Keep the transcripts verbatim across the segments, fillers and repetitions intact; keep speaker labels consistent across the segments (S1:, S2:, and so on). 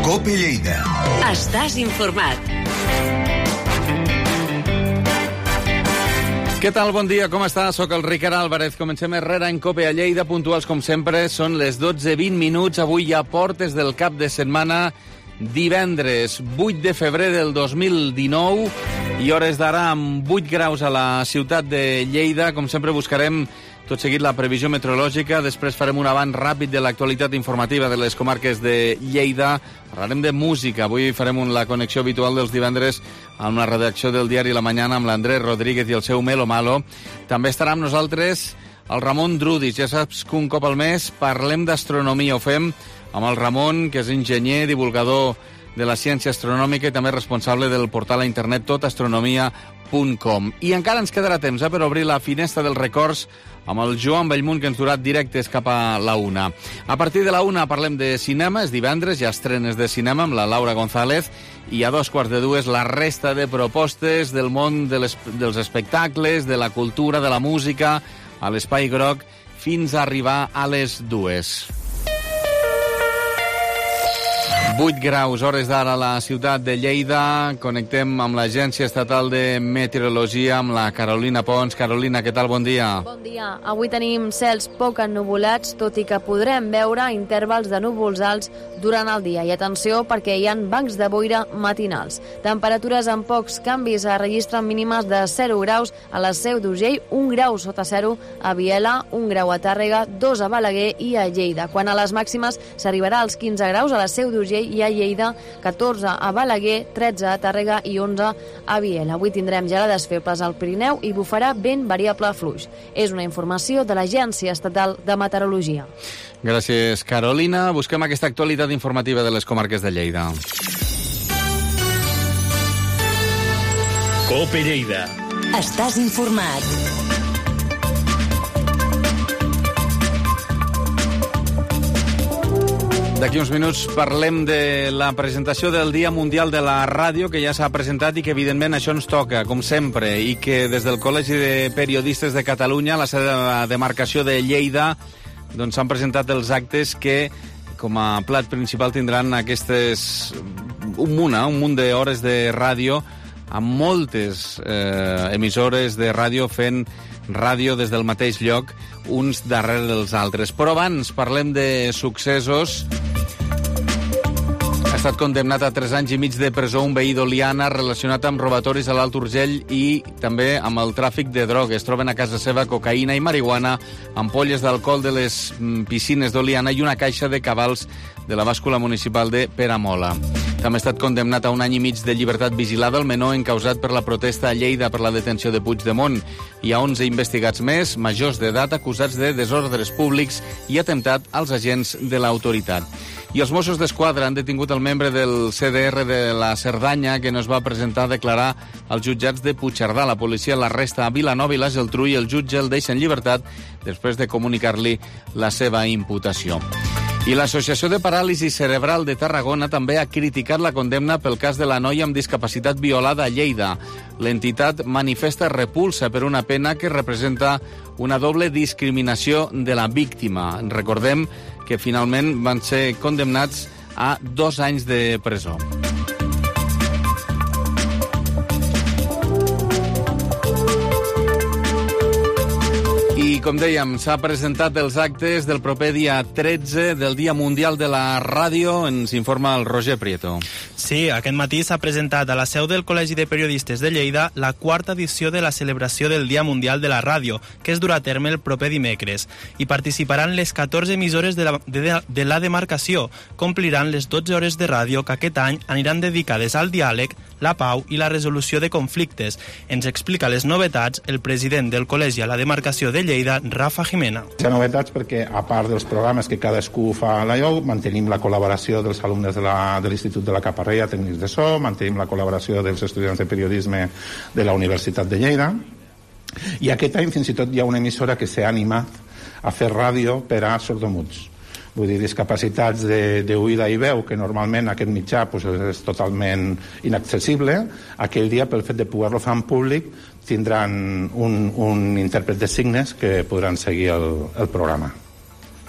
S1: COPE Lleida.
S2: Estàs informat.
S3: Què tal? Bon dia, com està? Soc el Ricard Álvarez. Comencem Herrera en COPE a Lleida, puntuals com sempre. Són les dotze vint minuts, avui ja portes del cap de setmana, divendres vuit de febrer del dos mil dinou, i hores d'ara amb vuit graus a la ciutat de Lleida. Com sempre buscarem tot seguit la previsió meteorològica, després farem un avanç ràpid de l'actualitat informativa de les comarques de Lleida, parlarem de música, avui farem un, la connexió habitual dels divendres amb la redacció del diari La Mañana, amb l'Andrés Rodríguez i el seu Melo Malo. També estarà amb nosaltres el Ramon Drudis. Ja saps que un cop al mes parlem d'astronomia, ho fem amb el Ramon, que és enginyer, divulgador de la ciència astronòmica i també responsable del portal a internet tot astronomia punt com. I encara ens quedarà temps eh, per obrir la finestra dels records amb el Joan Bellmunt, que ens durà directes cap a la una. A partir de la una parlem de cinema, és divendres, hi ha estrenes de cinema amb la Laura González, i a dos quarts de dues la resta de propostes del món de les, dels espectacles, de la cultura, de la música, a l'Espai Groc, fins a arribar a les dues. vuit graus, hores d'ara a la ciutat de Lleida. Connectem amb l'Agència Estatal de Meteorologia, amb la Carolina Pons. Carolina, què tal? Bon dia.
S4: Bon dia. Avui tenim cels poc ennuvolats, tot i que podrem veure intervals de núvols alts durant el dia. I atenció, perquè hi ha bancs de boira matinals. Temperatures amb pocs canvis es registren mínimes de zero graus a la Seu d'Urgell, un grau sota zero a Viela, un grau a Tàrrega, dos a Balaguer i a Lleida. Quan a les màximes s'arribarà als quinze graus a la Seu d'Urgell i a Lleida, catorze a Balaguer, tretze a Tàrrega i onze a Viela. Avui tindrem gelades febles al Pirineu i bufarà vent variable fluix. És una informació de l'Agència Estatal de Meteorologia.
S3: Gràcies, Carolina. Busquem aquesta actualitat informativa de les comarques de Lleida.
S1: COPE Lleida.
S2: Estàs informat.
S3: D'aquí uns minuts parlem de la presentació del Dia Mundial de la Ràdio, que ja s'ha presentat i que, evidentment, això ens toca, com sempre, i que des del Col·legi de Periodistes de Catalunya, la sede de la demarcació de Lleida, doncs s'han presentat els actes que, com a plat principal, tindran aquestes... un munt, eh? un munt d'hores de ràdio, amb moltes eh, emissores de ràdio fent ràdio des del mateix lloc, uns darrere dels altres. Però abans parlem de successos. Ha estat condemnat a tres anys i mig de presó un veí d'Oliana relacionat amb robatoris a l'Alt Urgell i també amb el tràfic de drogues. Troben a casa seva cocaïna i marihuana, ampolles d'alcohol de les piscines d'Oliana i una caixa de cabals de la bàscula municipal de Peramola. També ha estat condemnat a un any i mig de llibertat vigilada el menor encausat per la protesta a Lleida per la detenció de Puigdemont. Hi ha onze investigats més, majors d'edat, acusats de desordres públics i atemptat als agents de l'autoritat. I els Mossos d'Esquadra han detingut el membre del C D R de la Cerdanya que no es va presentar a declarar als jutjats de Puigcerdà. La policia l'arresta a Vilanova i la Geltrú i el jutge el deixa en llibertat després de comunicar-li la seva imputació. I l'Associació de Paràlisi Cerebral de Tarragona també ha criticat la condemna pel cas de la noia amb discapacitat violada a Lleida. L'entitat manifesta repulsa per una pena que representa una doble discriminació de la víctima. Recordem que finalment van ser condemnats a dos anys de presó. I, com dèiem, s'ha presentat els actes del proper dia tretze del Dia Mundial de la Ràdio. Ens informa el Roger Prieto.
S5: Sí, aquest matí s'ha presentat a la seu del Col·legi de Periodistes de Lleida la quarta edició de la celebració del Dia Mundial de la Ràdio, que es durà a terme el proper dimecres. Hi participaran les catorze emissores de la, de, de la demarcació. Compliran les dotze hores de ràdio que aquest any aniran dedicades al diàleg, la pau i la resolució de conflictes. Ens explica les novetats el president del Col·legi a la demarcació de Lleida, Rafa Jimena.
S6: Hi ha novetats perquè, a part dels programes que cadascú fa a la I O, mantenim la col·laboració dels alumnes de l'Institut de la Caparrella, tècnics de so, mantenim la col·laboració dels estudiants de periodisme de la Universitat de Lleida, i aquest any fins i tot hi ha una emissora que s'ha animat a fer ràdio per a sordomuts. Vull dir, discapacitats d'oïda i veu, que normalment aquest mitjà pues, és totalment inaccessible. Aquell dia, pel fet de poder-lo fer en públic, tindran un, un intèrpret de signes que podran seguir el, el programa.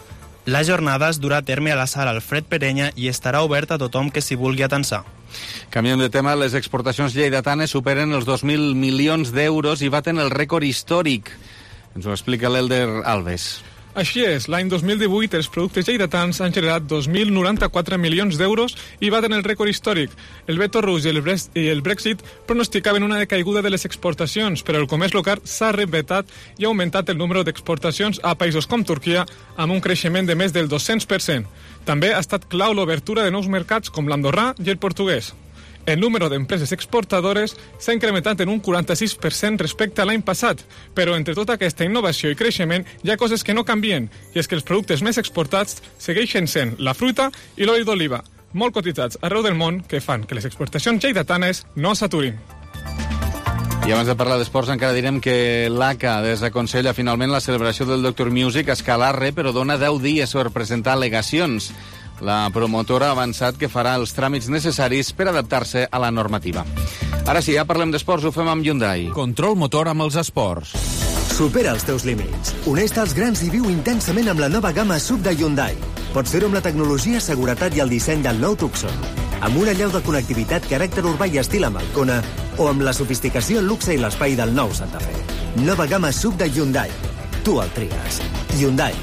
S5: La jornada es durà a terme a la sala Alfred Perenya i estarà oberta a tothom que s'hi vulgui atansar.
S3: Canviem de tema, les exportacions lleidatanes superen els dos mil milions d'euros i baten el rècord històric. Ens ho explica l'Elder Alves.
S1: Així és, l'any dos mil divuit els productes lleidatans han generat dos mil noranta-quatre milions d'euros i baten el rècord històric. El veto rus i el, i el Brexit pronosticaven una decaiguda de les exportacions, però el comerç local s'ha revetat i ha augmentat el número d'exportacions a països com Turquia amb un creixement de més del dos-cents per cent. També ha estat clau l'obertura de nous mercats com l'andorrà i el portuguès. El número d'empreses exportadores s'ha incrementat en un quaranta-sis per cent respecte a l'any passat, però entre tota aquesta innovació i creixement hi ha coses que no canvien, i és que els productes més exportats segueixen sent la fruita i l'oli d'oliva, molt cotitzats arreu del món, que fan que les exportacions lleidatanes no s'aturin.
S3: I abans de parlar d'esports encara direm que l'A C A desaconsella finalment la celebració del Doctor Music a Escalarre, però dona deu dies per presentar al·legacions. La promotora ha avançat que farà els tràmits necessaris per adaptar-se a la normativa. Ara sí, ja parlem d'esports, ho fem amb Hyundai.
S7: Control motor amb els esports.
S8: Supera els teus límits. Uneix-te als grans i viu intensament amb la nova gamma S U V de Hyundai. Pots fer-ho amb la tecnologia, seguretat i el disseny del nou Tucson. Amb una llau de connectivitat, caràcter urbà i estil amb Alcona, o amb la sofisticació, el luxe i l'espai del nou Santa Fe. Nova gamma S U V de Hyundai. Tu el tries. Hyundai.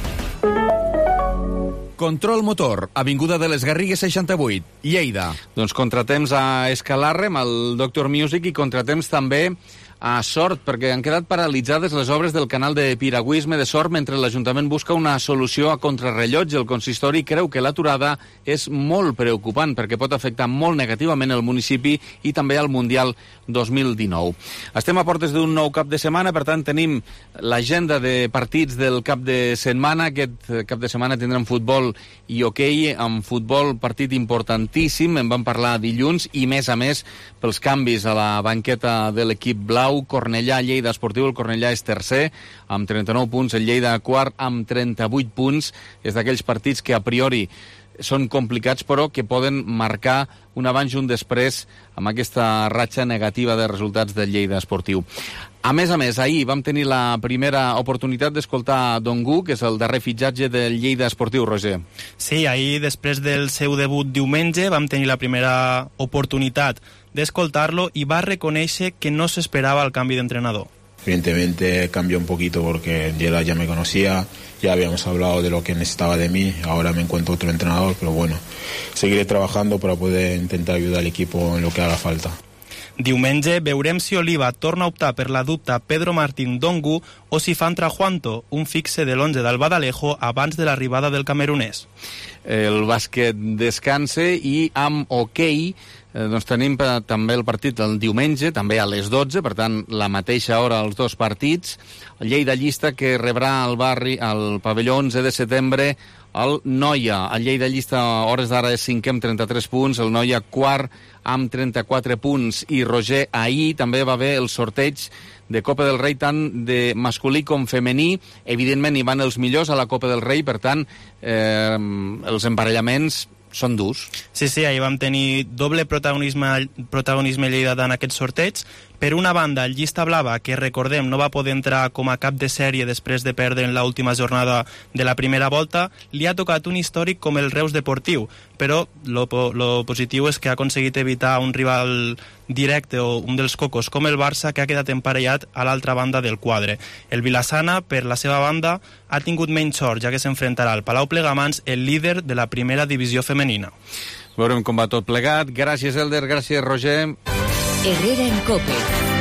S7: Control motor, avinguda de les Garrigues seixanta-vuit, Lleida.
S3: Doncs contratemps a Escalarre amb el Doctor Music i contratemps també a Sort, perquè han quedat paralitzades les obres del canal de piragüisme de Sort mentre l'Ajuntament busca una solució a contrarrellotge. El consistori creu que l'aturada és molt preocupant perquè pot afectar molt negativament el municipi i també al Mundial dos mil dinou. Estem a portes d'un nou cap de setmana, per tant tenim l'agenda de partits del cap de setmana. Aquest cap de setmana tindrem futbol i hoquei. Amb futbol, partit importantíssim, en vam parlar dilluns, i més a més pels canvis a la banqueta de l'equip blau. Cornellà, Lleida Esportiu, el Cornellà és tercer amb trenta-nou punts, el Lleida quart amb trenta-vuit punts. És d'aquells partits que a priori són complicats però que poden marcar un abans i un després amb aquesta ratxa negativa de resultats del Lleida Esportiu. A més a més, ahir vam tenir la primera oportunitat d'escoltar Dongu, que és el darrer fitxatge del Lleida Esportiu, Roger.
S5: Sí, ahir, després del seu debut diumenge, vam tenir la primera oportunitat d'escoltar-lo i va reconèixer que no s'esperava el canvi d'entrenador.
S9: Evidentemente cambió un poquito porque Gerard ya me conocía, ya habíamos hablado de lo que necesitaba de mí, ahora me encuentro otro entrenador, pero bueno, seguiré trabajando para poder intentar ayudar al equipo en lo que haga falta.
S5: Diumenge veurem si Oliva torna a optar per la dubta Pedro Martín Dongu o si fa entrar Juanto, un fixe de l'onze del Badalejo abans de l'arribada del camerunès.
S3: El bàsquet descanse i amb hoquei eh, doncs tenim també el partit el diumenge, també a les dotze, per tant la mateixa hora els dos partits. El Lleida Llista, que rebrà al barri al pavelló onze de setembre el Noia. El Lleida Llista a hores d'ara és cinquè amb trenta-tres punts, el Noia quart amb trenta-quatre punts. I Roger, ahir també va haver el sorteig de Copa del Rei tant de masculí com femení. Evidentment hi van els millors a la Copa del Rei, per tant eh, els emparellaments són durs.
S5: Sí, sí, ahir vam tenir doble protagonisme, protagonisme lleidatà en aquest sorteig. Per una banda, el Llista Blava, que recordem no va poder entrar com a cap de sèrie després de perdre en l'última jornada de la primera volta, li ha tocat un històric com el Reus Deportiu, però lo, lo positiu és que ha aconseguit evitar un rival directe o un dels cocos com el Barça, que ha quedat emparellat a l'altra banda del quadre. El Vilassana, per la seva banda, ha tingut menys sort, ja que s'enfrontarà al Palau Plegamans, el líder de la primera divisió femenina.
S3: Veurem com va tot plegat. Gràcies, Elder, gràcies, Roger.
S2: Herrera en Cope.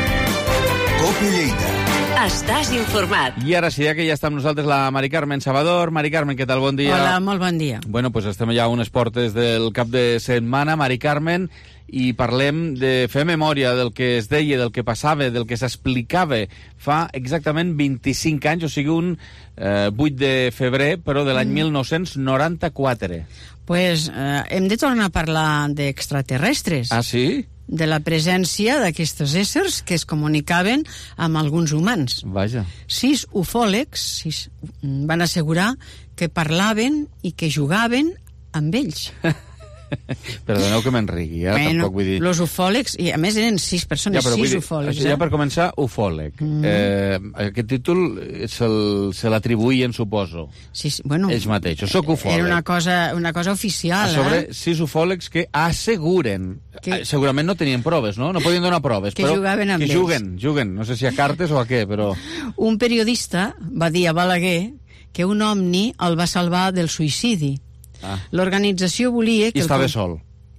S8: Cope Lleida.
S2: Estàs informat.
S3: I ara sí, que ja està amb nosaltres la Mari Carmen Salvador. Mari Carmen, què tal? Bon dia.
S10: Hola, molt bon dia.
S3: Bueno, pues estem ja a unes portes del cap de setmana, Mari Carmen, i parlem de fer memòria del que es deia, del que passava, del que s'explicava fa exactament vint-i-cinc anys, o sigui, un eh, vuit de febrer, però de l'any mm. mil nou-cents noranta-quatre.
S10: Pues eh, hem de tornar a parlar d'extraterrestres.
S3: Ah, sí?
S10: De la presència d'aquests éssers que es comunicaven amb alguns humans.
S3: Vaja.
S10: Sis ufòlegs sis, van assegurar que parlaven i que jugaven amb ells.
S3: Perdoneu que m'enrigui, eh?
S10: Bueno,
S3: Tampoc vull dir...
S10: los ufòlegs, i a més eren sis persones,
S3: ja,
S10: sis
S3: dir,
S10: ufòlegs.
S3: Ja
S10: eh?
S3: per començar, ufòleg. Mm. Eh, aquest títol se'l, se l'atribuïen, suposo,
S10: sí, sí, bueno,
S3: ells mateixos. Soc ufòleg.
S10: Era una cosa, una cosa oficial.
S3: A sobre,
S10: eh?
S3: sis ufòlegs que asseguren...
S10: Que...
S3: Segurament no tenien proves, no? No podien donar proves.
S10: Que
S3: però
S10: jugaven amb
S3: que
S10: ells.
S3: juguen, juguen. No sé si a cartes o a què, però...
S10: Un periodista va dir a Balaguer que un omni el va salvar del suïcidi. Ah. L'organització volia... que
S3: I estava
S10: el...
S3: sol.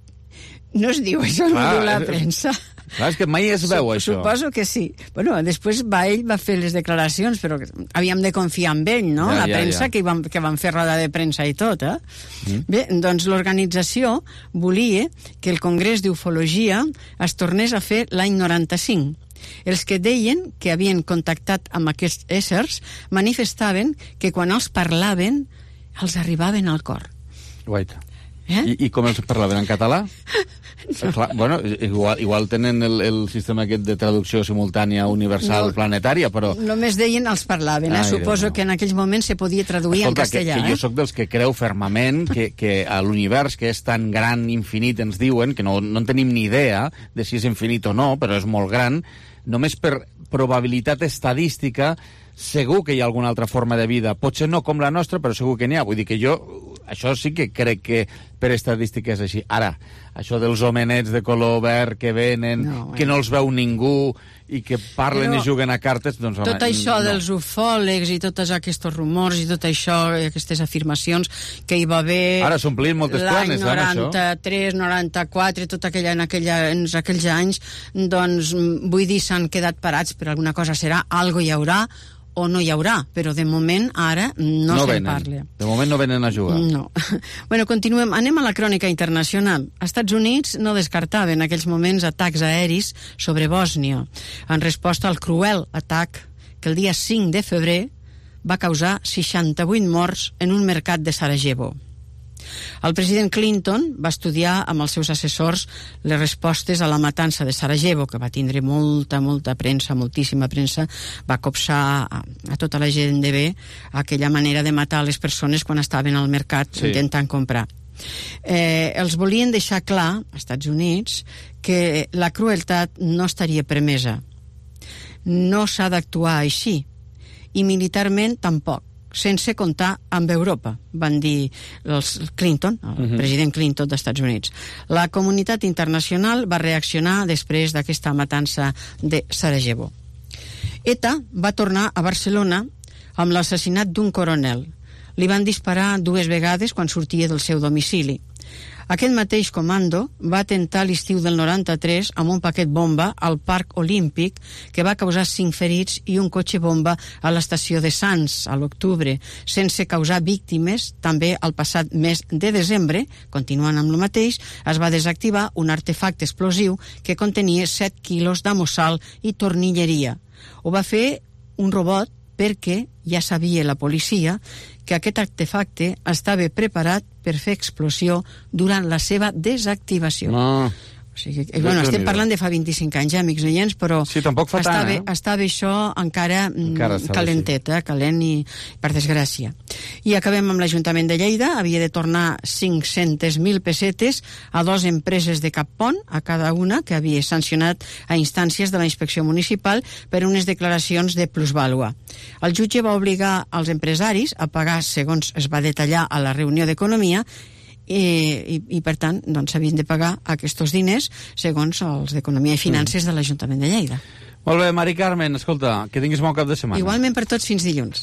S10: No es diu això, no diu la premsa.
S3: Clar, és que mai es veu, això.
S10: Suposo que sí. Bueno, després va, ell va fer les declaracions, però havíem de confiar en ell, no?
S3: Ja,
S10: la
S3: ja,
S10: premsa,
S3: ja.
S10: Que, van, que van fer roda de premsa i tot, eh? Mm. Bé, doncs l'organització volia que el Congrés d'Ufologia es tornés a fer l'any noranta-cinc. Els que deien que havien contactat amb aquests éssers manifestaven que quan els parlaven els arribaven al cor.
S3: Guaita.
S10: Eh?
S3: I, I com els parlaven, en català? No. Clar, bueno, igual, igual tenen el, el sistema aquest de traducció simultània universal no, planetària, però...
S10: Només deien els parlaven, eh? Ai, Suposo no. que en aquells moments se podia traduir Escolta, en castellà.
S3: Que, que
S10: eh?
S3: jo sóc dels que creu fermament que, que a l'univers, que és tan gran, infinit, ens diuen, que no, no en tenim ni idea de si és infinit o no, però és molt gran, només per probabilitat estadística segur que hi ha alguna altra forma de vida. Potser no com la nostra, però segur que n'hi ha. Vull dir que jo, això sí que crec que per estadística és així. Ara, això dels homenets de color verd que venen, no, que no els veu ningú i que parlen però i juguen a cartes, doncs...
S10: Tot
S3: home,
S10: això
S3: no.
S10: dels ufòlegs i tots aquests rumors i tot això, i aquestes afirmacions que hi va haver...
S3: Ara s'omplien moltes planes,
S10: l'any noranta-tres, noranta-quatre, tot aquella, en, aquella, en aquells anys, doncs, vull dir, s'han quedat parats per alguna cosa. Serà, algo hi haurà, o no hi haurà, però de moment ara no, no se'n parla.
S3: De moment no venen a jugar.
S10: No. Bueno, continuem. Anem a la crònica internacional. Els Estats Units no descartaven en aquells moments atacs aeris sobre Bòsnia, en resposta al cruel atac que el dia cinc de febrer va causar seixanta-vuit morts en un mercat de Sarajevo. El president Clinton va estudiar amb els seus assessors les respostes a la matança de Sarajevo, que va tindre molta, molta premsa, moltíssima premsa, va copsar a, a tota la gent de bé aquella manera de matar les persones quan estaven al mercat sí. intentant comprar. Eh, els volien deixar clar, als Estats Units, que la crueltat no estaria permesa. No s'ha d'actuar així, i militarment tampoc, sense comptar amb Europa, van dir els Clinton, el uh-huh. president Clinton dels Estats Units. La comunitat internacional va reaccionar després d'aquesta matança de Sarajevo. ETA va tornar a Barcelona amb l'assassinat d'un coronel. Li van disparar dues vegades quan sortia del seu domicili. Aquest mateix comando va atemptar l'estiu del noranta-tres amb un paquet bomba al Parc Olímpic que va causar cinc ferits i un cotxe bomba a l'estació de Sants a l'octubre, sense causar víctimes. També el passat mes de desembre, continuant amb el mateix, es va desactivar un artefacte explosiu que contenia set quilos d'amossal i tornilleria. Ho va fer un robot perquè ja sabia la policia que aquest artefacte estava preparat per fer explosió durant la seva desactivació.
S3: No.
S10: O sigui, que, bueno, estem parlant de fa vint-i-cinc anys, ja, amics oients, però
S3: sí, tampoc fa
S10: estava,
S3: tant, eh?
S10: estava això encara,
S3: encara
S10: calentet, eh? calent i per desgràcia. I acabem amb l'Ajuntament de Lleida. Havia de tornar cinc-centes mil pessetes a dues empreses de Cappont, a cada una, que havia sancionat a instàncies de la inspecció municipal per unes declaracions de plusvàlua. El jutge va obligar els empresaris a pagar, segons es va detallar a la reunió d'Economia, I, i, i per tant doncs s'havien de pagar aquests diners segons els d'Economia i Finances mm. de l'Ajuntament de Lleida.
S3: Molt bé, Mari Carmen, escolta, que tinguis bon cap de setmana.
S10: Igualment per tots, fins dilluns.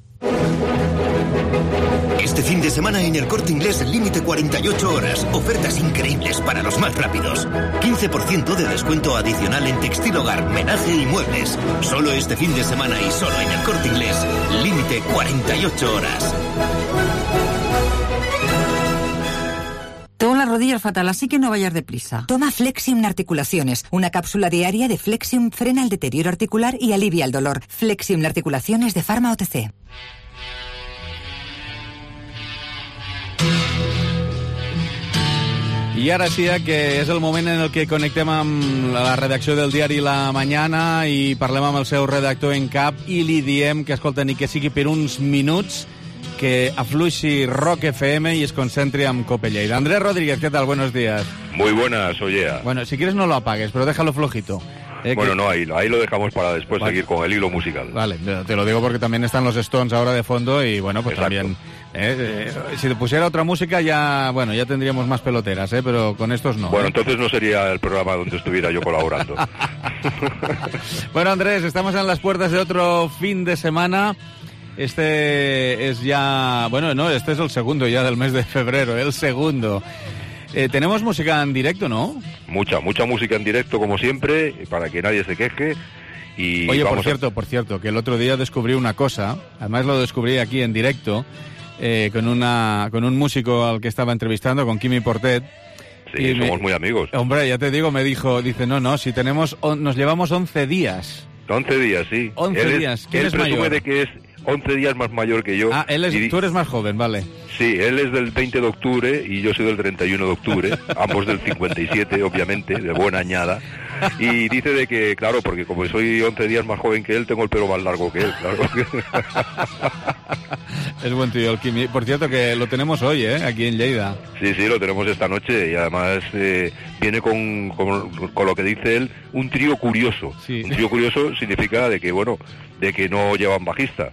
S11: Este fin de semana en El Corte Inglés, límite cuarenta y ocho horas. Ofertas increíbles para los más rápidos. quince por ciento de descuento adicional en textil hogar, menaje y muebles. Solo este fin de semana y solo en El Corte Inglés. Límite cuarenta y ocho horas.
S12: Tengo las rodillas fatal, así que no vayas deprisa.
S13: Toma Flexium Articulaciones. Una cápsula diaria de Flexium frena el deterioro articular y alivia el dolor. Flexium Articulaciones de Pharma O T C.
S3: I ara sí que és el moment en el que connectem amb la redacció del diari La Mañana i parlem amb el seu redactor en cap i li diem que, escolta, ni que sigui per uns minuts, que afluixi Rock F M y es concentri amb Cope Lleida. Andrés Rodríguez, ¿qué tal? Buenos días.
S14: Muy buenas, Ollea.
S3: Bueno, si quieres no lo apagues, pero déjalo flojito. Eh,
S14: bueno,
S3: que...
S14: no, ahí, ahí lo dejamos para después
S3: vale.
S14: seguir con el hilo musical.
S3: Vale, te lo digo porque también están los Stones ahora de fondo y bueno, pues
S14: Exacto.
S3: también... Eh, eh, si te pusiera otra música ya, bueno, ya tendríamos más peloteras, eh, pero con estos no.
S14: Bueno,
S3: ¿eh?
S14: entonces no sería el programa donde estuviera yo colaborando.
S3: Bueno, Andrés, estamos en las puertas de otro fin de semana. Este es ya... Bueno, no, este es el segundo ya del mes de febrero, el segundo. Eh, tenemos música en directo, ¿no?
S14: Mucha, mucha música en directo, como siempre, para que nadie se queje. Y
S3: Oye,
S14: vamos
S3: por cierto, a... por cierto, que el otro día descubrí una cosa, además lo descubrí aquí en directo, eh, con una con un músico al que estaba entrevistando, con Quimi Portet.
S14: Sí,
S3: y
S14: somos
S3: me...
S14: muy amigos.
S3: Hombre, ya te digo, me dijo, dice, no, no, si tenemos, on... nos llevamos once días.
S14: once días, sí.
S3: once
S14: él
S3: días.
S14: Es,
S3: ¿Quién
S14: él
S3: es
S14: presume
S3: mayor?
S14: de que es once días más mayor que yo.
S3: Ah, él es,
S14: y...
S3: tú eres más joven, vale.
S14: Sí, él es del veinte de octubre y yo soy del treinta y uno de octubre, ambos del cincuenta y siete, obviamente, de buena añada. Y dice de que, claro, porque como soy once días más joven que él, tengo el pelo más largo que él, claro.
S3: Es buen tío el Quimi. Por cierto, que lo tenemos hoy, ¿eh? Aquí en Lleida.
S14: Sí, sí, lo tenemos esta noche y además eh, viene con, con, con lo que dice él, un trío curioso.
S3: Sí.
S14: Un trío curioso significa de que, bueno, de que no llevan bajista,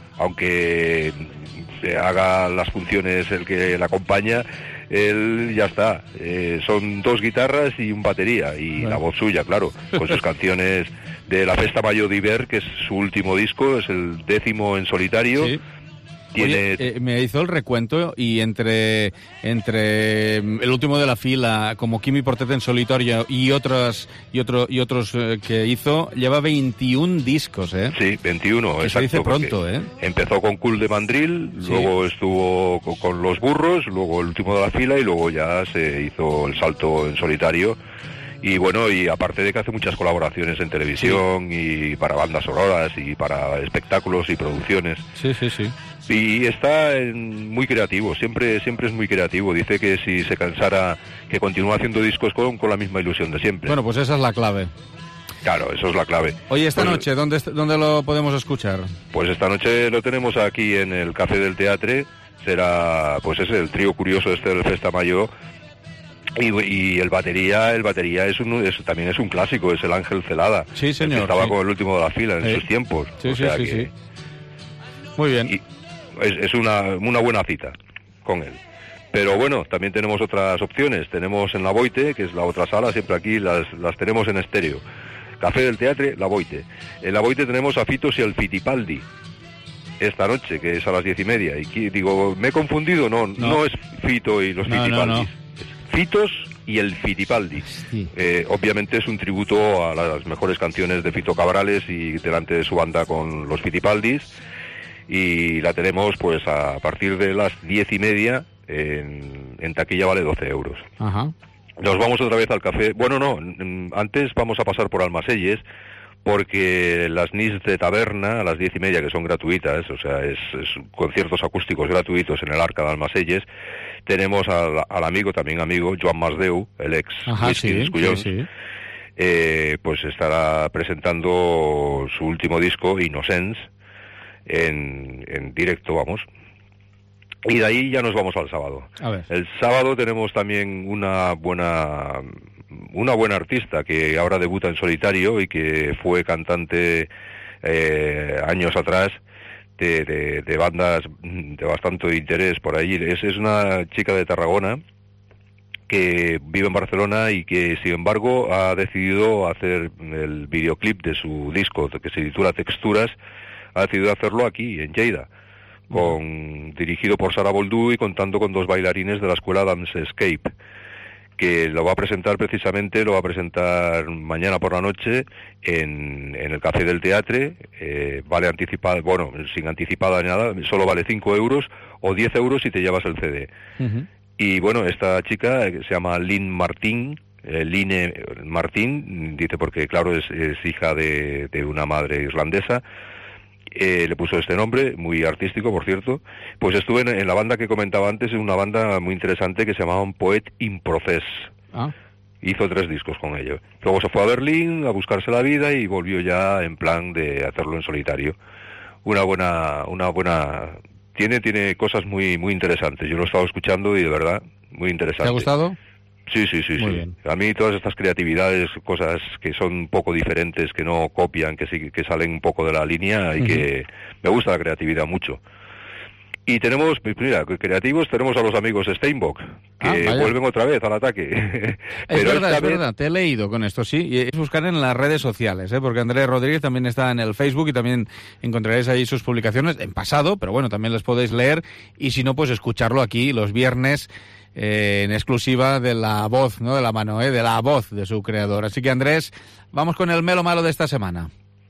S14: aunque se haga las funciones el que la acompaña, él ya está. Eh, son dos guitarras y un batería y bueno. La voz suya, claro, con sus canciones de la Festa Mayor d'Hivern, que es su último disco, es el décimo en solitario.
S3: Sí.
S14: Tiene...
S3: Oye, eh, me hizo el recuento y entre entre el último de la fila, como Quimi Portet en solitario y otros y otro y otros eh, que hizo, lleva veintiún discos, ¿eh?
S14: Sí, veintiuno,
S3: que
S14: exacto.
S3: Se dice pronto, ¿eh?
S14: Empezó con Cool de Mandril,
S3: sí.
S14: Luego estuvo con, con Los Burros, luego el último de la fila y luego ya se hizo el salto en solitario. Y bueno, y aparte de que hace muchas colaboraciones en televisión sí. Y para bandas sonoras y para espectáculos y producciones.
S3: Sí, sí, sí.
S14: Y está en, muy creativo, siempre siempre es muy creativo. Dice que si se cansara, que continúa haciendo discos con, con la misma ilusión de siempre.
S3: Bueno, pues esa es la clave.
S14: Claro, eso es la clave.
S3: Oye, esta
S14: pues,
S3: noche, ¿dónde, ¿dónde lo podemos escuchar?
S14: Pues esta noche lo tenemos aquí en el Café del Teatre. Será, pues es el trío curioso este del Festa Mayor. Y, y el batería, el batería es un, es, también es un clásico, es el Ángel Celada.
S3: Sí, señor.
S14: Que estaba
S3: sí.
S14: con el último de la fila en
S3: sí.
S14: sus tiempos.
S3: Sí,
S14: o
S3: sí,
S14: sea
S3: sí,
S14: que,
S3: sí. Muy bien.
S14: Y es, es una, una buena cita con él. Pero bueno, también tenemos otras opciones. Tenemos en La Boite, que es la otra sala, siempre aquí las, las tenemos en estéreo. Café del Teatre, La Boite. En La Boite tenemos a Fitos y el Fitipaldi. Esta noche, que es a las diez y media. Y digo, ¿me he confundido? No, no, no es Fito y los
S3: no,
S14: Fitipaldis.
S3: No, no.
S14: Es Fitos y el Fitipaldi.
S3: Sí.
S14: Eh, obviamente es un tributo a las mejores canciones de Fito Cabrales y delante de su banda con los Fitipaldis. Y la tenemos pues a partir de las diez y media en, en taquilla, vale doce euros.
S3: Ajá.
S14: Nos vamos otra vez al café. Bueno, no, antes vamos a pasar por Almaselles, porque las Nis de Taberna a las diez y media, que son gratuitas, o sea, es, es conciertos acústicos gratuitos en el Arca de Almaselles. Tenemos al, al amigo, también amigo, Joan Masdeu, el ex
S3: Ajá,
S14: Whisky
S3: sí,
S14: Escullón,
S3: sí, sí.
S14: Eh, pues estará presentando su último disco, Innocence, en, en directo, vamos. Y de ahí ya nos vamos al sábado.
S3: A ver.
S14: El sábado tenemos también una buena una buena artista que ahora debuta en solitario y que fue cantante eh, años atrás de, de, de bandas de bastante interés por ahí. Es, es una chica de Tarragona que vive en Barcelona y que, sin embargo, ha decidido hacer el videoclip de su disco, que se titula Texturas, ha decidido hacerlo aquí, en Lleida, con, dirigido por Sara Boldú y contando con dos bailarines de la escuela Dance Escape, que lo va a presentar precisamente, lo va a presentar mañana por la noche en, en el Café del Teatre. Eh, vale anticipado, bueno, sin anticipada ni nada, solo vale cinco euros o diez euros si te llevas el C D. Uh-huh. Y bueno, esta chica que se llama Lynn Martín, eh, Line Martín, dice porque claro es, es hija de, de una madre irlandesa. Eh, le puso este nombre, muy artístico, por cierto. Pues estuve en, en la banda que comentaba antes, en una banda muy interesante que se llamaba Poet in Process.
S3: Ah.
S14: Hizo tres discos con ello. Luego se fue a Berlín a buscarse la vida y volvió ya en plan de hacerlo en solitario. Una buena, una buena tiene tiene cosas muy muy interesantes. Yo lo he estado escuchando y de verdad, muy interesante.
S3: ¿Te ha gustado?
S14: Sí, sí, sí,
S3: Muy
S14: sí.
S3: bien.
S14: A mí todas estas creatividades, cosas que son un poco diferentes, que no copian, que sí, que salen un poco de la línea y uh-huh. que me gusta la creatividad mucho. Y tenemos, mira, creativos tenemos a los amigos Steinbock, que ah, vuelven otra vez al ataque.
S3: Es Pero verdad, es vez... verdad, te he leído con esto, sí. Y es buscar en las redes sociales, ¿eh? Porque Andrés Rodríguez también está en el Facebook y también encontraréis ahí sus publicaciones en pasado, pero bueno, también las podéis leer y si no, pues escucharlo aquí los viernes eh, en exclusiva de la voz, ¿no? De la mano, ¿eh? De la voz de su creador. Así que Andrés, vamos con el melo malo de esta semana.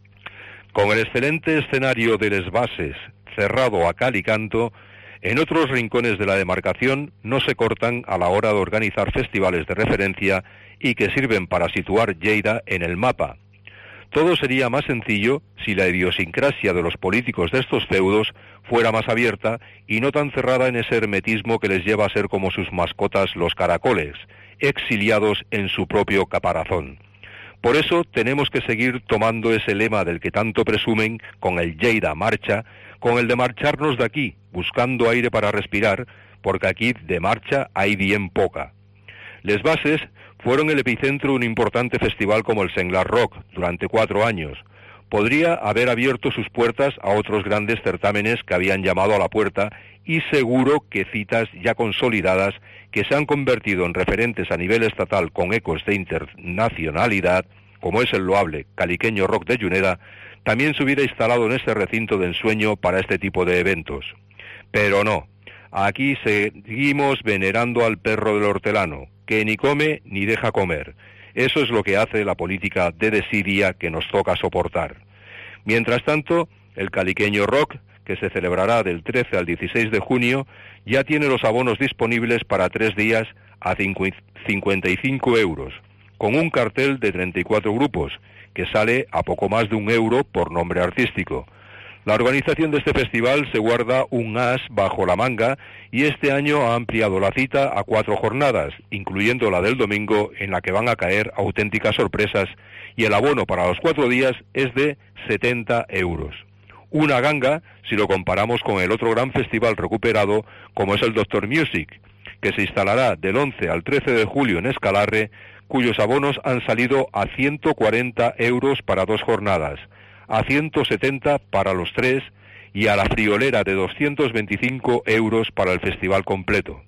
S14: Con el excelente escenario de Les Bases cerrado a cal y canto, en otros rincones de la demarcación no se cortan a la hora de organizar festivales de referencia y que sirven para situar Lleida en el mapa. Todo sería más sencillo si la idiosincrasia de los políticos de estos feudos fuera más abierta y no tan cerrada en ese hermetismo que les lleva a ser como sus mascotas los caracoles, exiliados en su propio caparazón. Por eso tenemos que seguir tomando ese lema del que tanto presumen con el Lleida Marcha, con el de marcharnos de aquí, buscando aire para respirar, porque aquí de marcha hay bien poca. Les Bases fueron el epicentro de un importante festival como el Senglar Rock durante cuatro años. Podría haber abierto sus puertas a otros grandes certámenes que habían llamado a la puerta y seguro que citas ya consolidadas que se han convertido en referentes a nivel estatal con ecos de internacionalidad, como es el loable Caliqueño Rock de Juneda, también se hubiera instalado en este recinto de ensueño para este tipo de eventos. Pero no, aquí seguimos venerando al perro del hortelano, que ni come ni deja comer. Eso es lo que hace la política de desidia que nos toca soportar. Mientras tanto, el Caliqueño Rock, que se celebrará del trece al dieciséis de junio, ya tiene los abonos disponibles para tres días a cincuenta y cinco euros, con un cartel de treinta y cuatro grupos, que sale a poco más de un euro por nombre artístico. La organización de este festival se guarda un as bajo la manga y este año ha ampliado la cita a cuatro jornadas, incluyendo la del domingo, en la que van a caer auténticas sorpresas, y el abono para los cuatro días es de setenta euros. Una ganga si lo comparamos con el otro gran festival recuperado, como es el Doctor Music, que se instalará del once al trece de julio en Escalarre, cuyos abonos han salido a ciento cuarenta euros para dos jornadas, a ciento setenta para los tres y a la friolera de doscientos veinticinco euros para el festival completo.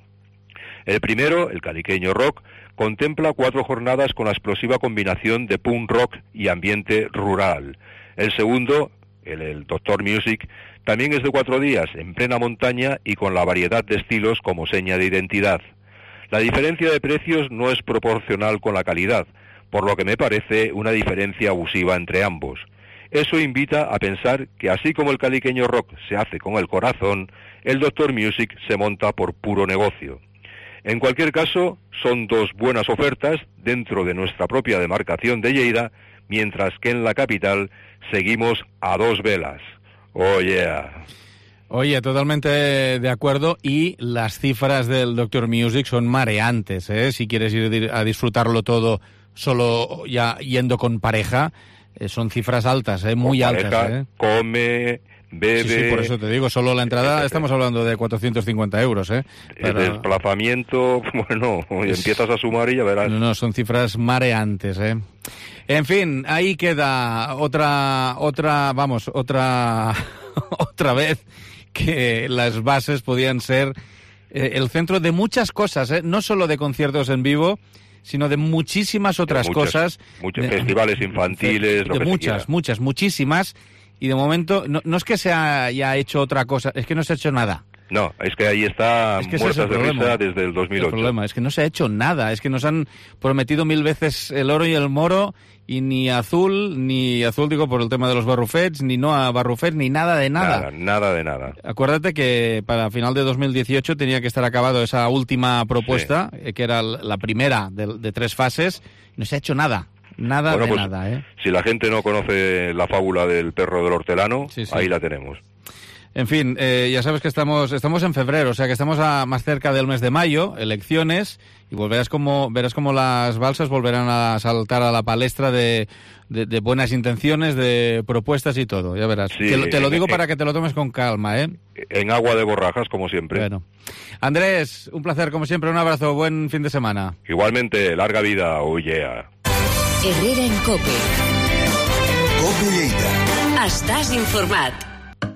S14: El primero, el Caliqueño Rock, contempla cuatro jornadas con la explosiva combinación de punk rock y ambiente rural. El segundo, el, el Doctor Music, también es de cuatro días, en plena montaña y con la variedad de estilos como seña de identidad. La diferencia de precios no es proporcional con la calidad, por lo que me parece una diferencia abusiva entre ambos. Eso invita a pensar que así como el Caliqueño Rock se hace con el corazón, el Doctor Music se monta por puro negocio. En cualquier caso, son dos buenas ofertas dentro de nuestra propia demarcación de Lleida, mientras que en la capital seguimos a dos velas. Oh yeah.
S3: Oye, totalmente de acuerdo, y las cifras del Doctor Music son mareantes, ¿eh? Si quieres ir a disfrutarlo todo solo ya yendo con pareja, eh, son cifras altas, ¿eh? Muy
S14: con
S3: altas.
S14: Pareja,
S3: ¿eh?
S14: Come, bebe...
S3: Sí, sí, por eso te digo, solo la entrada estamos hablando de cuatrocientos cincuenta euros, ¿eh?
S14: El Para... desplazamiento, bueno, es... empiezas a sumar y ya verás.
S3: No, no, son cifras mareantes, ¿eh? En fin, ahí queda otra, otra, vamos, otra, otra vez que las bases podían ser eh, el centro de muchas cosas, ¿eh? No solo de conciertos en vivo, sino de muchísimas otras
S14: de muchas,
S3: cosas.
S14: Muchos de, festivales infantiles,
S3: de,
S14: lo
S3: de
S14: que
S3: muchas, muchas, muchísimas. Y de momento, no, no es que se haya hecho otra cosa, es que no se ha hecho nada.
S14: No, es que ahí está
S3: es que
S14: muertas
S3: es
S14: de risa desde el dos mil ocho.
S3: El problema es que no se ha hecho nada, es que nos han prometido mil veces el oro y el moro, y ni azul, ni azul digo por el tema de los barrufets, ni no a barrufets, ni nada de nada.
S14: Nada, nada de nada.
S3: Acuérdate que para final de dos mil dieciocho tenía que estar acabado esa última propuesta, sí. que era la primera de, de tres fases, no se ha hecho nada. Nada
S14: bueno,
S3: de
S14: pues,
S3: nada, ¿eh?
S14: Si la gente no conoce la fábula del perro del hortelano, sí, sí. Ahí la tenemos.
S3: En fin, eh, ya sabes que estamos estamos en febrero, o sea que estamos a, más cerca del mes de mayo, elecciones, y volverás como verás como las balsas volverán a saltar a la palestra de, de, de buenas intenciones, de propuestas y todo, ya verás.
S14: Sí,
S3: te, lo, te lo digo
S14: eh,
S3: para que te lo tomes con calma, ¿eh?
S14: En agua de borrajas, como siempre.
S3: Bueno. Andrés, un placer, como siempre, un abrazo, buen fin de semana.
S14: Igualmente, larga vida, oh yeah.
S2: Herrera en Cope.
S11: Cope Lleida.
S2: Estàs informat.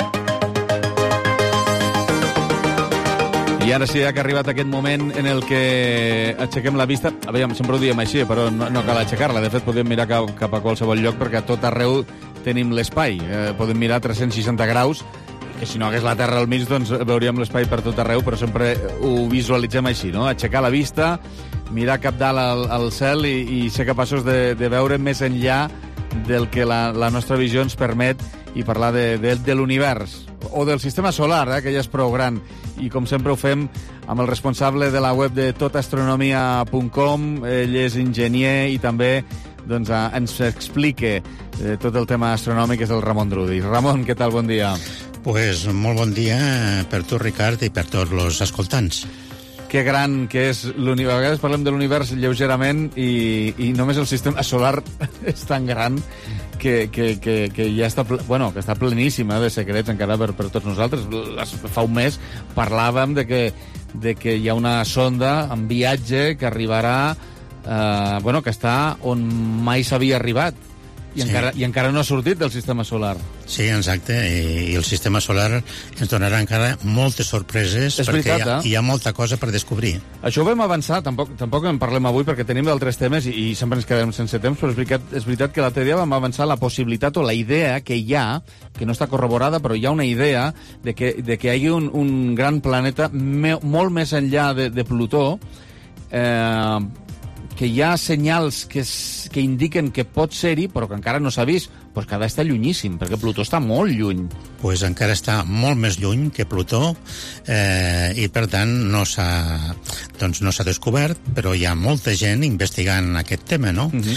S3: I ara sí que ha arribat aquest moment en el que aixequem la vista. A veure, sempre ho diem així, però no, no cal aixecar-la. De fet, podem mirar cap, cap a qualsevol lloc perquè a tot arreu tenim l'espai. Eh, podem mirar tres-cents seixanta graus, que si no hagués la Terra al mig, doncs veuríem l'espai per tot arreu, però sempre ho visualitzem així, no? Aixecar la vista, mirar cap dalt al, al cel i, i ser capaços de, de veure més enllà del que la, la nostra visió ens permet i parlar de, de, de l'univers o del sistema solar, eh, que ja és prou gran. I com sempre ho fem amb el responsable de la web de tot astronomia punt com. Ell és enginyer i també doncs, eh, ens explica eh, tot el tema astronòmic, és el Ramon Drudi. Ramon, què tal? Bon dia.
S15: Pues molt bon dia per tu, Ricard, i per tots els escoltants.
S3: Que gran que és l'univers. A vegades parlem de l'univers lleugerament i, i només el sistema solar és tan gran que, que, que, que ja està, bueno, que està pleníssima de secrets encara per, per tots nosaltres. Fa un mes parlàvem de que, de que hi ha una sonda en viatge que arribarà, eh, bueno, que està on mai s'havia arribat. I, sí. encara, I encara no ha sortit del sistema solar.
S15: Sí, exacte, i, i el sistema solar ens donarà encara moltes sorpreses,
S3: és
S15: perquè
S3: veritat,
S15: hi, ha,
S3: eh?
S15: hi ha molta cosa per descobrir.
S3: Això ho vam avançar, tampoc, tampoc en parlem avui perquè tenim d'altres temes i, i sempre ens quedarem sense temps, però és veritat, és veritat que l'altre dia vam avançar la possibilitat o la idea que hi ha, que no està corroborada, però hi ha una idea de que, de que hi hagi un, un gran planeta me, molt més enllà de, de Plutó, eh, que hi ha senyals que, es, que indiquen que pot ser-hi, però que encara no s'ha vist, doncs que ha d'estar llunyíssim, perquè Plutó està molt lluny.
S15: Pues encara està molt més lluny que Plutó, eh, i per tant no s'ha doncs no s'ha descobert, però hi ha molta gent investigant aquest tema, no? Uh-huh.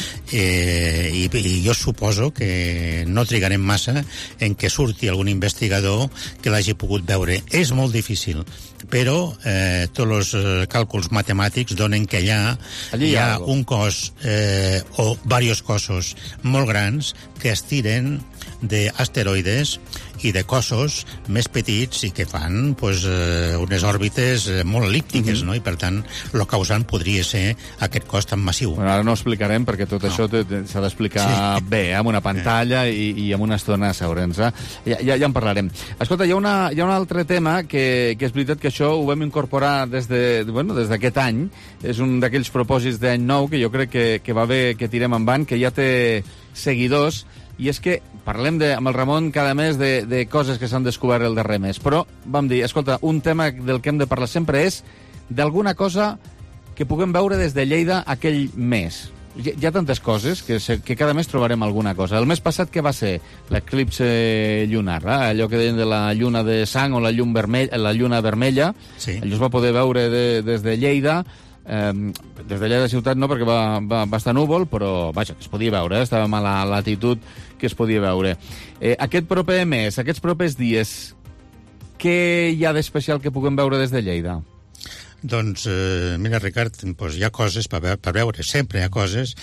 S15: eh, i, I jo suposo que no trigarem massa en què surti algun investigador que l'hagi pogut veure. És molt difícil, però eh, tots els càlculs matemàtics donen que allà hi ha un cos eh, o diversos cossos molt grans que estiren d'asteroides i de cossos més petits i que fan pues, eh, unes òrbites molt el·líptiques, mm-hmm. no? I per tant el causant podria ser aquest cos tan massiu.
S3: Bueno, ara no ho explicarem perquè tot no. això s'ha d'explicar sí. bé, eh? Amb una pantalla i, i amb una estona asseure'ns. Eh? Ja, ja, ja en parlarem. Escolta, hi ha, una, hi ha un altre tema que, que és veritat que això ho vam incorporar des de, bueno, des d'aquest any. És un d'aquells propòsits d'any nou que jo crec que, que va bé que tirem endavant, que ja té seguidors, i és que parlem de, amb el Ramon cada mes de, de coses que s'han descobert el darrer mes. Però vam dir, escolta, un tema del que hem de parlar sempre és d'alguna cosa que puguem veure des de Lleida aquell mes. Hi, hi ha tantes coses que, se, que cada mes trobarem alguna cosa. El mes passat què va ser? L'eclipse lunar, eh? Allò que deien de la lluna de sang o la, llum vermell, la lluna vermella. Sí. Allò es va poder veure de, des de Lleida. Eh, des de allà de ciutat no, perquè va, va, va estar núvol, però vaja, que es podia veure, eh? Estàvem a la latitud que es podia veure. Eh, aquest proper mes, aquests propers dies, què hi ha d'especial que puguem veure des de Lleida?
S15: Doncs, eh, mira, Ricard, pues hi ha coses per, ve per veure, sempre hi ha coses,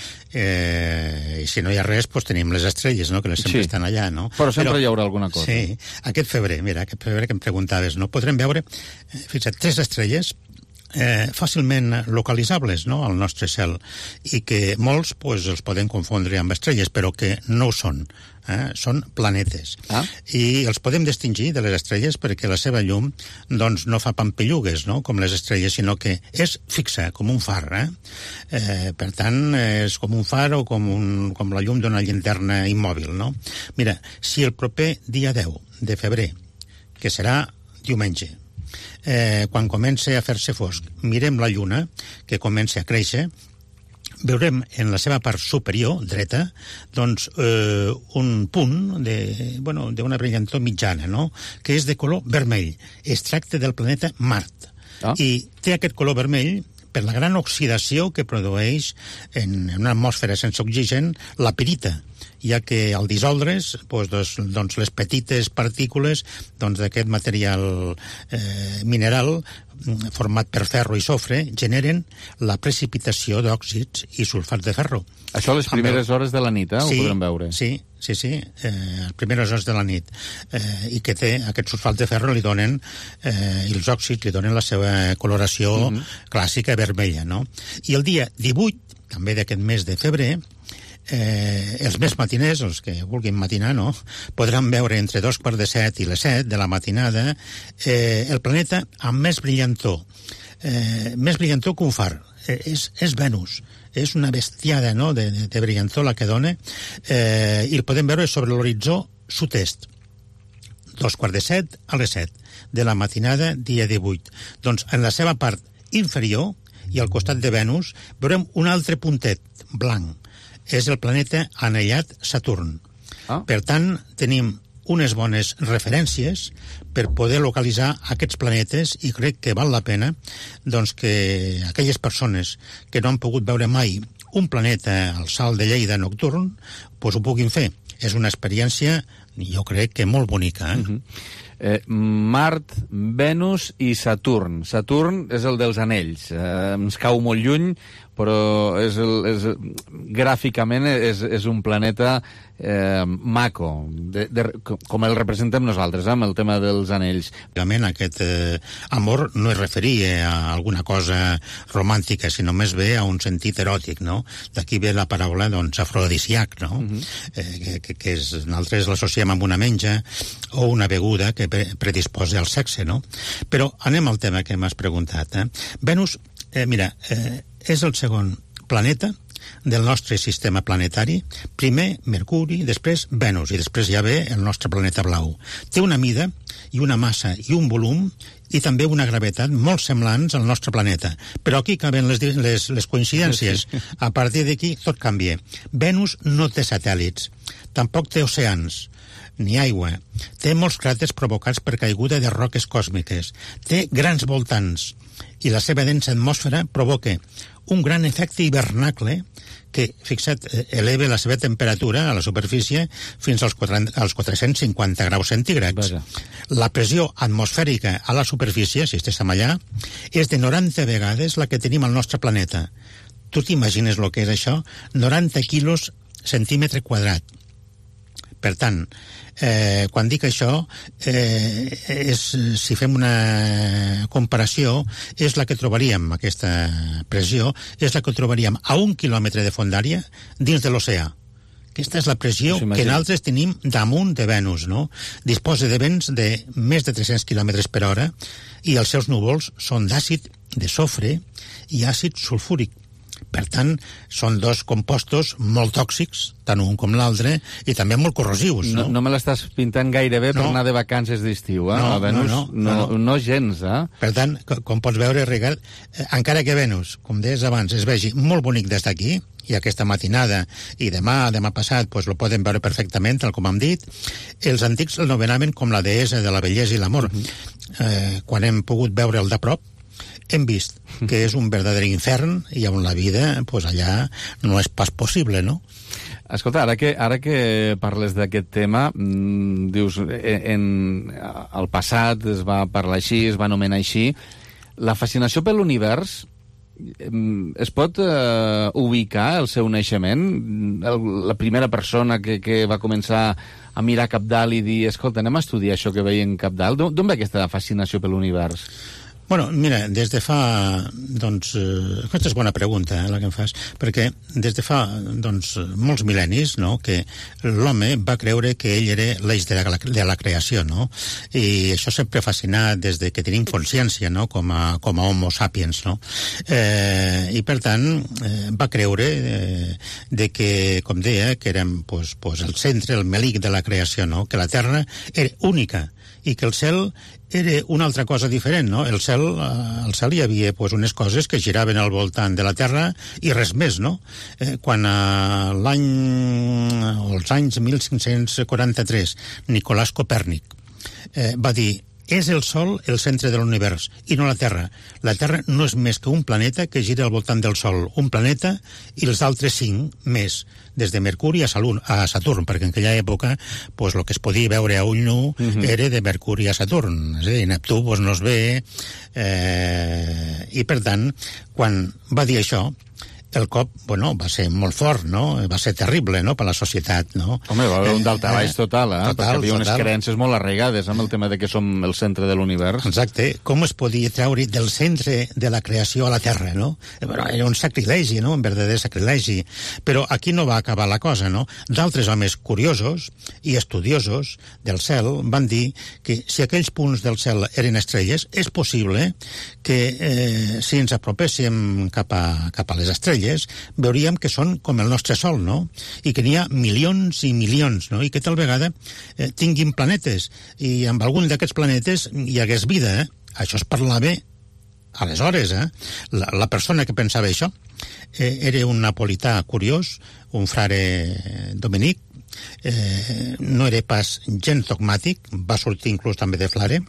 S15: eh, i si no hi ha res, pues tenim les estrelles, no?, que les sempre sí. estan allà, no?
S3: Però sempre Però, hi haurà alguna cosa.
S15: Sí, aquest febrer, mira, aquest febrer que em preguntaves, no? Podrem veure, eh, fixa't, tres estrelles eh, fàcilment localitzables, no?, al nostre cel, i que molts pues, els poden confondre amb estrelles, però que no ho són. Eh? Són planetes. Ah. I els podem distingir de les estrelles perquè la seva llum doncs, no fa pampillugues, no?, com les estrelles, sinó que és fixa, com un far. Eh? Eh, per tant, és com un far o com, un, com la llum d'una llanterna immòbil. No? Mira, si el proper dia deu de febrer, que serà diumenge, eh, quan comença a fer-se fosc, mirem la lluna, que comença a créixer, veurem en la seva part superior, dreta, doncs eh, un punt de, bueno, d'una brillantor mitjana, no?, que és de color vermell. Es tracta del planeta Mart. Ah. I té aquest color vermell per la gran oxidació que produeix en una atmosfera sense oxigen la pirita, ja que al dissoldre's, doncs, doncs les petites partícules doncs, d'aquest material eh, mineral format per ferro i sofre generen la precipitació d'òxids i sulfats de ferro.
S3: Això a les primeres hores de la nit, eh?
S15: Sí,
S3: ho podrem veure.
S15: Sí, sí, sí, eh, a les primeres hores de la nit. Eh, I que té aquests sulfats de ferro li donen, eh, i els òxids li donen la seva coloració mm-hmm. clàssica vermella, no? I el dia divuit, també d'aquest mes de febrer, Eh, els més matiners, els que vulguin matinar, no?, podran veure entre dos quarts de set i les set de la matinada eh, el planeta amb més brillantor. Eh, més brillantor que un far. Eh, és, és Venus. És una bestiada, no?, de, de, de brillantor la que dona, eh, i el podem veure sobre l'horitzó sud-est. Dos quarts de set a les set de la matinada, dia divuit. Doncs en la seva part inferior i al costat de Venus veurem un altre puntet blanc. És el planeta anellat Saturn. Ah. Per tant, tenim unes bones referències per poder localitzar aquests planetes i crec que val la pena doncs, que aquelles persones que no han pogut veure mai un planeta al Salt de Lleida nocturn doncs ho puguin fer. És una experiència, jo crec que molt bonica. Eh?
S3: Uh-huh. Eh, Mart, Venus i Saturn. Saturn és el dels anells. Eh, ens cau molt lluny, però és el, és, gràficament és, és un planeta eh, maco, de, de, com el representem nosaltres, eh, amb el tema dels anells.
S15: Aquest eh, amor no es referia a alguna cosa romàntica, sinó més bé a un sentit eròtic, no? D'aquí ve la paraula, doncs, afrodisíac, no? Uh-huh. eh, que, que és, nosaltres l'associem amb una menja o una beguda que pre predisposa al sexe, no? Però anem al tema que m'has preguntat. Eh? Venus, eh, mira, eh, és el segon planeta del nostre sistema planetari. Primer Mercuri, després Venus, i després ja ve el nostre planeta blau. Té una mida i una massa i un volum i també una gravetat molt semblants al nostre planeta. Però aquí caben les, les, les coincidències. A partir d'aquí tot canvia. Venus no té satèl·lits, tampoc té oceans, ni aigua. Té molts cràters provocats per caiguda de roques còsmiques. Té grans voltants i la seva densa atmosfera provoca un gran efecte hivernacle que, fixa't, eleva la seva temperatura a la superfície fins als, als quatre-cents cinquanta graus centígrads. Vaja. La pressió atmosfèrica a la superfície, si estéssim allà, és de noranta vegades la que tenim al nostre planeta. Tu t'imagines el que és això? noranta quilos centímetre quadrat. Per tant, eh, quan dic això, eh, és, si fem una comparació, és la que trobaríem, aquesta pressió, és la que trobaríem a un quilòmetre de fondària dins de l'oceà. Aquesta és la pressió que nosaltres tenim damunt de Venus, no? Disposa de vents de més de tres-cents quilòmetres per hora i els seus núvols són d'àcid de sofre i àcid sulfúric. Per tant, són dos compostos molt tòxics, tant un com l'altre, i també molt corrosius. No,
S3: no, no me l'estàs pintant gaire bé no. per anar de vacances d'estiu, eh?
S15: No,
S3: a Venus
S15: no, no, no, no.
S3: no gens, eh?
S15: Per tant, com pots veure, Ricard, eh, encara que Venus, com deies abans, es vegi molt bonic des d'aquí, i aquesta matinada, i demà, demà passat, pues, lo poden veure perfectament, tal com hem dit, els antics el nomenaven com la deessa de la bellesa i l'amor. Uh-huh. eh, quan hem pogut veure'l de prop, hem vist que és un verdader infern i on la vida, pues, allà no és pas possible, no?
S3: Escolta, ara que, ara que parles d'aquest tema, mmm, dius, en, en, al passat es va parlar així, es va anomenar així, la fascinació per l'univers es pot eh, ubicar el seu naixement? El, la primera persona que, que va començar a mirar cap dalt i dir, escolta, anem a estudiar això que veiem cap dalt, d'on ve aquesta fascinació per l'univers?
S15: Bueno, mira, des de fa, doncs, eh, aquesta és bona pregunta, eh, la que em fas, perquè des de fa, doncs, molts mil·lennis, no?, que l'home va creure que ell era l'eix de, la, de la creació, no?, i això sempre ha fascinat des de que tenim consciència, no?, com a, com a homo sapiens, no?, eh, i per tant eh, va creure eh, de que, com deia, que érem, pues, pues, el centre, el melic de la creació, no?, que la Terra era única, i que el cel era una altra cosa diferent, no? El cel, eh, al cel hi havia pues, unes coses que giraven al voltant de la Terra i res més, no? Eh, quan a l'any, als anys mil cinc-cents quaranta-tres, Nicolás Copèrnic eh, va dir és el Sol el centre de l'univers, i no la Terra. La Terra no és més que un planeta que gira al voltant del Sol. Un planeta i els altres cinc més, des de Mercuri a Saturn, a Saturn perquè en aquella època pues, el que es podia veure a ull nu uh-huh. era de Mercuri a Saturn. És a dir, Neptú pues, no es ve... Eh, I, per tant, quan va dir això, el cop, bueno, va ser molt fort, no? Va ser terrible, no?, per la societat, no?
S3: Home, va haver un daltabaix total, eh?
S15: Total,
S3: perquè hi havia unes
S15: total.
S3: creences molt arraigades amb el tema de que som el centre de l'univers.
S15: Exacte. Com es podia treure del centre de la creació a la Terra, no? Però era un sacrilegi, no?, un verdader sacrilegi. Però aquí no va acabar la cosa, no? D'altres homes curiosos i estudiosos del cel van dir que si aquells punts del cel eren estrelles, és possible que eh, si ens apropéssim cap a, cap a les estrelles veuríem que són com el nostre Sol, no? I que n'hi ha milions i milions, no? I que tal vegada eh, tinguin planetes, i amb algun d'aquests planetes hi hagués vida, eh? Això es parlava aleshores, eh? La, la persona que pensava això eh, era un napolità curiós, un frare dominic, eh, no era pas gens dogmàtic, va sortir inclús també de Flare,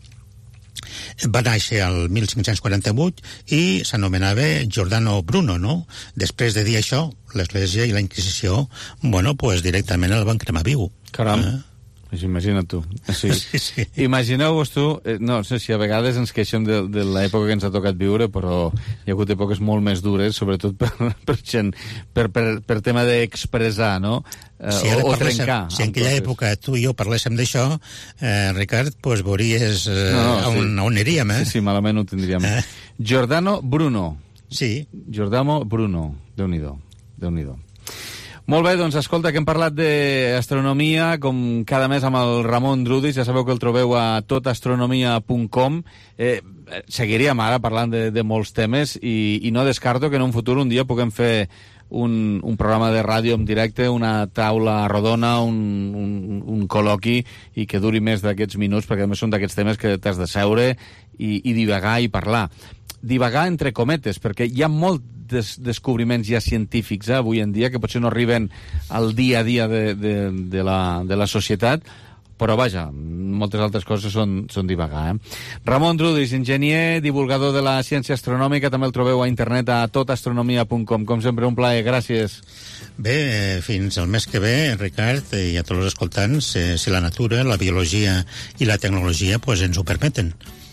S15: va néixer al mil cinc-cents quaranta-vuit i s'anomenava Giordano Bruno, no? Després de dir això, l'Església i la Inquisició, bueno, pues directament el van cremar viu.
S3: Caram.
S15: Eh?
S3: Imagina't tu. Sí.
S15: Sí, sí.
S3: Imagineu-vos tu, eh, no sé si a vegades ens queixem de, de l'època que ens ha tocat viure, però hi ha hagut èpoques molt més dures, sobretot per, per, gent, per, per, per tema d'expressar, no? Eh,
S15: si
S3: o, o trencar.
S15: Si en aquella època tu i jo parléssim d'això, eh, Ricard, pues veuries eh, no, no, on, sí. on aniríem, eh?
S3: Sí, sí, malament ho tindríem. Eh? Giordano Bruno.
S15: Sí.
S3: Giordano Bruno. Déu-n'hi-do. Déu-n'hi-do. Molt bé, doncs escolta, que hem parlat d'astronomia, com cada mes amb el Ramon Drudis, ja sabeu que el trobeu a totastronomia punt com. Eh, seguiríem ara parlant de, de molts temes i, i no descarto que en un futur un dia puguem fer un, un programa de ràdio en directe, una taula rodona, un, un, un col·loqui, i que duri més d'aquests minuts, perquè a més són d'aquests temes que t'has de seure i, i divagar i parlar. Divagar entre cometes, perquè hi ha molt des descobriments ja científics eh, avui en dia que potser no arriben al dia a dia de, de, de, la, de la societat, però vaja, moltes altres coses són, són divagar. Eh? Ramon Drudis, enginyer, divulgador de la ciència astronòmica, també el trobeu a internet a totastronomia punt com. Com sempre, un plaer, gràcies.
S15: Bé, fins el mes que ve, Ricard, i a tots els escoltants, eh, si la natura, la biologia i la tecnologia pues, ens ho permeten.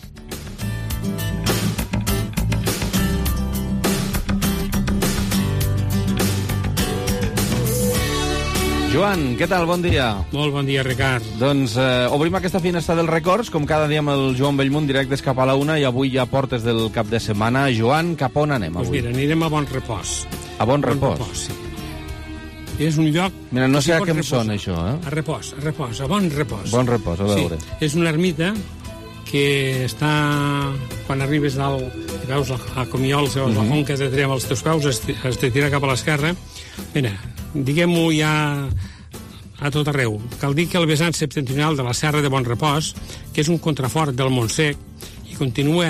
S3: Joan, què tal? Bon dia.
S16: Molt bon dia, Ricard.
S3: Doncs eh, obrim aquesta finestra dels records, com cada dia amb el Joan Bellmunt, directes cap a la una, i avui ja portes del cap de setmana. Joan, cap on anem avui?
S16: Doncs mira, anirem a Bon Repòs.
S3: A Bon, bon Repòs?
S16: Repòs, sí. És un lloc...
S3: Mira, no sé a què em sona això, eh?
S16: A Repòs, a Repòs, a Bon Repòs.
S3: Bon Repòs, a veure.
S16: Sí, és una ermita que està... Quan arribes dalt i veus la, a Comiols, veus uh -huh. la font que te trem als teus peus, es, es te tira cap a l'esquerra. Mira, diguem-ho ja a tot arreu. Cal dir que el vessant septentrional de la Serra de Bon Repòs, que és un contrafort del Montsec, i continua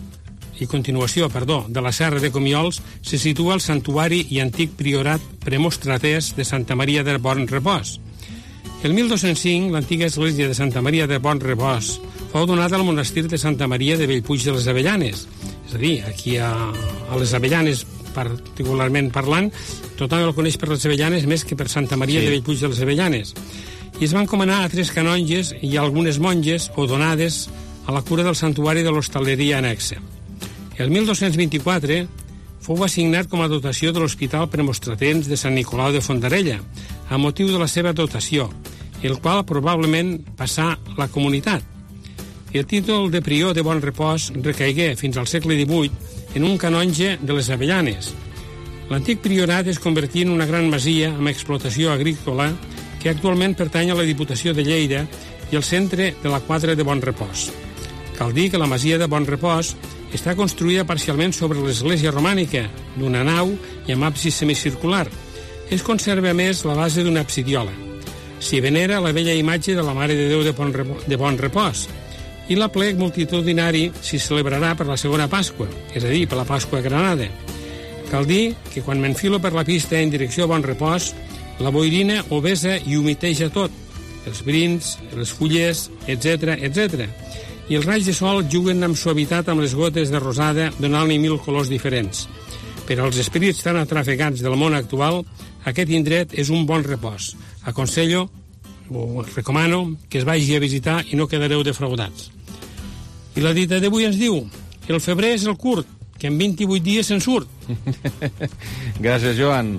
S16: i continuació, perdó, de la Serra de Comiols, se situa el santuari i antic priorat premostratés de Santa Maria de Bon Repòs. El mil dos-cents cinc, l'antiga església de Santa Maria de Bon Repòs fou donada al monestir de Santa Maria de Bellpuig de les Avellanes. És a dir, aquí a, a les Avellanes, particularment parlant, tothom el coneix per les Avellanes més que per Santa Maria sí. de Bellpuig de les Avellanes. I es van encomanar a tres canonges i a algunes monges o donades a la cura del santuari de l'hostaleria anexa. El mil dos-cents vint-i-quatre fou assignat com a dotació de l'Hospital Premostratens de Sant Nicolau de Fondarella, a motiu de la seva dotació, el qual probablement passà a la comunitat. El títol de prior de Bon Repòs recaigué fins al segle divuit en un canonge de les Avellanes. L'antic priorat es convertí en una gran masia amb explotació agrícola que actualment pertany a la Diputació de Lleida i al centre de la quadra de Bon Repòs. Cal dir que la masia de Bon Repòs està construïda parcialment sobre l'església romànica, d'una nau i amb absis semicircular. Es conserva, a més, la base d'una absidiola. S'hi venera la vella imatge de la Mare de Déu de Bon Repòs, de Bon Repòs i l'aplec multitudinari s'hi celebrarà per la segona Pasqua, és a dir, per la Pasqua Granada. Cal dir que quan m'enfilo per la pista en direcció a Bon Repòs, la boirina ho besa i humiteja tot, els brins, les fulles, etcètera, etcètera. i els raigs de sol juguen amb suavitat amb les gotes de rosada, donant-li mil colors diferents. Per als espírits tan atrafegats del món actual, aquest indret és un bon repòs. Aconsello, o recomano, que es vagi a visitar i no quedareu defraudats. I la dita d'avui ens diu: el febrer és el curt, que en vint-i-vuit dies se'n surt.
S3: Gràcies, Joan.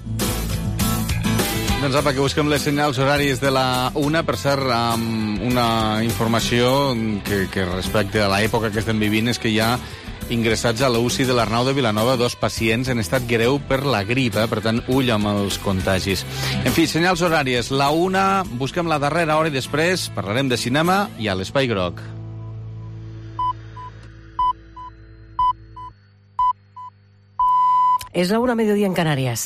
S3: Doncs apa, que busquem les senyals horaris de la una, per cert, amb una informació que, que respecte a l'època que estem vivint és que hi ha ingressats a l'U C I de l'Arnau de Vilanova dos pacients en estat greu per la grip, eh? Per tant, ull amb els contagis. En fi, senyals horàries, la una, busquem la darrera hora i després parlarem de cinema i a l'Espai Groc.
S17: Es la una, mediodía en Canarias.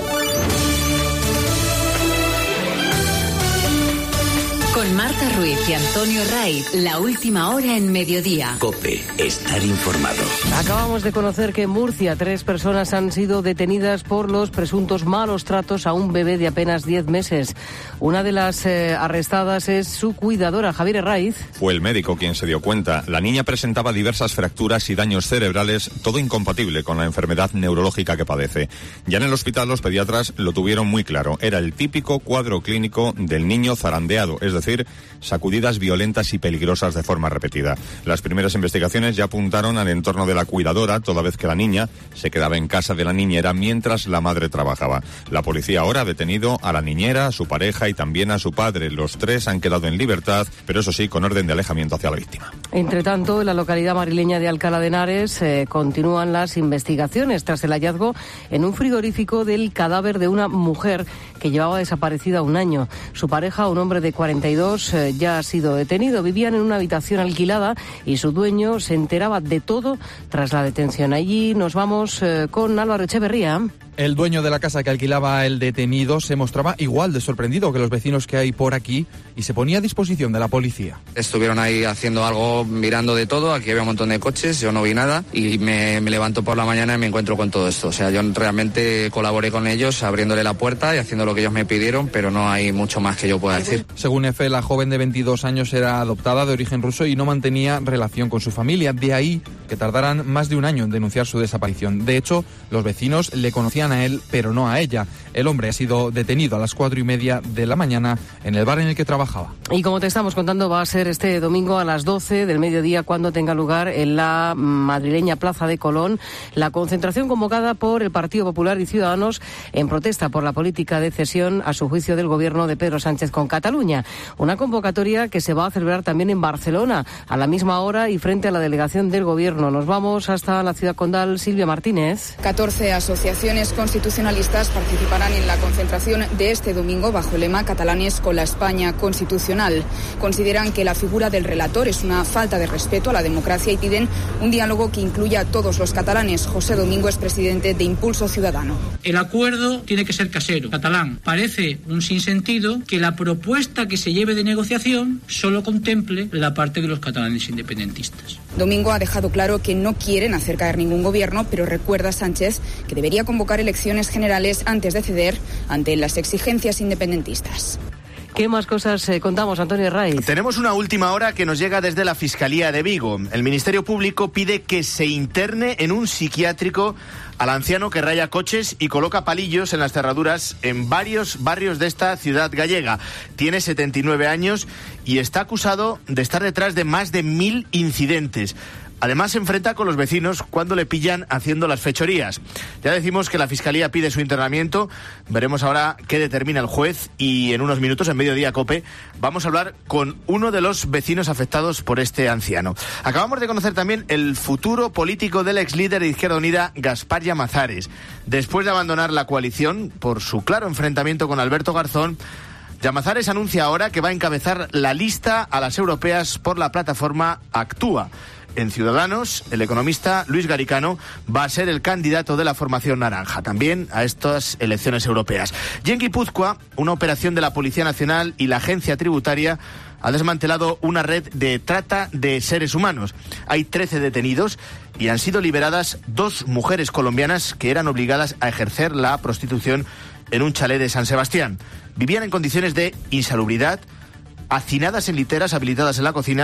S2: Con Marta Ruiz y Antonio Raiz, la última hora en Mediodía.
S11: COPE, estar informado.
S17: Acabamos de conocer que en Murcia tres personas han sido detenidas por los presuntos malos tratos a un bebé de apenas diez meses. Una de las eh, arrestadas es su cuidadora, Javier Herraiz.
S18: Fue el médico quien se dio cuenta. La niña presentaba diversas fracturas y daños cerebrales, todo incompatible con la enfermedad neurológica que padece. Ya en el hospital los pediatras lo tuvieron muy claro. Era el típico cuadro clínico del niño zarandeado, es decir, sacudidas violentas y peligrosas de forma repetida. Las primeras investigaciones ya apuntaron al entorno de la cuidadora, toda vez que la niña se quedaba en casa de la niñera mientras la madre trabajaba. La policía ahora ha detenido a la niñera, a su pareja y también a su padre. Los tres han quedado en libertad, pero eso sí, con orden de alejamiento hacia la víctima.
S17: Entre tanto, en la localidad madrileña de Alcalá de Henares eh, continúan las investigaciones tras el hallazgo en un frigorífico del cadáver de una mujer que llevaba desaparecida un año. Su pareja, un hombre de cuarenta y dos, eh, ya ha sido detenido. Vivían en una habitación alquilada y su dueño se enteraba de todo tras la detención. Allí nos vamos eh, con Álvaro Echeverría.
S19: El dueño de la casa que alquilaba el detenido se mostraba igual de sorprendido que los vecinos que hay por aquí y se ponía a disposición de la policía.
S20: Estuvieron ahí haciendo algo, mirando de todo, aquí había un montón de coches, yo no vi nada y me, me levanto por la mañana y me encuentro con todo esto. O sea, yo realmente colaboré con ellos abriéndole la puerta y haciendo lo que ellos me pidieron, pero no hay mucho más que yo pueda decir.
S19: Según Efe, la joven de veintidós años era adoptada de origen ruso y no mantenía relación con su familia. De ahí que tardaran más de un año en denunciar su desaparición. De hecho, los vecinos le conocían a él, pero no a ella. El hombre ha sido detenido a las cuatro y media de la mañana en el bar en el que trabajaba.
S17: Y como te estamos contando, va a ser este domingo a las doce del mediodía cuando tenga lugar en la madrileña Plaza de Colón la concentración convocada por el Partido Popular y Ciudadanos en protesta por la política de cesión a su juicio del gobierno de Pedro Sánchez con Cataluña. Una convocatoria que se va a celebrar también en Barcelona a la misma hora y frente a la delegación del gobierno. Nos vamos hasta la ciudad condal. Silvia Martínez.
S21: catorce asociaciones constitucionalistas participarán en la concentración de este domingo bajo el lema Catalanes con la España constitucional. Consideran que la figura del relator es una falta de respeto a la democracia y piden un diálogo que incluya a todos los catalanes. José Domingo es presidente de Impulso Ciudadano.
S22: El acuerdo tiene que ser casero, catalán. Parece un sinsentido que la propuesta que se lleve de negociación solo contemple la parte de los catalanes independentistas.
S21: Domingo ha dejado claro que no quieren hacer caer ningún gobierno, pero recuerda a Sánchez que debería convocar elecciones generales antes de ceder ante las exigencias independentistas.
S17: ¿Qué más cosas eh, contamos, Antonio Herraiz?
S23: Tenemos una última hora que nos llega desde la Fiscalía de Vigo. El Ministerio Público pide que se interne en un psiquiátrico al anciano que raya coches y coloca palillos en las cerraduras en varios barrios de esta ciudad gallega. Tiene setenta y nueve años y está acusado de estar detrás de más de mil incidentes. Además, se enfrenta con los vecinos cuando le pillan haciendo las fechorías. Ya decimos que la Fiscalía pide su internamiento. Veremos ahora qué determina el juez y en unos minutos, en Mediodía COPE, vamos a hablar con uno de los vecinos afectados por este anciano. Acabamos de conocer también el futuro político del ex líder de Izquierda Unida, Gaspar Llamazares. Después de abandonar la coalición por su claro enfrentamiento con Alberto Garzón, Llamazares anuncia ahora que va a encabezar la lista a las europeas por la plataforma Actúa. En Ciudadanos, el economista Luis Garicano va a ser el candidato de la formación naranja, también a estas elecciones europeas. Y en Guipúzcoa, una operación de la Policía Nacional y la Agencia Tributaria ha desmantelado una red de trata de seres humanos. Hay trece detenidos y han sido liberadas dos mujeres colombianas que eran obligadas a ejercer la prostitución en un chalet de San Sebastián. Vivían en condiciones de insalubridad, hacinadas en literas habilitadas en la cocina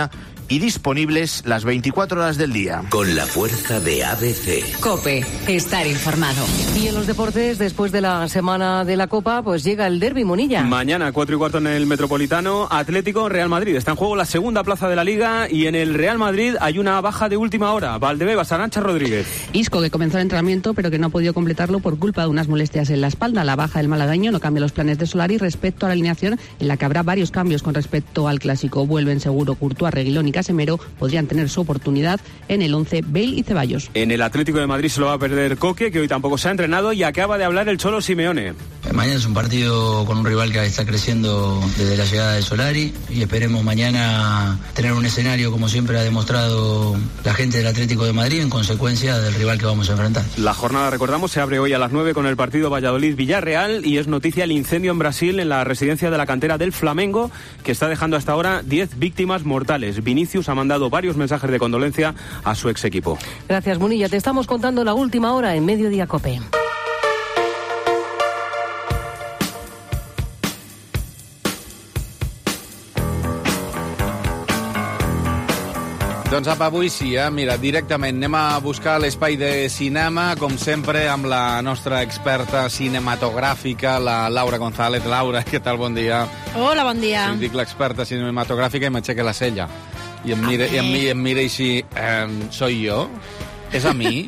S23: y disponibles las veinticuatro horas del día.
S11: Con la fuerza de A B C.
S2: COPE, estar informado.
S17: Y en los deportes, después de la semana de la Copa, pues llega el Derbi Munilla.
S1: Mañana, cuatro y cuarto en el Metropolitano, Atlético, Real Madrid. Está en juego la segunda plaza de la Liga y en el Real Madrid hay una baja de última hora. Valdebebas, Arantxa Rodríguez.
S4: Isco, que comenzó el entrenamiento, pero que no ha podido completarlo por culpa de unas molestias en la espalda. La baja del malagueño no cambia los planes de Solari respecto a la alineación, en la que habrá varios cambios con respecto al clásico. Vuelven seguro Courtois, Reguilón y Casemiro. Podrían tener su oportunidad en el once Bale y Ceballos.
S1: En el Atlético de Madrid se lo va a perder Coque, que hoy tampoco se ha entrenado, y acaba de hablar el Cholo Simeone.
S6: Mañana es un partido con un rival que está creciendo desde la llegada de Solari y esperemos mañana tener un escenario como siempre ha demostrado la gente del Atlético de Madrid en consecuencia del rival que vamos a enfrentar.
S1: La jornada, recordamos, se abre hoy a las nueve con el partido Valladolid-Villarreal y es noticia el incendio en Brasil en la residencia de la cantera del Flamengo, que está dejando hasta ahora diez víctimas mortales. Vinicius ha mandado varios mensajes de condolencia a su ex equipo.
S17: Gracias, Munilla. Te estamos contando la última hora en Mediodía COPE.
S3: Doncs apa, avui sí, eh? Mira, directament anem a buscar l'espai de cinema, com sempre, amb la nostra experta cinematogràfica, la Laura González. Laura, què tal? Bon dia.
S24: Hola, bon dia.
S3: Si dic l'experta cinematogràfica i m'aixeca la cella. I em mira, i em, i em mira així, eh, soy jo? És a mi?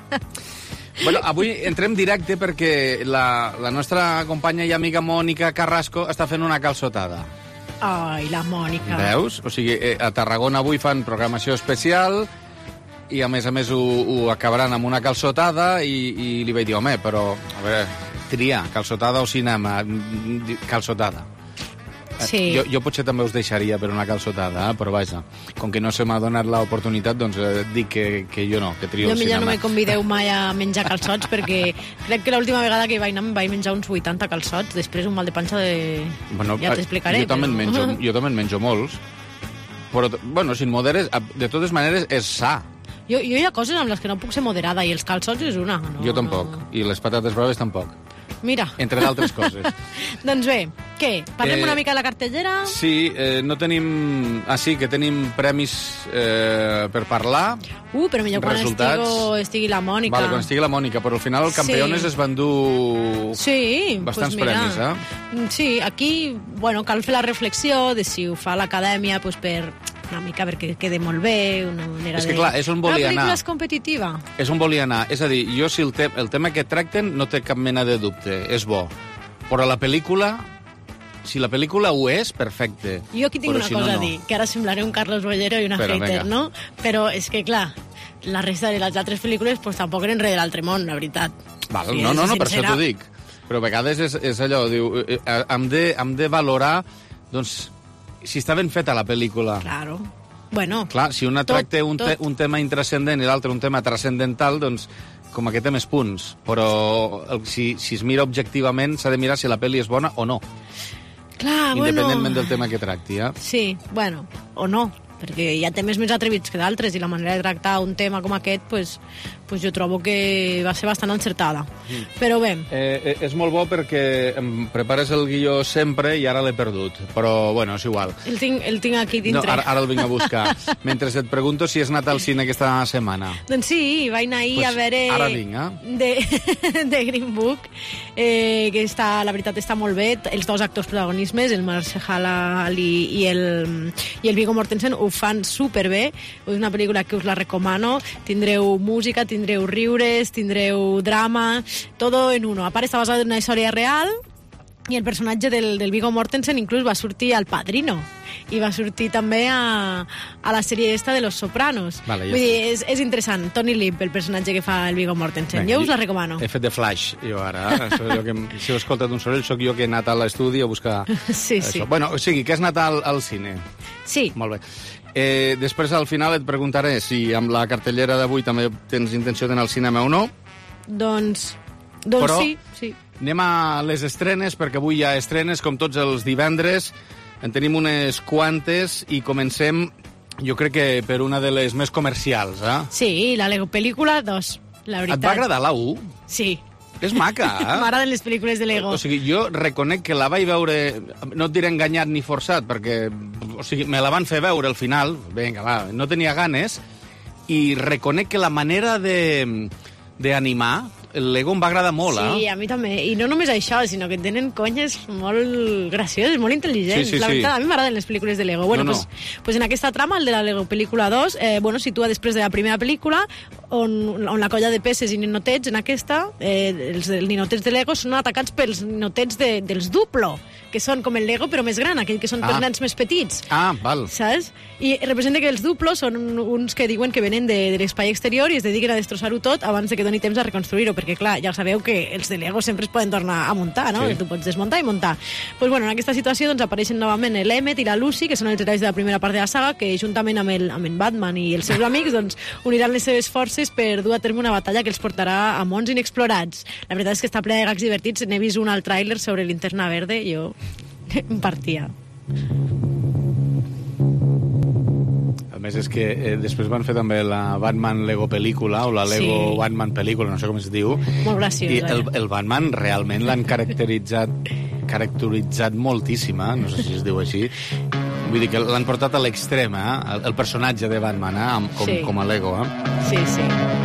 S3: Bueno, avui entrem directe perquè la, la nostra companya i amiga Mònica Carrasco està fent una calçotada.
S24: Ai, la Mònica.
S3: Veus? O sigui, a Tarragona avui fan programació especial i, a més a més, ho, ho acabaran amb una calçotada i, i li vaig dir, home, però, a veure, tria, calçotada o cinema, calçotada.
S24: Sí.
S3: Jo, jo potser també us deixaria per una calçotada, eh? Però vaja, com que no se m'ha donat l'oportunitat, doncs eh, dic que, que jo no, que trio
S24: jo
S3: el cinema.
S24: Jo no me convideu mai a menjar calçots perquè crec que l'última vegada que hi vaig anar em vaig menjar uns vuitanta calçots, després un mal de panxa de...
S3: Bueno,
S24: ja t'explicaré.
S3: Jo també en menjo, jo també en menjo molts, però, bueno, si en moderes, de totes maneres, és sa.
S24: Jo, jo hi ha coses amb les que no puc ser moderada i els calçots és una. No,
S3: jo tampoc, no. I les patates braves tampoc.
S24: Mira.
S3: Entre d'altres coses.
S24: Doncs bé, què? Parlem
S3: eh,
S24: una mica de la cartellera?
S3: Sí, eh, no tenim... Ah, sí, que tenim premis eh, per parlar.
S24: Uh, però millor quan estigo, estigui la Mònica.
S3: Vale, quan estigui la Mònica, però al final el Campeones sí. es van dur
S24: sí,
S3: bastants
S24: pues mira,
S3: premis, eh?
S24: Sí, aquí, bueno, cal fer la reflexió de si ho fa l'acadèmia pues, per una mica perquè quede molt bé, una manera
S3: és que,
S24: de...
S3: clar, és on volia anar.
S24: La pel·lícula és competitiva.
S3: És on volia anar. És a dir, jo si el, te el tema que tracten no té cap mena de dubte, és bo. Però la pel·lícula, si la pel·lícula ho és, perfecte.
S24: Jo aquí tinc
S3: però
S24: una
S3: si
S24: cosa
S3: no,
S24: a dir,
S3: no.
S24: que ara semblaré un Carlos Bollero i una
S3: Però,
S24: hater,
S3: venga.
S24: no? Però és que, clar, la resta de les altres pel·lícules pues, tampoc eren res de l'altre món, la veritat.
S3: Val,
S24: Sí,
S3: no, no, no,
S24: sincera.
S3: per això t'ho dic. Però a vegades és, és allò, diu, eh, eh, hem, de, hem de valorar, doncs, si està ben feta la pel·lícula.
S24: Claro. Bueno,
S3: Clar, si una
S24: tot,
S3: tracta un, te,
S24: tot.
S3: un tema intrascendent i l'altre un tema transcendental, doncs com que té més punts. Però el, si, si es mira objectivament s'ha de mirar si la pel·li és bona o no.
S24: Clar,
S3: Independentment
S24: bueno...
S3: del tema que tracti, eh?
S24: Sí, bueno, o no, perquè hi ha temes més atrevits que d'altres i la manera de tractar un tema com aquest, pues, pues jo trobo que va ser bastant encertada.
S3: Mm.
S24: Però bé...
S3: Eh, és molt bo perquè em prepares el guió sempre i ara l'he perdut. Però, bueno, és igual.
S24: El tinc, el tinc aquí
S3: No,
S24: dintre.
S3: ara, ara el vinc a buscar. Mentre et pregunto si has anat al cine aquesta setmana.
S24: Doncs sí, vaig anar ahir
S3: Pues
S24: a veure...
S3: ara vinc, eh?
S24: De, de Green Book, eh, que està, la veritat està molt bé. Els dos actors protagonismes, el Mahershala Ali i el, i el Viggo Mortensen, ho fan superbé. És una pel·lícula que us la recomano. Tindreu música, tindreu riures, tindreu drama, todo en uno. A part, està basat en una història real i el personatge del, del Viggo Mortensen inclús va sortir al Padrino i va sortir també a, a la sèrie esta de Los Sopranos.
S3: Vale, ja
S24: Vull dir, és, és interessant. Tony Lip, el personatge que fa el Viggo Mortensen.
S3: Venga,
S24: Jo us la recomano.
S3: He fet de flash, jo ara. Eh? Això, jo que, si heu escoltat un soroll, sóc jo que he anat a l'estudi a buscar
S24: Sí,
S3: això.
S24: sí.
S3: Bueno, o sigui, que has anat al, al cine.
S24: Sí.
S3: Molt bé. Eh, després, al final, et preguntaré si amb la cartellera d'avui també tens intenció d'anar al cinema o no.
S24: Doncs, doncs
S3: Però
S24: sí, sí.
S3: anem a les estrenes, perquè avui hi ha estrenes, com tots els divendres. En tenim unes quantes i comencem, jo crec que per una de les més comercials, eh?
S24: Sí, la Lego pel·lícula dos, la veritat.
S3: Et va agradar la u?
S24: Sí.
S3: És maca, eh?
S24: M'agraden les pel·lícules de Lego.
S3: O sigui, jo reconec que la vaig veure, no et diré enganyat ni forçat, perquè o sigui, me la van fer veure al final, vinga, va, no tenia ganes, i reconec que la manera de d'animar el Lego em va agradar molt,
S24: sí,
S3: eh?
S24: a mi també. I no només això, sinó que tenen conyes molt gracioses, molt intel·ligents.
S3: Sí, sí,
S24: la
S3: sí.
S24: veritat, a mi m'agraden les pel·lícules de Lego. Bueno,
S3: No, no.
S24: Pues, pues en aquesta trama, el de la Lego pel·lícula dos, eh, bueno, situa després de la primera pel·lícula, on, on la colla de peces i ninotets, en aquesta, eh, els, els ninotets de Lego són atacats pels ninotets de, dels Duplo, que són com el Lego, però més gran, aquell que són
S3: Ah.
S24: pels nens més petits.
S3: Ah, val.
S24: Saps? I representa que els Duplo són uns que diuen que venen de, de l'espai exterior i es dediquen a destrossar-ho tot abans de que doni temps a reconstruir-ho, perquè clar, ja sabeu que els de Lego sempre es poden tornar a muntar, no?
S3: Sí.
S24: Tu pots desmuntar i muntar. Pues bueno, en aquesta situació doncs, apareixen novament l'Emmet i la Lucy, que són els herois de la primera part de la saga, que juntament amb el, amb el Batman i els seus amics doncs, uniran les seves forces per dur a terme una batalla que els portarà a mons inexplorats. La veritat és que està ple de gags divertits. N'he vist un al tràiler sobre Linterna Verde i jo em partia.
S3: A més, és que eh, després van fer també la Batman Lego pel·lícula, o la Lego
S24: Sí.
S3: Batman pel·lícula, no sé com es diu.
S24: Molt graciós,
S3: I el,
S24: eh?
S3: el Batman realment l'han caracteritzat caracteritzat moltíssim, eh? No sé si es diu així. Vull dir que l'han portat a l'extrem, eh? El, el personatge de Batman, eh? Amb- Com,
S24: Sí.
S3: com a Lego, eh?
S24: Sí, sí.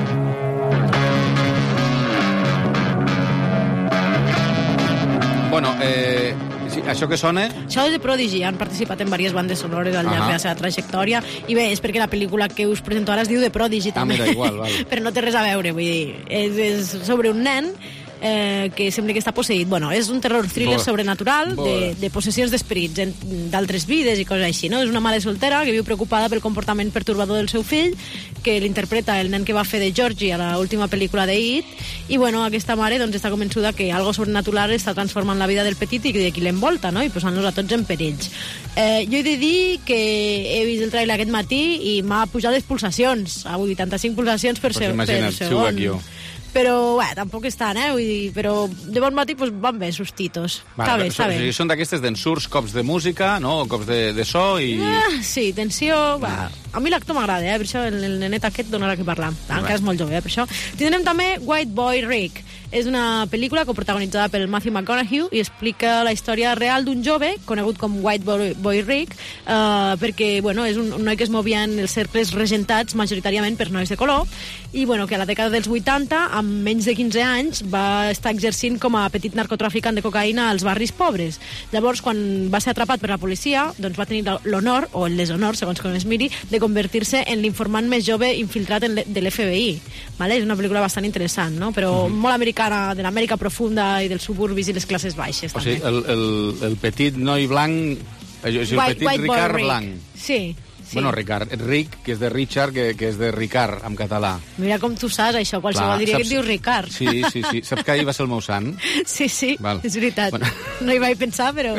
S3: Bueno, eh, sí, això que sona...
S24: Això és de Prodigy, han participat en diverses bandes sonores al llarg
S3: Ahà.
S24: de la seva trajectòria, i bé, és perquè la pel·lícula que us presento ara es diu de Prodigy,
S3: Ah,
S24: també.
S3: mira, igual, val.
S24: Però no té res a veure, vull dir, és, és sobre un nen eh, que sembla que està posseït. Bueno, és un terror thriller
S3: Boa.
S24: sobrenatural de,
S3: Boa.
S24: de possessions d'esperits en- d'altres vides i coses així, no? És una mare soltera que viu preocupada pel comportament pertorbador del seu fill, que l'interpreta el nen que va fer de Georgie a l'última pel·lícula de It, i bueno, aquesta mare doncs, està convençuda que algo sobrenatural està transformant la vida del petit i de qui l'envolta, no? I posant-los a tots en perills. Eh, jo he de dir que he vist el trailer aquest matí i m'ha pujat les pulsacions, a vuitanta-cinc pulsacions per,
S3: Pues
S24: se per
S3: imagina't, si ho
S24: segon.
S3: veig jo.
S24: Però, bé, tampoc estan, eh? Vull dir, però de bon matí pues, van bé, sustitos.
S3: Vale,
S24: està bé,
S3: són,
S24: està bé.
S3: o sigui, són d'aquestes d'ensurts, cops de música, no? Cops de, de so i...
S24: Ah, sí, tensió... Va. A mi l'actor m'agrada, eh? Per això el, el nenet aquest donarà que parlar. Encara és molt jove, eh? Per això. Tindrem també White Boy Rick. És una pel·lícula coprotagonitzada pel Matthew McConaughey i explica la història real d'un jove, conegut com White Boy, Boy Rick, eh, perquè bueno, és un, un noi que es movia en els cercles regentats majoritàriament per nois de color, i bueno, que a la dècada dels vuitanta, amb menys de quinze anys, va estar exercint com a petit narcotraficant de cocaïna als barris pobres. Llavors, quan va ser atrapat per la policia, doncs va tenir l'honor, o el deshonor, segons com es miri, de convertir-se en l'informant més jove infiltrat en l- de l'F B I. Vale? És una pel·lícula bastant interessant, no? Però
S3: Mhm.
S24: molt americana, de l'Amèrica profunda i dels suburbis i les classes baixes.
S3: O
S24: també.
S3: sigui, el, el, el petit noi blanc... O sigui, el
S24: White-
S3: petit
S24: White Boy
S3: Ricard
S24: Rick.
S3: blanc.
S24: Sí, sí.
S3: Bueno, Ricard, Rick, que és de Richard, que, que és de Ricard, en català.
S24: Mira com tu saps això, qualsevol
S3: Clar,
S24: diria que
S3: saps-
S24: et dius Ricard.
S3: Sí, sí, sí. Saps que ahir va ser el meu sant?
S24: Sí, sí,
S3: Val.
S24: és veritat.
S3: Bueno.
S24: No hi vaig pensar, però...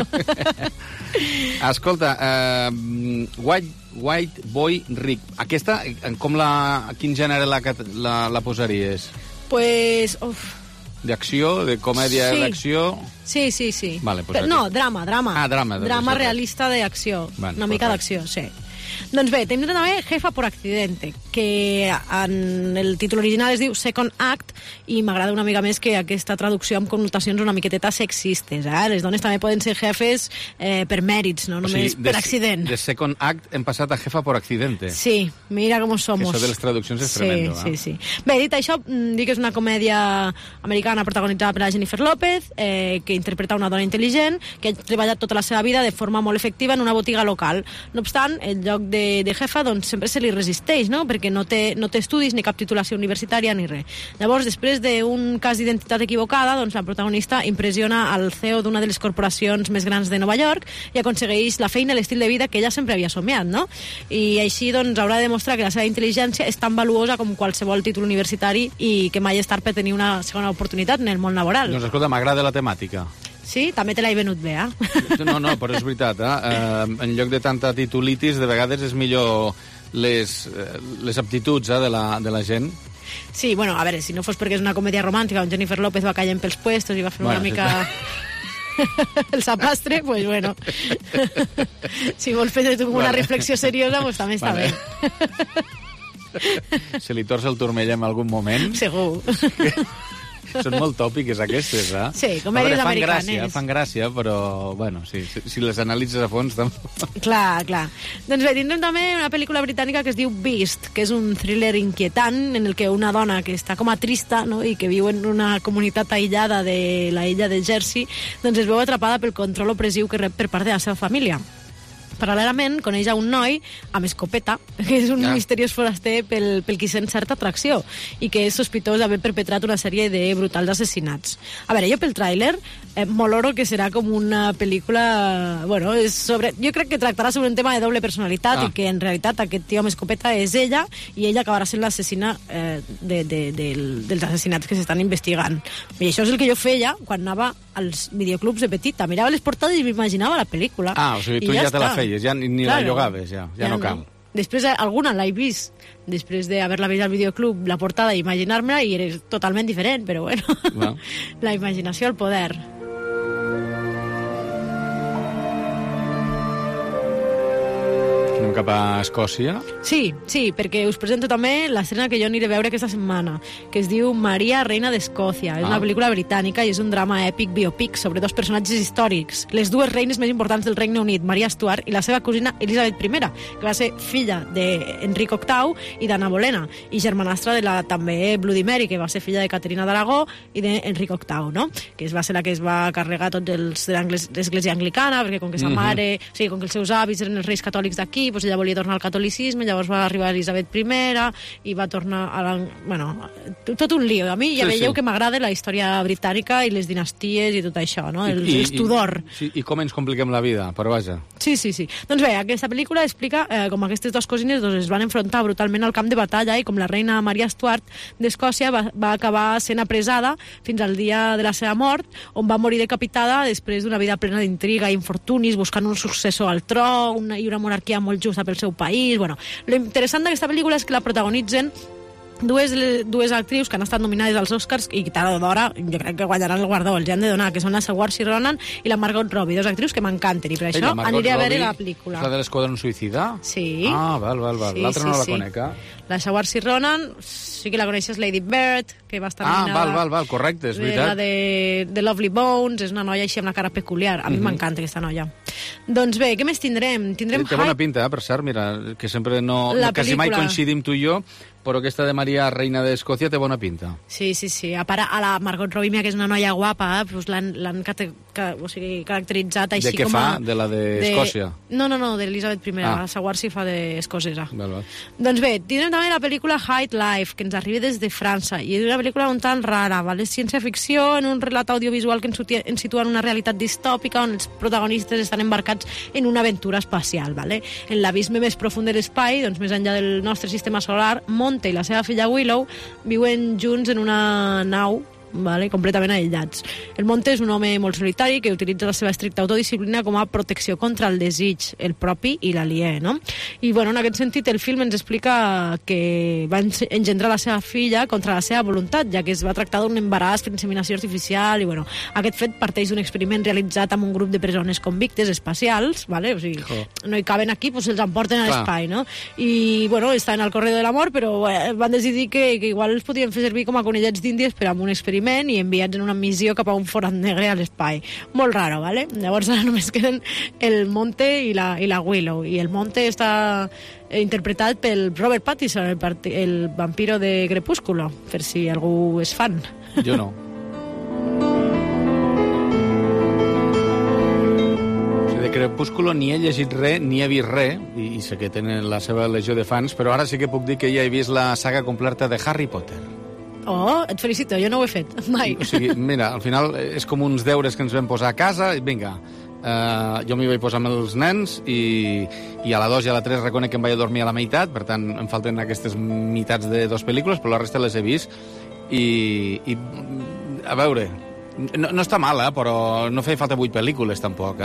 S3: Escolta, uh, White, White Boy Rick, aquesta, eh, com la, a quin gènere la, cat- la, la posaries?
S24: pues... Uf.
S3: D'acció, de comèdia
S24: Sí.
S3: d'acció?
S24: Sí, sí, sí.
S3: Vale, pues
S24: Però, no, drama, drama.
S3: Ah, drama, de-
S24: Drama
S3: de-
S24: realista d'acció.
S3: Vale,
S24: Una mica
S3: perfecte.
S24: d'acció, sí. Doncs bé, tenim també Jefa por accidente, que en el títol original es diu Second Act, i m'agrada una mica més que aquesta traducció amb connotacions una miqueteta sexistes. Eh? Les dones també poden ser jefes eh, per mèrits, no
S3: O
S24: només
S3: sigui,
S24: per
S3: de-
S24: accident.
S3: De Second Act hem passat a Jefa por accidente.
S24: Sí, mira com somos.
S3: Això de les traduccions és
S24: sí,
S3: tremendo, eh?
S24: Sí, sí. Bé, dit això, mm, dic que és una comèdia americana protagonitzada per la Jennifer López, eh, que interpreta una dona intel·ligent que ha treballat tota la seva vida de forma molt efectiva en una botiga local. No obstant, el lloc de, de jefa doncs, sempre se li resisteix, no? Perquè no té, no té estudis ni cap titulació universitària ni res. Llavors, després d'un cas d'identitat equivocada, doncs, la protagonista impressiona al C E O d'una de les corporacions més grans de Nova York i aconsegueix la feina i l'estil de vida que ella sempre havia somiat, no? I així doncs, haurà de demostrar que la seva intel·ligència és tan valuosa com qualsevol títol universitari i que mai és tard per tenir una segona oportunitat en el món laboral.
S3: Doncs escolta, m'agrada la temàtica.
S24: Sí? També te l'he venut bé, eh?
S3: No, no, però és veritat, eh? eh en lloc de tanta titulitis, de vegades és millor les, eh, les aptituds eh, de, la, de la gent.
S24: Sí, bueno, a veure, si no fos perquè és una comèdia romàntica on Jennifer López va caient pels puestos i va fer
S3: Bueno,
S24: una
S3: sí,
S24: mica... el sapastre, pues bueno. Si vols fer tu una
S3: Vale.
S24: reflexió seriosa, pues també està
S3: Vale.
S24: bé.
S3: Se li torça el turmell en algun moment.
S24: Segur.
S3: Són molt tòpiques aquestes, eh?
S24: Sí, comèdies
S3: fan
S24: americanes.
S3: Gràcia, fan gràcia, però, bueno, sí, si les analitzes a fons...
S24: Clar, clar. Doncs bé, tindrem també una pel·lícula britànica que es diu Beast, que és un thriller inquietant en el que una dona que està com a trista, no?, i que viu en una comunitat aïllada de la illa de Jersey, doncs es veu atrapada pel control opressiu que rep per part de la seva família. Paral·lelament, coneix a un noi amb escopeta, que és un ah. misteriós foraster pel, pel qui sent certa atracció i que és sospitós d'haver perpetrat una sèrie de brutals assassinats. A veure, jo pel tràiler eh, m'oloro que serà com una pel·lícula... Bueno, és sobre... Jo crec que tractarà sobre un tema de doble personalitat ah. i que en realitat aquest tio amb escopeta és ella i ella acabarà sent l'assassina eh, de, de, de, dels assassinats que s'estan investigant. I això és el que jo feia quan anava als videoclubs de petita. Mirava les portades i m'imaginava la pel·lícula.
S3: Ah, o sigui, tu ja, ja te la feies, ja ni, ni claro, la llogaves, ja, ja, ja no cal. No.
S24: Després alguna l'he vist, després d'haver-la vist al videoclub, la portada i imaginar-me-la, i era totalment diferent, però bueno, no. La imaginació al poder.
S3: Anem cap a Escòcia?
S24: Sí, sí, perquè us presento també l'estrena que jo aniré a veure aquesta setmana, que es diu Maria, reina d'Escòcia. És ah. una pel·lícula britànica i és un drama èpic biopic sobre dos personatges històrics. Les dues reines més importants del Regne Unit, Maria Stuart i la seva cosina Elisabet I, que va ser filla d'Enric octau i d'Anna Bolena, i germanastra de la també Bloody Mary, que va ser filla de Caterina d'Aragó i d'Enric octau, no? Que es va ser la que es va carregar tots els de l'Església Anglicana, perquè com que sa mare, mm-hmm. o sigui, com que els seus avis eren els reis catòlics d'aquí, doncs ella volia tornar al catolicisme, llavors va arribar Elisabet I i va tornar a la... Bueno, tot un lío. A mi ja sí, veieu sí. que m'agrada la història britànica i les dinasties i tot això, no? Els, I, els Tudor.
S3: I, sí, I com ens compliquem la vida, però vaja.
S24: Sí, sí, sí. Doncs bé, aquesta pel·lícula explica eh, com aquestes dues cosines doncs, es van enfrontar brutalment al camp de batalla i com la reina Maria Stuart d'Escòcia va, va acabar sent apressada fins al dia de la seva mort, on va morir decapitada després d'una vida plena d'intriga i infortunis, buscant un successor al tro una, i una monarquia molt justa pel seu país. Bueno, lo interessant d'aquesta pel·lícula és que la protagonitzen dues, dues actrius que han estat nominades als Oscars i tard o d'hora jo crec que guanyaran el guardó, els han de donar, que són la Saoirse Ronan i la Margot Robbie, dues actrius que m'encanten i per això Ei, aniré a veure la pel·lícula.
S3: És la de l'Esquadrón Suïcida?
S24: Sí.
S3: Ah, val, val, val. Sí, L'altra sí, no la sí. conec, eh?
S24: La Saoirse Ronan, sí que la coneixes, Lady Bird, que va estar
S3: ah,
S24: nominada...
S3: Ah, val, val, val, correcte, és veritat.
S24: La de, de Lovely Bones, és una noia així amb la cara peculiar. A mi mm-hmm. m'encanta aquesta noia. Doncs bé, què més tindrem? Tindrem
S3: Té bona pinta, eh, per cert, mira, que sempre no... La quasi mai coincidim tu i jo, però aquesta de Maria, reina d'Escòcia, té bona pinta.
S24: Sí, sí, sí. A part, a la Margot Robbie, que és una noia guapa, doncs l'han cate... o sigui, caracteritzat així com a...
S3: De què fa? De la d'Escòcia?
S24: De... No, no, no, de l'Elisabet I. Ah. La Saoirse fa d'escocesa.
S3: Val, val.
S24: Doncs bé, tindrem també la pel·lícula High Life, que ens arriba des de França, i és una pel·lícula un tant rara, val? És ciència-ficció en un relat audiovisual que ens situa en una realitat distòpica on els protagonistes estan embarcats en una aventura espacial, vale? En l'abisme més profund de l'espai, doncs més enllà del nostre sistema solar, Monte i la seva filla Willow viuen junts en una nau, vale? Completament aïllats. El Monte és un home molt solitari que utilitza la seva estricta autodisciplina com a protecció contra el desig, el propi i l'aliè, no? I, bueno, en aquest sentit, el film ens explica que va engendrar la seva filla contra la seva voluntat, ja que es va tractar d'un embaràs per inseminació artificial, i, bueno, aquest fet parteix d'un experiment realitzat amb un grup de persones convictes espacials, vale? O sigui, oh. no hi caben aquí, doncs se'ls emporten a l'espai, no? I, bueno, estan al corredor de la mort, però eh, van decidir que, que igual els podien fer servir com a conellets d'Índies per a un experiment i enviats en una missió cap a un forat negre a l'espai. Molt raro, ¿vale? Llavors ara només queden el Monte i la, i la Willow. I el Monte està interpretat pel Robert Pattinson, el, part... el vampiro de Crepúsculo, per si algú és fan.
S3: Jo no. De Crepúsculo ni he llegit res, ni he vist res, i, i sé que tenen la seva legió de fans, però ara sí que puc dir que ja he vist la saga completa de Harry Potter.
S24: Oh, et felicito, jo no ho he fet, mai.
S3: O sigui, mira, al final és com uns deures que ens vam posar a casa, i vinga, uh, jo m'hi vaig posar amb els nens, i, i a la dos i a la tres reconec que em vaig a dormir a la meitat, per tant, em falten aquestes meitats de dos pel·lícules, però la resta les he vist, i, i a veure, no, no està mal, eh, però no feia falta vuit pel·lícules, tampoc, eh?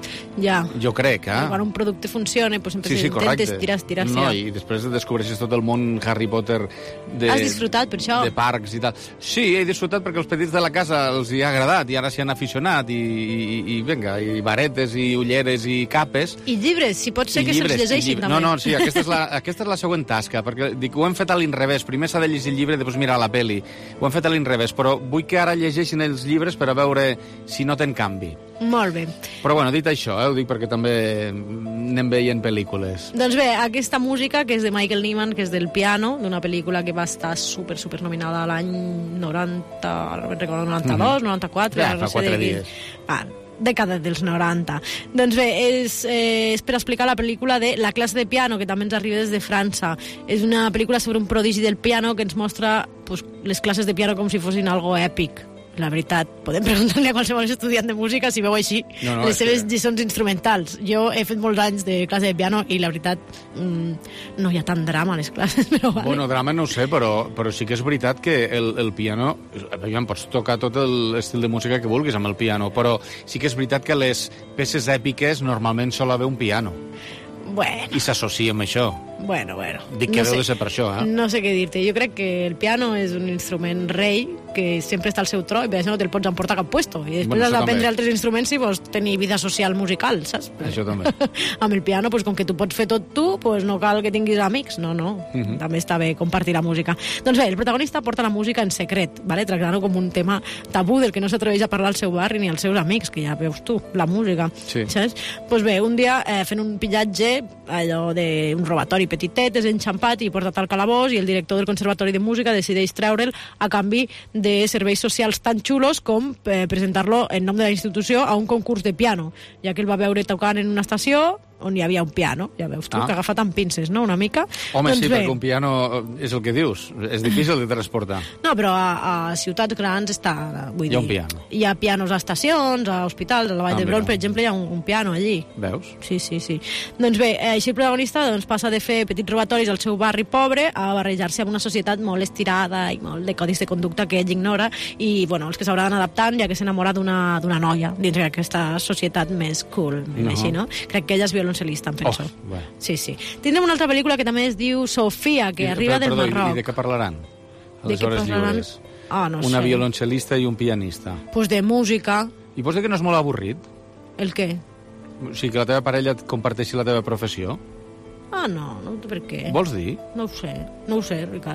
S24: Ja.
S3: Jo crec, eh?
S24: Quan un producte funciona, doncs sempre
S3: sí, sí,
S24: intentes tirar, tirar,
S3: no, i després descobreixes tot el món Harry Potter de,
S24: Has disfrutat per això?
S3: de parcs i tal. Sí, he disfrutat perquè els petits de la casa els hi ha agradat i ara s'hi han aficionat i, i, i vinga, i varetes i ulleres i capes.
S24: I llibres, si pot ser
S3: I
S24: que
S3: llibres,
S24: se'ls llegeixin també.
S3: No, no, sí, aquesta és la, aquesta és la següent tasca, perquè dic, ho hem fet a l'inrevés. Primer s'ha de llegir el llibre i després mirar la peli. Ho hem fet a l'inrevés, però vull que ara llegeixin els llibres per a veure si noten canvi.
S24: Molt bé.
S3: Però bueno, dit això, eh, ho dic perquè també anem veient pel·lícules.
S24: Doncs bé, aquesta música, que és de Michael Nyman, que és del piano, d'una pel·lícula que va estar super, super nominada l'any noranta, no recordo, noranta-dos, mm-hmm. noranta-quatre...
S3: Ja, fa
S24: no sé
S3: quatre
S24: de
S3: dies.
S24: Ah, dècada dels noranta. Doncs bé, és, eh, és per explicar la pel·lícula de La classe de piano, que també ens arriba des de França. És una pel·lícula sobre un prodigi del piano que ens mostra pues, les classes de piano com si fossin algo èpic. La veritat, podem preguntar-li a qualsevol estudiant de música si veu així
S3: no, no,
S24: les seves
S3: que...
S24: lliçons instrumentals. Jo he fet molts anys de classe de piano i la veritat mmm, no hi ha tant drama a les classes, però vale.
S3: Bueno, drama no ho sé, però, però sí que és veritat que el, el piano... Ja pots tocar tot l'estil de música que vulguis amb el piano, però sí que és veritat que les peces èpiques normalment sol haver un piano.
S24: Bueno.
S3: I s'associa amb això.
S24: Bueno, bueno.
S3: Dic que
S24: no
S3: deu
S24: sé,
S3: de ser per això, eh?
S24: No sé què dir-te. Jo crec que el piano és un instrument rei que sempre està al seu tro i per això no te'l pots emportar a cap puesto. I després
S3: Bueno,
S24: has
S3: això
S24: d'aprendre
S3: també.
S24: altres instruments si vols tenir vida social musical, saps?
S3: Això també.
S24: Amb el piano, pues, com que tu pots fer tot tu, pues, no cal que tinguis amics. No, no.
S3: Mhm.
S24: També està bé compartir la música. Doncs bé, el protagonista porta la música en secret, vale? Tractant-ho com un tema tabú del que no s'atreveix a parlar al seu barri ni als seus amics, que ja veus tu, la música.
S3: Sí.
S24: Saps? Pues bé, un dia eh, fent un pillatge, allò d'un robatori petitet, és enxampat i portat al calabós, i el director del Conservatori de Música decideix treure'l a canvi de serveis socials tan xulos com eh, presentar-lo en nom de la institució a un concurs de piano, ja que el va veure tocant en una estació on hi havia un piano, ja veus tu,
S3: Ah.
S24: que ha agafat amb pinces, no?, una mica.
S3: Home,
S24: doncs
S3: sí,
S24: bé,
S3: perquè un piano és el que dius. És difícil de transportar.
S24: no, però a, a ciutats grans està... Vull
S3: Hi ha un
S24: dir,
S3: piano.
S24: Hi ha pianos a estacions, a hospitals, a la Vall
S3: Ah,
S24: d'Hebron,
S3: mira.
S24: per exemple, hi ha un, un piano allí.
S3: Veus?
S24: Sí, sí, sí. Doncs bé, eh, així el protagonista doncs, passa de fer petits robatoris al seu barri pobre a barrejar-se amb una societat molt estirada i molt de codis de conducta que ell ignora i, bueno, els que s'hauran adaptant ja que s'enamora d'una d'una noia dins d'aquesta societat més cool,
S3: No.
S24: així, no? Crec que ella és violoncel·lista, em penso.
S3: Oh, bueno.
S24: Sí, sí. Tindrem una altra pel·lícula que també es diu Sofia, que
S3: I-
S24: arriba
S3: però,
S24: del
S3: perdó,
S24: Marroc.
S3: I de què parlaran? A
S24: De
S3: les
S24: què
S3: hores
S24: parlaran?
S3: lliures.
S24: Ah, no
S3: Una
S24: sé.
S3: violoncel·lista i un pianista.
S24: Pues de música.
S3: I vols dir que no és molt avorrit?
S24: El què?
S3: O sigui, que la teva parella et comparteixi la teva professió?
S24: Ah, no, no per què?
S3: Vols dir?
S24: No ho sé, no ho sé, Ricard.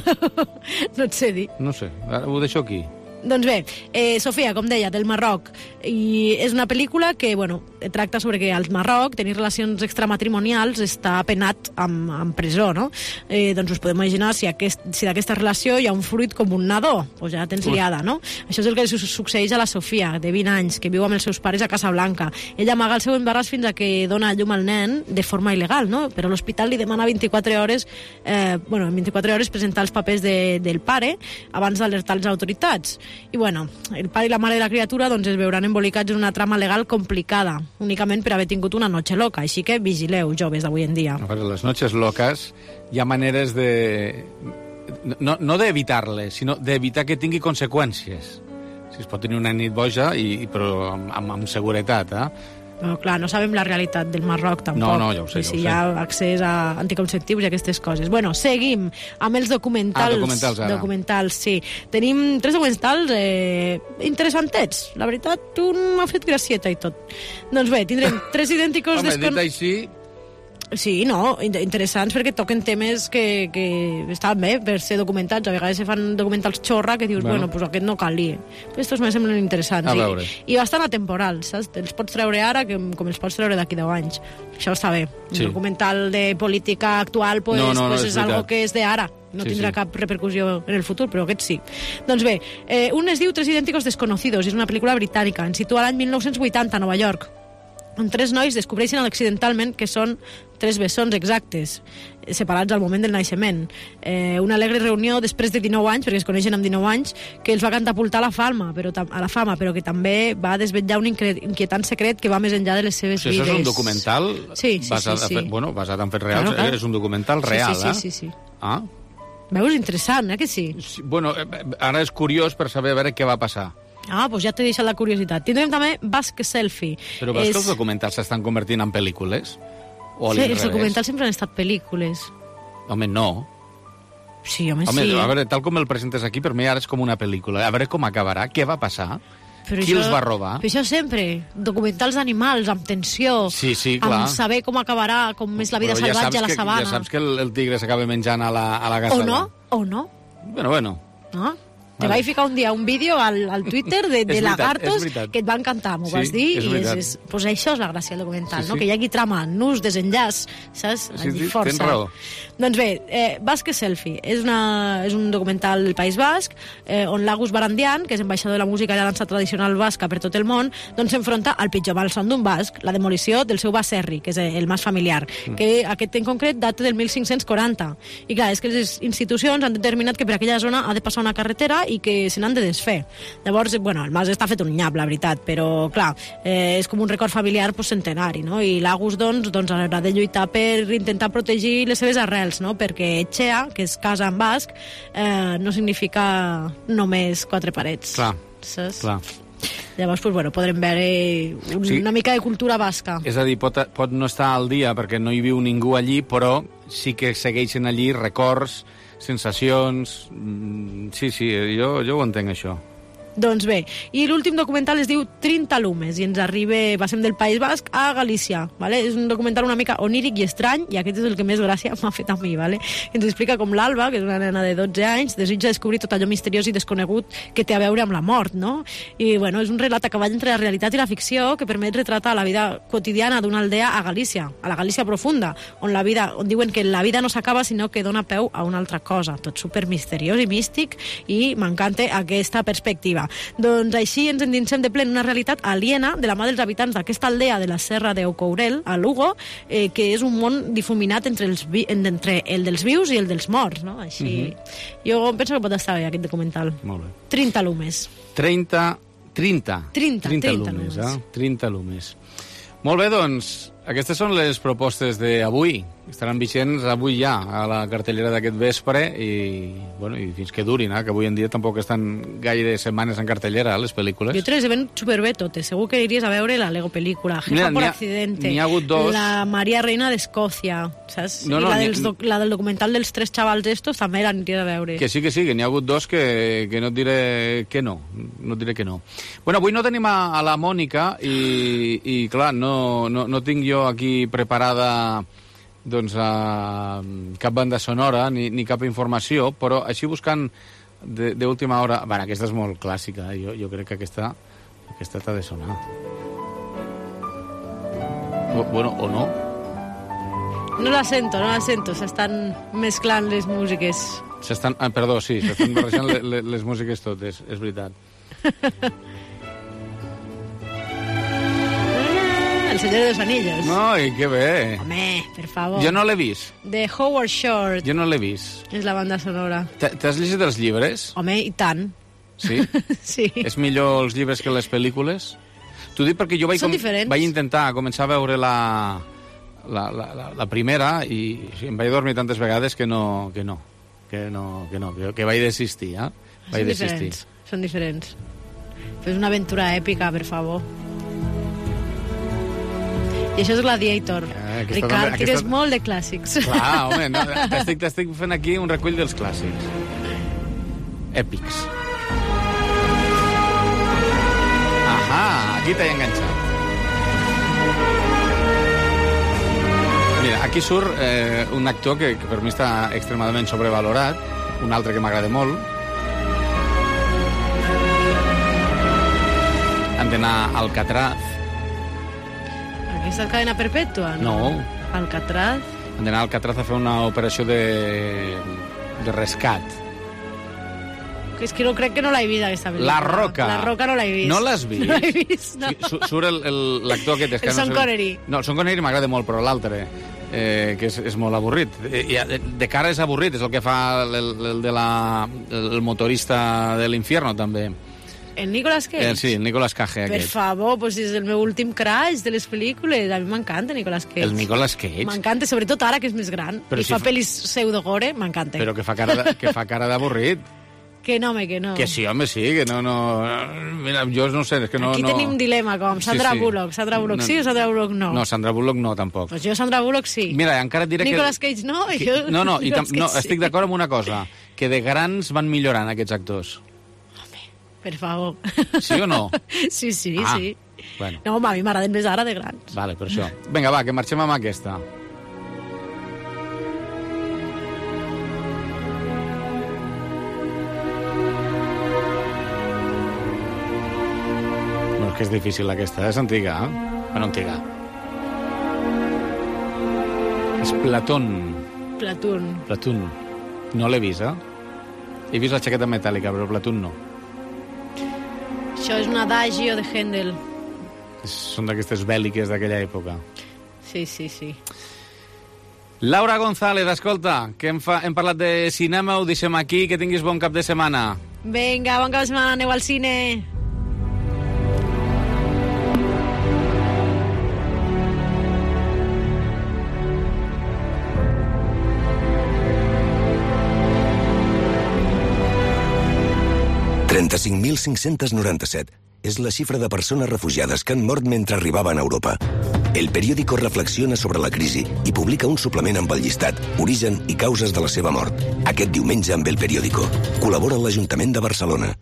S24: No et sé dir.
S3: No sé, ara ho deixo aquí.
S24: Doncs bé, eh, Sofia, com deia, del Marroc, i és una pel·lícula que, bueno, tracta sobre que al Marroc tenir relacions extramatrimonials està penat amb, amb presó, no? Eh, doncs us podeu imaginar si, aquest, si d'aquesta relació hi ha un fruit com un nadó, doncs ja tens
S3: Uf.
S24: liada, no? Això és el que su succeeix a la Sofia, de vint anys, que viu amb els seus pares a Casablanca. Ella amaga el seu embaràs fins a que dona a llum al nen de forma il·legal, no? Però l'hospital li demana vint-i-quatre hores, eh, bueno, en vint-i-quatre hores presentar els papers de, del pare abans d'alertar les autoritats. I bueno, el pare i la mare de la criatura doncs, es veuran embolicats en una trama legal complicada, únicament per haver tingut una noche loca, així que vigileu, joves d'avui en dia.
S3: A veure, les noches locas hi ha maneres de... No, no d'evitar-les, sinó d'evitar que tingui conseqüències. Si es pot tenir una nit boja, i, però amb, amb, amb seguretat, eh?
S24: Però, clar, no sabem la realitat del Marroc, tampoc.
S3: No, no, ja ho sé,
S24: I
S3: ja
S24: si
S3: ho
S24: hi ha accés a anticonceptius i aquestes coses. Bueno, seguim amb els documentals.
S3: Ah, documentals, ara.
S24: Documentals, sí. Tenim tres documentals eh, interessantets. La veritat, un m'ha fet gracieta i tot. Doncs bé, tindrem tres idènticos...
S3: Home,
S24: descon...
S3: dit així...
S24: Sí, no, in- interessants perquè toquen temes que, que estan bé per ser documentats. A vegades se fan documentals xorra que dius, bueno,
S3: Bueno.
S24: pues aquest no calia. Però estos me semblen interessants.
S3: A
S24: I,
S3: veure.
S24: I bastant atemporals, saps? Els pots treure ara que, com els pots treure d'aquí deu anys. Això està bé.
S3: Sí.
S24: Un documental de política actual pues,
S3: No, no, no,
S24: pues
S3: és
S24: és algo
S3: veritat.
S24: que és d'ara. No
S3: Sí,
S24: tindrà
S3: sí.
S24: cap repercussió en el futur, però aquest sí. Doncs bé, eh, un es diu Tres idènticos desconocidos, és una pel·lícula britànica. Ens situa l'any mil nou-cents vuitanta a Nova York, on tres nois descobreixen accidentalment que són tres bessons exactes, separats al moment del naixement. Eh, una alegre reunió després de dinou anys, perquè es coneixen amb dinou anys, que els va catapultar a la fama, però, tam- a la fama, però que també va desvetllar un incre- inquietant secret que va més enllà de les seves
S3: Si això
S24: vides.
S3: és un documental
S24: Sí, sí,
S3: basat,
S24: sí, sí.
S3: Fet, bueno, basat en fets reals,
S24: Claro, claro.
S3: és un documental
S24: Sí,
S3: real,
S24: sí, sí,
S3: eh?
S24: sí, sí.
S3: Ah,
S24: Veus? Interessant, eh, que sí?
S3: sí, bueno, eh, ara és curiós per saber a veure què va passar.
S24: Ah, doncs ja t'he deixat la curiositat. Tindrem també Basque Selfie.
S3: Però veus és... que els documentals s'estan convertint en pel·lícules? O
S24: sí, els documentals sempre han estat pel·lícules.
S3: Home, no.
S24: Sí, home,
S3: home
S24: sí.
S3: A veure, tal com el presentes aquí, per mi ara és com una pel·lícula. A veure com acabarà, què va passar,
S24: però
S3: qui
S24: això,
S3: els va robar.
S24: Però això sempre, documentals d'animals, amb tensió,
S3: sí, sí, clar.
S24: amb saber com acabarà, com és la vida però salvatge ja a la
S3: que,
S24: sabana.
S3: Ja saps que el, el tigre s'acaba menjant a la, a la gazela.
S24: O no, o no.
S3: Bueno, bueno.
S24: No? Te vale. Vaig ficar un dia un vídeo al, al Twitter de, de
S3: veritat,
S24: lagartos que et va encantar, m'ho sí, vas dir, és i és, és, pues això és la gràcia del documental, sí, no? Sí. Que hi hagi trama, nus, desenllaç, saps?
S3: Sí, sí,
S24: força.
S3: tens raó.
S24: Doncs bé, eh, Basque Selfie és, una, és un documental del País Basc eh, on l'Agus Barandian, que és ambaixador de la música i la dansa tradicional basca per tot el món, doncs s'enfronta al pitjor malson d'un basc, la demolició del seu baserri, que és el mas familiar, mm. que aquest en concret data del mil cinc-cents quaranta. I clar, és que les institucions han determinat que per aquella zona ha de passar una carretera i que se n'han de desfer. Llavors, bueno, el mas està fet un nyap, la veritat, però, clar, eh, és com un record familiar pues, centenari, no? I l'Agus, doncs, doncs, haurà de lluitar per intentar protegir les seves arrels, no? Perquè Etxea, que és casa en basc, eh, no significa només quatre parets.
S3: Clar,
S24: saps?
S3: clar.
S24: Llavors, pues, bueno, podrem veure un, sí. una mica de cultura basca.
S3: És a dir, pot, pot no estar al dia perquè no hi viu ningú allí, però sí que segueixen allí records, sensacions... Sí, sí, jo, jo ho entenc, això.
S24: Doncs bé, i l'últim documental es diu trenta lumes i ens arriba, passem del País Basc a Galícia, ¿vale? És un documental una mica oníric i estrany i aquest és el que més gràcia m'ha fet a mi, ¿vale? Ens explica com l'Alba, que és una nena de dotze anys, desitja descobrir tot allò misteriós i desconegut que té a veure amb la mort, no? I bueno, és un relat a cavall entre la realitat i la ficció que permet retratar la vida quotidiana d'una aldea a Galícia, a la Galícia profunda, on la vida, on diuen que la vida no s'acaba sinó que dona peu a una altra cosa, tot super misteriós i místic i m'encanta aquesta perspectiva. Doncs així ens endinsem de ple en una realitat aliena de la mà dels habitants d'aquesta aldea de la Serra d'Ocourel, a Lugo, eh, que és un món difuminat entre, els vi entre el dels vius i el dels morts, no? Així... Mm-hmm. Jo penso que pot estar bé aquest documental.
S3: Molt bé.
S24: trenta lumes.
S3: trenta... trenta.
S24: trenta, trenta, trenta
S3: lumes,
S24: lumes.
S3: Eh? trenta lumes. Molt bé, doncs, aquestes són les propostes d'avui. Estaran vigents avui ja a la cartellera d'aquest vespre i, bueno, i fins que durin, eh? Que avui en dia tampoc estan gaire setmanes en cartellera, les pel·lícules.
S24: Jo te les ven superbé totes. Segur que iries a veure la Lego pel·lícula, Jefa por accidente,
S3: n'hi ha hagut dos.
S24: La Maria Reina d'Escòcia, saps?
S3: No, no,
S24: I la, dels doc, la del documental dels tres xavals estos també l'aniries a veure.
S3: Que sí, que sí, que n'hi ha hagut dos que, que no et diré que no. No et diré que no. Bueno, avui no tenim a, a la Mònica i, i clar, no, no, no tinc jo aquí preparada doncs uh, cap banda sonora ni, ni cap informació, però així buscant d'última hora... Bueno, aquesta és molt clàssica, eh? jo, jo crec que aquesta aquesta t'ha de sonar. O, bueno, o no?
S24: No la sento, no la sento, s'estan mesclant les músiques.
S3: S'estan... Ah, perdó, sí, s'estan barrejant le, le, les músiques totes, és veritat.
S24: El Senyor de los Anillos.
S3: Ai, que bé.
S24: Home, per favor.
S3: Jo no l'he vist.
S24: De Howard Shore.
S3: Jo no l'he vist.
S24: És la banda sonora.
S3: T'has llegit els llibres?
S24: Home, i tant.
S3: Sí?
S24: Sí.
S3: És millor els llibres que les pel·lícules? T'ho dic perquè jo vaig, com, vaig intentar començar a veure la, la, la, la, la primera i em vaig dormir tantes vegades que no, que no, que no, que no, que, que vaig desistir, eh? Vaig
S24: Són
S3: desistir.
S24: diferents, són diferents. Però és una aventura èpica, per favor. I això és Gladiator. Eh, Ricard, també, aquesta... tires molt de clàssics.
S3: Clar, home, no, t'estic, t'estic fent aquí un recull dels clàssics. Èpics. Ahà, aquí t'he enganxat. Mira, aquí surt eh, un actor que, que per mi està extremadament sobrevalorat, un altre que m'agrada molt. Han d'anar a Alcatraz.
S24: Aquesta és cadena perpètua, no?
S3: No.
S24: Alcatraz.
S3: Han d'anar a Alcatraz a fer una operació de, de rescat.
S24: Que és que no crec que no l'he vist, aquesta pel·lícula.
S3: La Roca.
S24: La Roca no l'he vist.
S3: No l'has vist?
S24: No l'he vist, no.
S3: Surt l'actor aquest.
S24: El Sean Connery.
S3: No, el Sean Connery m'agrada molt, però l'altre, eh, que és, és molt avorrit. I de cara és avorrit, és el que fa el, el, de la, el motorista de l'Infierno, també.
S24: El Nicolas Cage?
S3: Eh, sí, el Nicolas Cage
S24: Per
S3: aquest.
S24: favor, pues és el meu últim crash de les pel·lícules. A mi m'encanta Nicolas Cage.
S3: El Nicolas Cage?
S24: M'encanta, sobretot ara que és més gran.
S3: Però
S24: i
S3: si
S24: fa
S3: fa...
S24: pel·lis pseudo-gore, m'encanta.
S3: Però que fa cara de, que fa cara d'avorrit.
S24: Que no, home, que no.
S3: Que sí, home, sí, que no, no... Mira, jo no sé, és que no...
S24: Aquí
S3: no...
S24: tenim un dilema, com Sandra
S3: Sí, sí.
S24: Bullock. Sandra Bullock
S3: No,
S24: sí o Sandra Bullock no?
S3: No, Sandra Bullock no, tampoc.
S24: Pues jo Sandra Bullock sí.
S3: Mira, encara et diré
S24: Nicolas
S3: que...
S24: Cage no, i
S3: que...
S24: jo...
S3: No, no, i tam...
S24: Nicolas Cage
S3: no,
S24: sí.
S3: estic d'acord amb una cosa, que de grans van millorant aquests actors.
S24: Per favor.
S3: Sí o no?
S24: Sí, sí,
S3: Ah,
S24: sí.
S3: bueno.
S24: No, home, a mi m'agraden més ara de grans.
S3: Vale, per això. Vinga, va, que marxem amb aquesta. No, és que és difícil aquesta, és antiga, eh? Bueno, antiga. És Platón.
S24: Platoon.
S3: Platoon. No l'he vist, eh? He vist la xaqueta metàl·lica, però Platoon no.
S24: Això és un adagio de Händel.
S3: Són d'aquestes bèl·liques d'aquella època.
S24: Sí, sí, sí.
S3: Laura González, escolta, que hem, fa... hem parlat de cinema, ho deixem aquí, que tinguis bon cap de setmana.
S24: Vinga, bon cap de setmana, aneu al cine.
S5: trenta-cinc mil cinc-cents noranta-set és la xifra de persones refugiades que han mort mentre arribaven a Europa. El periòdico reflexiona sobre la crisi i publica un suplement amb el llistat, origen i causes de la seva mort. Aquest diumenge amb El Periódico. Col·labora l'Ajuntament de Barcelona.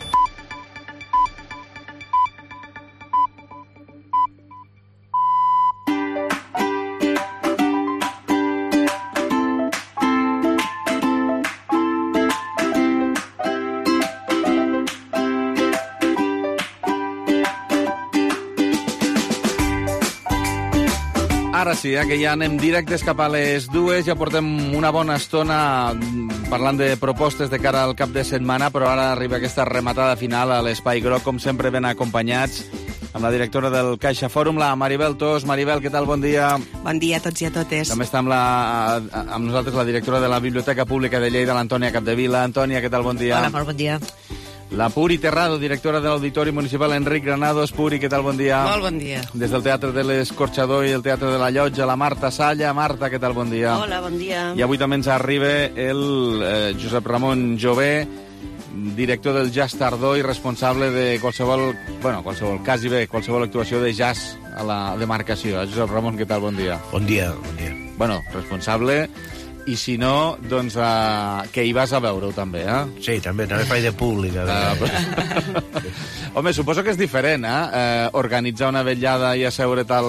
S3: Ara sí, eh, que ja anem directes cap a les dues, ja portem una bona estona parlant de propostes de cara al cap de setmana, però ara arriba aquesta rematada final a l'Espai Groc, com sempre ben acompanyats amb la directora del Caixa Fòrum, la Maribel Tos. Maribel, què tal? Bon dia.
S7: Bon dia a tots i a totes.
S3: També està amb, la, amb nosaltres la directora de la Biblioteca Pública de Lleida, l'Antònia Capdevila. Antònia, què tal? Bon dia.
S8: Hola, molt bon dia.
S3: La Puri Terrado, directora de l'Auditori Municipal Enric Granados. Puri, què tal? Bon dia.
S8: Molt bon dia.
S3: Des del Teatre de l'Escorxador i el Teatre de la Llotja, la Marta Salla. Marta, què tal? Bon dia.
S8: Hola, bon dia.
S3: I avui també ens arriba el eh, Josep Ramon Jové, director del Jazz Tardó i responsable de qualsevol, bueno, qualsevol, quasi bé, qualsevol actuació de jazz a la demarcació. Josep Ramon, què tal? Bon dia.
S9: Bon dia, bon dia.
S3: Bueno, responsable... I si no, doncs, uh, que hi vas a veure-ho també, eh?
S9: Sí, també, també faig de públic.
S3: Uh, però... Home, suposo que és diferent, eh? eh? Organitzar una vetllada i asseure't al,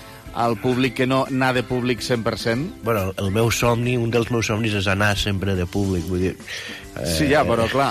S3: al públic que no anar de públic cent per cent.
S9: Bueno, el meu somni, un dels meus somnis és anar sempre de públic, vull dir...
S3: Eh... Sí, ja, però clar...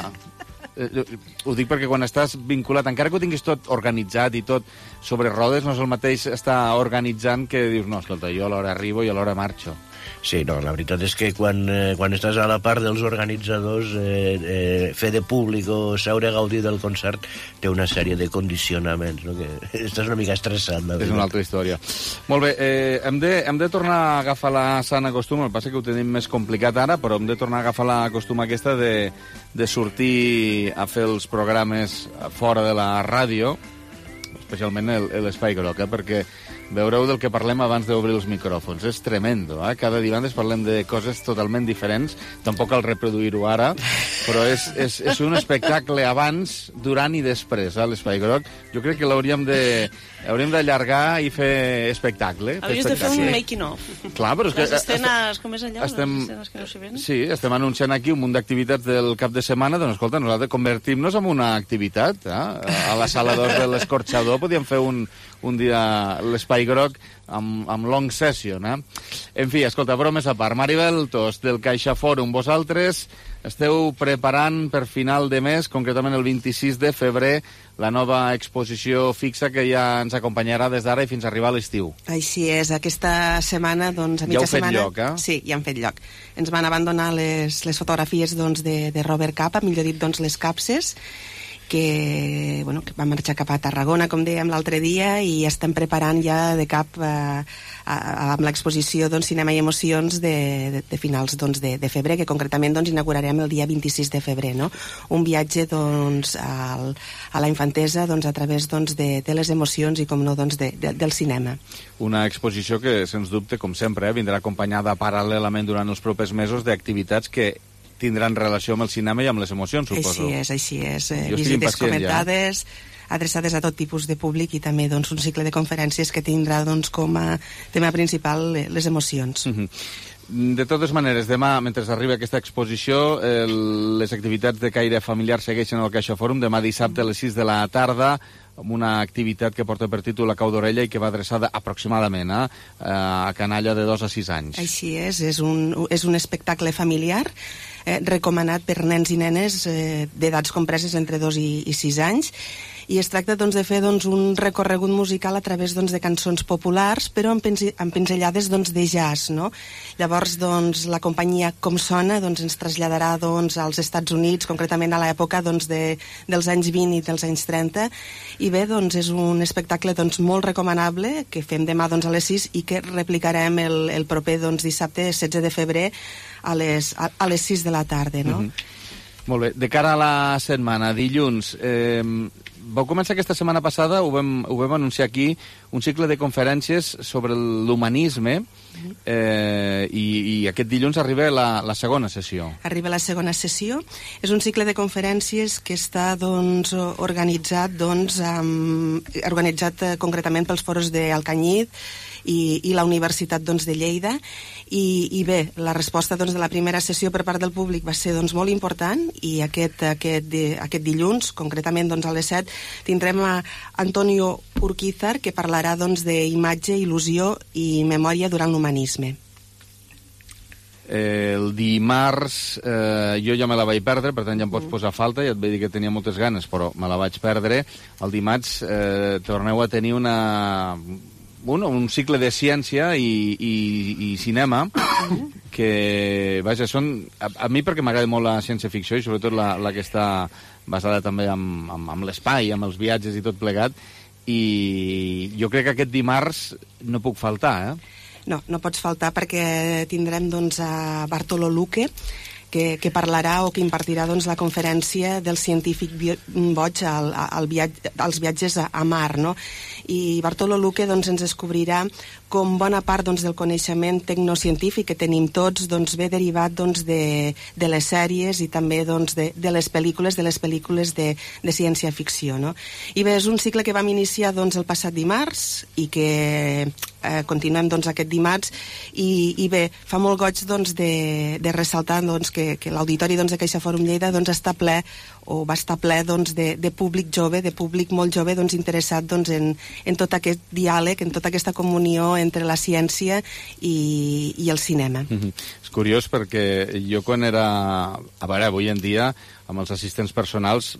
S3: Eh, ho dic perquè quan estàs vinculat, encara que ho tinguis tot organitzat i tot sobre rodes, no és el mateix estar organitzant que dius, no, escolta, jo a l'hora arribo i a l'hora marxo.
S9: Sí, no, la veritat és que quan, eh, quan estàs a la part dels organitzadors, eh, eh, fer de públic o seure a gaudir del concert té una sèrie de condicionaments, no? Que estàs una mica estressat.
S3: És una altra història. Molt bé, eh, hem, de, hem de tornar a agafar la sana costum, el que passa que ho tenim més complicat ara, però hem de tornar a agafar la costum aquesta de, de sortir a fer els programes fora de la ràdio, especialment l'Espai Groc, eh, perquè veureu del que parlem abans d'obrir els micròfons. És tremendo, eh? Cada divendres parlem de coses totalment diferents. Tampoc cal reproduir-ho ara, però és, és, és un espectacle abans, durant i després, a l'Espai Groc. Jo crec que l'hauríem de... hauríem d'allargar i fer espectacle.
S8: Hauries de fer un making-of.
S3: Clar, però és que...
S8: Les escenes, com és allò?
S3: Estem...
S8: Les escenes que no s'hi ven?
S3: Sí, estem anunciant aquí un munt d'activitats del cap de setmana. Doncs, escolta, nosaltres convertim-nos en una activitat. Eh? A la sala dos de l'Escorxador podíem fer un, un dia l'Espai Groc amb, amb long session. Eh? En fi, escolta, bromes a part. Maribel Tos, del Caixa Fòrum, vosaltres esteu preparant per final de mes, concretament el vint-i-sis de febrer, la nova exposició fixa que ja ens acompanyarà des d'ara i fins a arribar a l'estiu.
S7: Així és, aquesta setmana, doncs, a
S3: Ja
S7: mitja
S3: heu fet
S7: setmana...
S3: lloc, eh?
S7: Sí, ja han fet lloc. Ens van abandonar les, les fotografies doncs, de, de Robert Capa, millor dit, doncs, les capses, que, bueno, que va marxar cap a Tarragona, com dèiem l'altre dia, i estem preparant ja de cap eh, amb l'exposició doncs, Cinema i Emocions de, de, de finals doncs, de, de febrer, que concretament doncs, inaugurarem el dia vint-i-sis de febrer. No? Un viatge doncs, al, a la infantesa doncs, a través doncs, de, de les emocions i, com no, doncs, de, de, del cinema.
S3: Una exposició que, sens dubte, com sempre, eh, vindrà acompanyada paral·lelament durant els propers mesos d'activitats que tindran relació amb el cinema i amb les emocions, suposo.
S7: Així és, així és. Eh,
S3: Jo estic
S7: visites
S3: impacient,
S7: comentades, ja. adreçades a tot tipus de públic i també doncs, un cicle de conferències que tindrà doncs, com a tema principal les emocions.
S3: Mm-hmm. De totes maneres, demà, mentre arriba aquesta exposició, eh, les activitats de caire familiar segueixen al Caixa Fòrum. Demà dissabte a les sis de la tarda, amb una activitat que porta per títol La cau d'orella i que va adreçada aproximadament eh, a canalla de dos a sis anys.
S7: Així és, és un, és un espectacle familiar eh, recomanat per nens i nenes eh, d'edats compreses entre dos i, i sis anys, i es tracta doncs, de fer doncs, un recorregut musical a través doncs, de cançons populars, però amb, amb pinzellades doncs, de jazz. No? Llavors, doncs, la companyia Com Sona doncs, ens traslladarà doncs, als Estats Units, concretament a l'època doncs, de, dels anys vint i dels anys trenta, i bé, doncs, és un espectacle doncs, molt recomanable, que fem demà doncs, a les sis i que replicarem el, el proper doncs, dissabte setze de febrer a les, a, a les sis de la tarda. No?
S3: Mm-hmm. Molt bé. De cara a la setmana, dilluns, eh, vau començar aquesta setmana passada, ho vam, ho vam anunciar aquí, un cicle de conferències sobre l'humanisme, eh, i, i aquest dilluns arriba la, la segona sessió.
S7: Arriba la segona sessió. És un cicle de conferències que està doncs, organitzat, doncs, amb, organitzat eh, concretament pels foros d'Alcanyid i, i la Universitat doncs, de Lleida. I, i bé, la resposta doncs, de la primera sessió per part del públic va ser doncs, molt important, i aquest, aquest, aquest dilluns, concretament doncs, a les set, tindrem a Antonio Urquizar, que parlarà doncs, d'imatge, il·lusió i memòria durant l'humanisme.
S3: El dimarts eh, jo ja me la vaig perdre, per tant ja em pots posar falta, ja et vaig dir que tenia moltes ganes, però me la vaig perdre. El dimarts eh, torneu a tenir una... Un, un cicle de ciència i, i, i cinema que, vaja, són... A, a mi perquè m'agrada molt la ciència-ficció i sobretot la, la que està basada també amb, amb, amb l'espai, amb els viatges i tot plegat, i jo crec que aquest dimarts no puc faltar, eh?
S7: No, no pots faltar perquè tindrem doncs, a Bartolo Luque, que, que parlarà o que impartirà doncs, la conferència del científic boig al, al viatge, als viatges a, a mar, no? I Bartolo Luque doncs, ens descobrirà com bona part doncs, del coneixement tecnocientífic que tenim tots doncs, ve derivat doncs, de, de les sèries i també doncs, de, de les pel·lícules, de les pel·lícules de, de ciència-ficció. No? I bé, és un cicle que vam iniciar doncs, el passat dimarts i que eh, continuem doncs, aquest dimarts, i, i bé, fa molt goig doncs, de, de ressaltar doncs, que, que l'auditori doncs, de Caixa Fòrum Lleida doncs, està ple o va estar ple doncs, de, de públic jove, de públic molt jove doncs, interessat doncs, en, en tot aquest diàleg, en tota aquesta comunió entre la ciència i, i el cinema.
S3: Mm-hmm. És curiós perquè jo quan era... A veure, avui en dia, amb els assistents personals,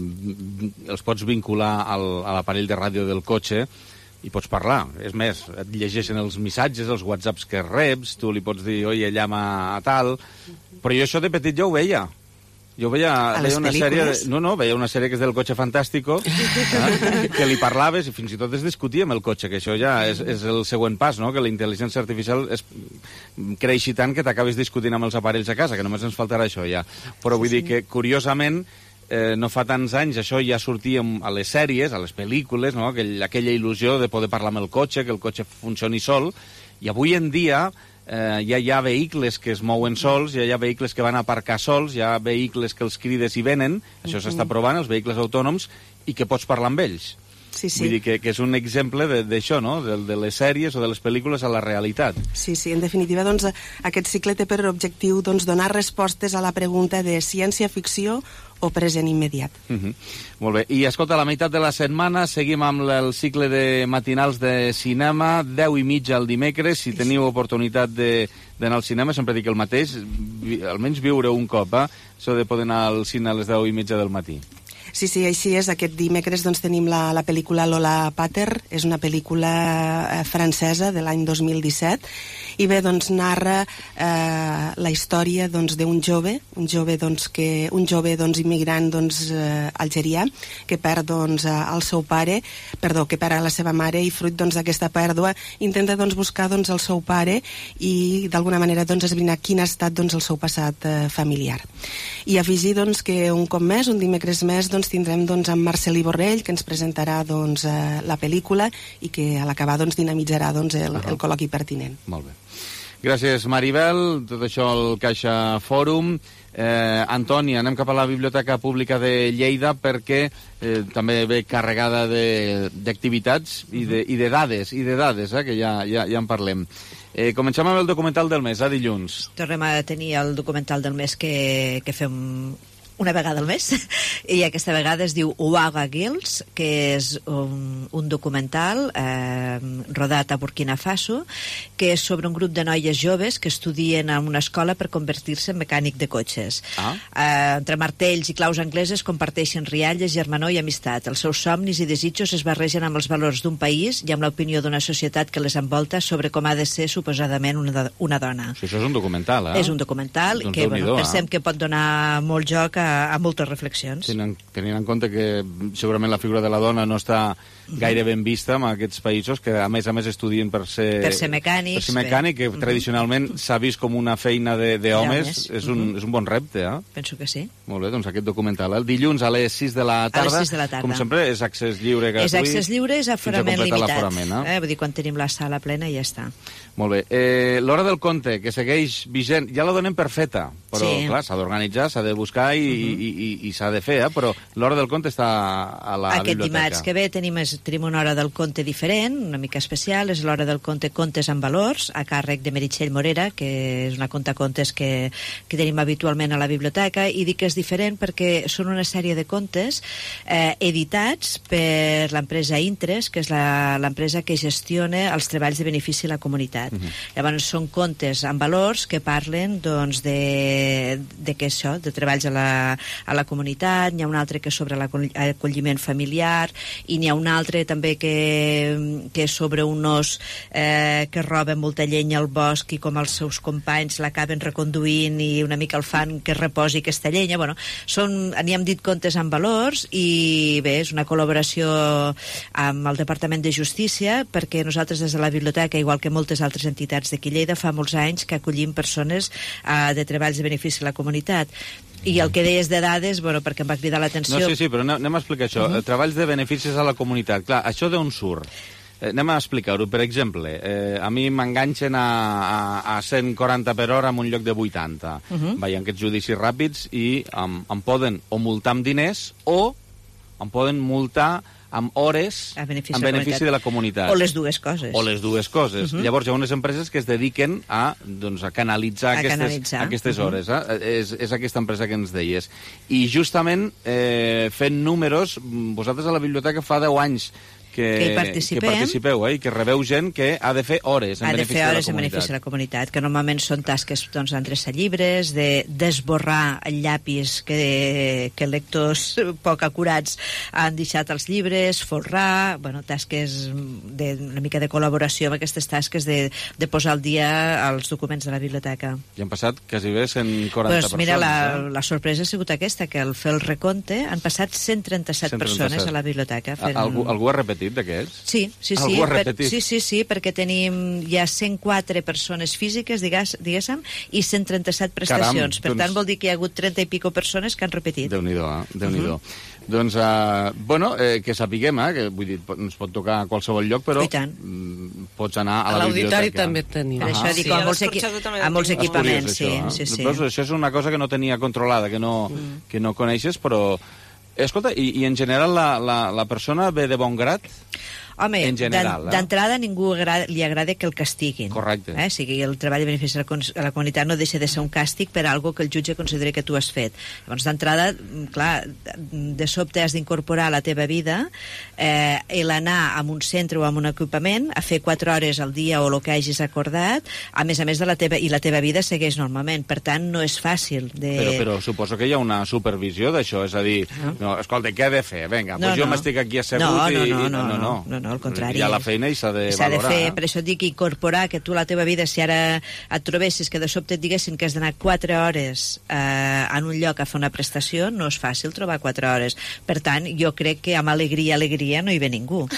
S3: els pots vincular al, a l'aparell de ràdio del cotxe i pots parlar. És més, et llegeixen els missatges, els whatsapps que reps, tu li pots dir, oi, llama a tal... Però jo això de petit ja ho veia. Jo veia, veia una sèrie... De, no, no, veia una sèrie que és del Cotxe Fantástico, eh, que li parlaves i fins i tot es discutia amb el cotxe, que això ja és, és el següent pas, no? Que la intel·ligència artificial es, creixi tant que t'acabes discutint amb els aparells a casa, que només ens faltarà això ja. Però vull sí, sí. dir que, curiosament, eh, no fa tants anys això ja sortia a les sèries, a les pel·lícules, no? Aquell, aquella il·lusió de poder parlar amb el cotxe, que el cotxe funcioni sol, i avui en dia... Eh, ja hi ha vehicles que es mouen sols, ja hi ha vehicles que van a aparcar sols, hi ha vehicles que els crides i venen, això s'està provant, els vehicles autònoms, i que pots parlar amb ells.
S7: Sí, sí.
S3: Vull dir que, que és un exemple d'això, no? De, de les sèries o de les pel·lícules a la realitat.
S7: Sí, sí, en definitiva, doncs, aquest cicle té per objectiu doncs, donar respostes a la pregunta de ciència-ficció o present immediat.
S3: Uh-huh. Molt bé. I, escolta, a la meitat de la setmana seguim amb el cicle de matinals de cinema, deu i mitja el dimecres. Si teniu oportunitat d'anar al cinema, sempre dic el mateix, vi, almenys viure un cop, eh? Això de poder anar al cine a les deu i mitja del matí.
S7: Sí, sí, així és. Aquest dimecres doncs, tenim la, la pel·lícula Lola Pater, és una pel·lícula eh, francesa de l'any dos mil disset, i bé, doncs, narra eh, la història doncs, d'un jove, un jove, doncs, que, un jove doncs, immigrant doncs, eh, algerià, que perd doncs, el seu pare, perdó, que perd la seva mare, i fruit doncs, d'aquesta pèrdua intenta doncs, buscar doncs, el seu pare i d'alguna manera doncs, esbrinar quin ha estat doncs, el seu passat eh, familiar. I afegir doncs, que un cop més, un dimecres més, doncs, tindrem doncs, amb Marcelí Borrell, que ens presentarà doncs, eh, la pel·lícula i que a l'acabar doncs, dinamitzarà doncs, el, uh -huh. el col·loqui pertinent.
S3: Molt bé. Gràcies, Maribel. Tot això al Caixa Fòrum. Eh, Antònia, anem cap a la Biblioteca Pública de Lleida perquè eh, també ve carregada d'activitats i, de, i de dades, i de dades eh, que ja, ja, ja en parlem. Eh, comencem amb el documental del mes, a dilluns.
S10: Tornem a tenir el documental del mes que, que fem una vegada al mes, i aquesta vegada es diu Ouaga Girls, que és un, un documental eh, rodat a Burkina Faso, que és sobre un grup de noies joves que estudien en una escola per convertir-se en mecànic de cotxes. Ah. Eh, entre martells i claus angleses comparteixen rialles, germanor i amistat. Els seus somnis i desitjos es barregen amb els valors d'un país i amb l'opinió d'una societat que les envolta sobre com ha de ser suposadament una, una dona.
S3: Sí, això és un documental, eh?
S10: És un documental doncs que bueno, pensem eh? que pot donar molt joc a a moltes reflexions.
S3: Tenint, tenint en compte que segurament la figura de la dona no està gaire ben vista en aquests països que a més a més estudien per ser...
S10: Per ser mecànics.
S3: Per ser mecànic, que tradicionalment s'ha vist com una feina d'homes. És, un, és un bon repte, eh?
S10: Penso que sí.
S3: Molt bé, doncs aquest documental. El dilluns a les sis de la tarda.
S10: A les sis de la tarda.
S3: Com sempre, és accés lliure, gratuït.
S10: És accés lliure, és aforament limitat.
S3: Eh?
S10: Eh? Vull dir, quan tenim la sala plena ja està.
S3: Molt bé. Eh, L'hora del conte, que segueix vigent, ja la donem per feta, però sí. clar, s'ha d'organitzar, s'ha de buscar i, uh -huh. i, i, i s'ha de fer, eh? Però l'hora del conte està a la
S10: Aquest
S3: biblioteca.
S10: Aquest dimarts que ve tenim, tenim una hora del conte diferent, una mica especial, és l'hora del conte Contes amb valors, a càrrec de Meritxell Morera, que és una contacontes que, que tenim habitualment a la biblioteca, i dic que és diferent perquè són una sèrie de contes eh, editats per l'empresa Intres, que és l'empresa que gestiona els treballs de benefici a la comunitat. Uh -huh. Llavors són contes amb valors que parlen doncs, de, de que això, de treballs a la, a la comunitat. N'hi ha un altre que és sobre l'acolliment familiar, i n'hi ha un altre també que, que és sobre un os eh, que roba molta llenya al bosc i com els seus companys l'acaben reconduint i una mica el fan que reposi aquesta llenya. Bueno, són, n'hi hem dit contes amb valors, i bé, és una col·laboració amb el Departament de Justícia, perquè nosaltres des de la biblioteca, igual que moltes altres entitats d'aquí Lleida, fa molts anys que acollim persones eh, de treballs de benefici a la comunitat. I el que deies de dades, bueno, perquè em va cridar l'atenció...
S3: No, sí, sí, però anem a explicar això. Uh -huh. Treballs de beneficis a la comunitat. Clar, això d'on surt? Eh, anem a explicar-ho. Per exemple, eh, a mi m'enganxen a, a, a cent quaranta per hora en un lloc de vuitanta. Uh -huh. Vaig, aquests judicis ràpids, i em, em poden o multar amb diners o em poden multar amb hores
S10: a benefici,
S3: en benefici de la comunitat.
S10: O les dues coses.
S3: O les dues coses. Uh -huh. Llavors hi ha unes empreses que es dediquen a, doncs, a canalitzar,
S10: a
S3: aquestes,
S10: canalitzar.
S3: aquestes
S10: uh -huh.
S3: hores. Eh? És, és aquesta empresa que ens deies. I justament eh, fent números, vosaltres a la biblioteca fa deu anys que,
S10: que, hi participem,
S3: que participeu, eh? I que rebeu gent que ha de fer hores en
S10: ha de
S3: benefici
S10: fer
S3: de,
S10: hores
S3: la
S10: en benefici de la comunitat, que normalment són tasques doncs, d'endreçar llibres, de desborrar el llapis que, que lectors poc acurats han deixat els llibres, folrar, bueno, tasques de, una mica de col·laboració amb aquestes tasques de, de posar al dia els documents de la biblioteca.
S3: I han passat quasi bé cent quaranta
S10: pues, mira,
S3: persones.
S10: La, eh? la sorpresa ha sigut aquesta, que al fer el recompte han passat cent trenta-set persones a la biblioteca. Fent...
S3: Algú, algú ha repetit d'aquests?
S10: Sí, sí, sí, per, sí, sí, sí, perquè tenim ja cent quatre persones físiques, digués, diguéssim, i cent trenta-set prestacions. Caram, per doncs... tant, vol dir que hi ha hagut trenta i pico persones que han repetit.
S3: Déu-n'hi-do, eh? Déu-n'hi-do. Uh -huh. Doncs, uh, bueno, eh, que sapiguem, eh, que vull dir, ens pot tocar a qualsevol lloc, però mm, pots anar a, a la biblioteca.
S17: A l'auditori també tenim.
S10: Per això dic, sí, a molts, equi a molts equipaments, sí,
S3: això, eh?
S10: sí, sí.
S3: Doncs això és una cosa que no tenia controlada, que no, mm. que no coneixes, però... Escolta, i, i en general la, la, la persona ve de bon grat?
S10: Home, d'entrada
S3: eh?
S10: a ningú agrada, li agrada que el castiguin.
S3: Correcte.
S10: Eh? O sigui, el treball de benefici a la comunitat no deixa de ser un càstig per algo que el jutge considera que tu has fet. Llavors, d'entrada, clar, de sobte has d'incorporar a la teva vida eh, l'anar a un centre o a un equipament a fer quatre hores al dia o el que hagis acordat, a més a més de la teva... i la teva vida segueix normalment. Per tant, no és fàcil de...
S3: Però, però suposo que hi ha una supervisió d'això, és a dir, no, no escolta, què he de fer? Vinga, no, doncs no. jo m'estic aquí assegut
S10: no, no,
S3: i...
S10: No, no,
S3: i, no, no, no.
S10: no, no, al contrari.
S3: Hi ha la feina i s'ha de
S10: s'ha
S3: valorar.
S10: De fer,
S3: eh?
S10: per això et dic incorporar que tu la teva vida, si ara et trobessis que de sobte et diguessin que has d'anar quatre hores eh, en un lloc a fer una prestació, no és fàcil trobar quatre hores. Per tant, jo crec que amb alegria, alegria no hi ve ningú.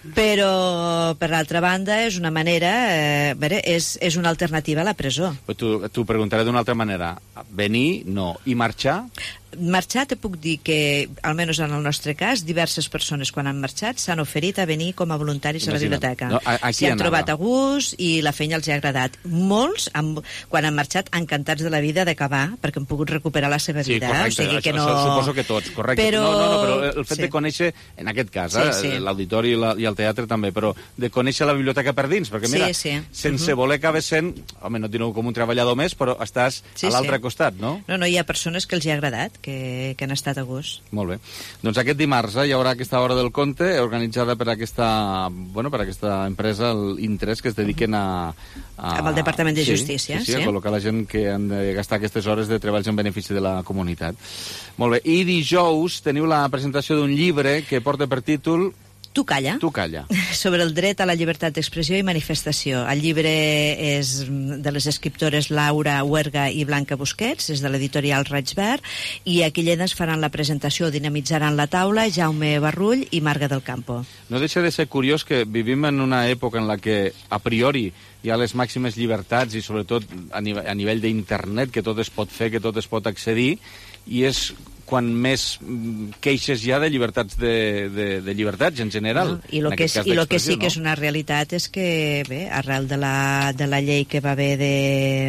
S10: Però, per l'altra banda, és una manera... Eh, veure, és, és una alternativa a la presó.
S3: T'ho preguntaré d'una altra manera. Venir, no. I marxar?
S10: Marxar, te puc dir que, almenys en el nostre cas, diverses persones quan han marxat s'han oferit a venir com a voluntaris a la biblioteca.
S3: No,
S10: S'hi han trobat a gust i la feina els ha agradat. Molts, amb, quan han marxat, encantats de la vida d'acabar, perquè han pogut recuperar la seva
S3: Sí,
S10: vida.
S3: correcte,
S10: O sigui que
S3: això,
S10: no...
S3: suposo que tots, correcte.
S10: Però...
S3: No, no, no, però el fet
S10: Sí.
S3: de conèixer, en aquest cas,
S10: Sí,
S3: eh,
S10: sí.
S3: l'auditori i, la, i el teatre també, però de conèixer la biblioteca per dins, perquè mira,
S10: Sí, sí.
S3: sense
S10: Mhm.
S3: voler acabes sent, home, no et direu com un treballador més, però estàs
S10: Sí,
S3: a l'altre
S10: sí.
S3: costat, no?
S10: No, no, hi ha persones que els hi ha agradat, que, que han estat a gust.
S3: Molt bé. Doncs aquest dimarts eh, hi haurà aquesta hora del conte organitzada per aquesta, bueno, per aquesta empresa, l'Interès, que es dediquen a... a
S10: Amb el Departament de
S3: sí,
S10: Justícia,
S3: sí, sí,
S10: sí.
S3: a col·locar la gent que han de gastar aquestes hores de treballs en benefici de la comunitat. Molt bé. I dijous teniu la presentació d'un llibre que porta per títol...
S10: Tu calla.
S3: Tu calla.
S10: Sobre el dret a la llibertat d'expressió i manifestació. El llibre és de les escriptores Laura Huerga i Blanca Busquets, és de l'editorial Raig Verd, i aquí a Lleida faran la presentació, dinamitzaran la taula Jaume Barrull i Marga del Campo.
S3: No deixa de ser curiós que vivim en una època en la que, a priori, hi ha les màximes llibertats i, sobretot, a nivell, a nivell d'internet, que tot es pot fer, que tot es pot accedir, i és quan més queixes hi ha de llibertats de, de, de llibertats en general.
S10: No, I el que, és, i lo que sí que és una realitat és que, bé, arrel de la, de la llei que va haver de...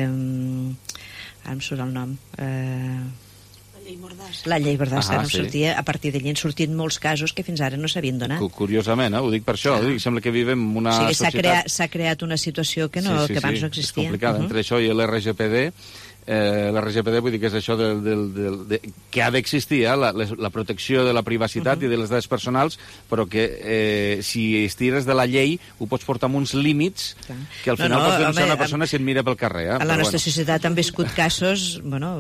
S10: Ara em surt el nom... Eh...
S8: La llei Mordassa.
S10: La llei Mordassa,
S3: Ah,
S10: no
S3: sí.
S10: sortia, a partir d'allí han sortit molts casos que fins ara no s'havien donat.
S3: Cu- Curiosament, eh? Ho dic per això. Ho dic, sembla que vivim una
S10: O sigui, s'ha
S3: societat...
S10: creat, s'ha creat una situació que, no,
S3: sí, sí,
S10: que abans
S3: sí.
S10: no existia.
S3: És complicada.
S10: Uh-huh.
S3: Entre això i l'R G P D, eh, l'R G P D vull dir que és això del, del, del, de, que ha d'existir, eh? la, les- la protecció de la privacitat
S10: Uh-huh.
S3: i de les dades personals, però que eh, si estires de la llei ho pots portar amb uns límits que al
S10: No,
S3: final
S10: no,
S3: pots denunciar
S10: home,
S3: una persona si et mira pel carrer. Eh?
S10: A la
S3: Però
S10: nostra
S3: bueno.
S10: societat han viscut casos, bueno,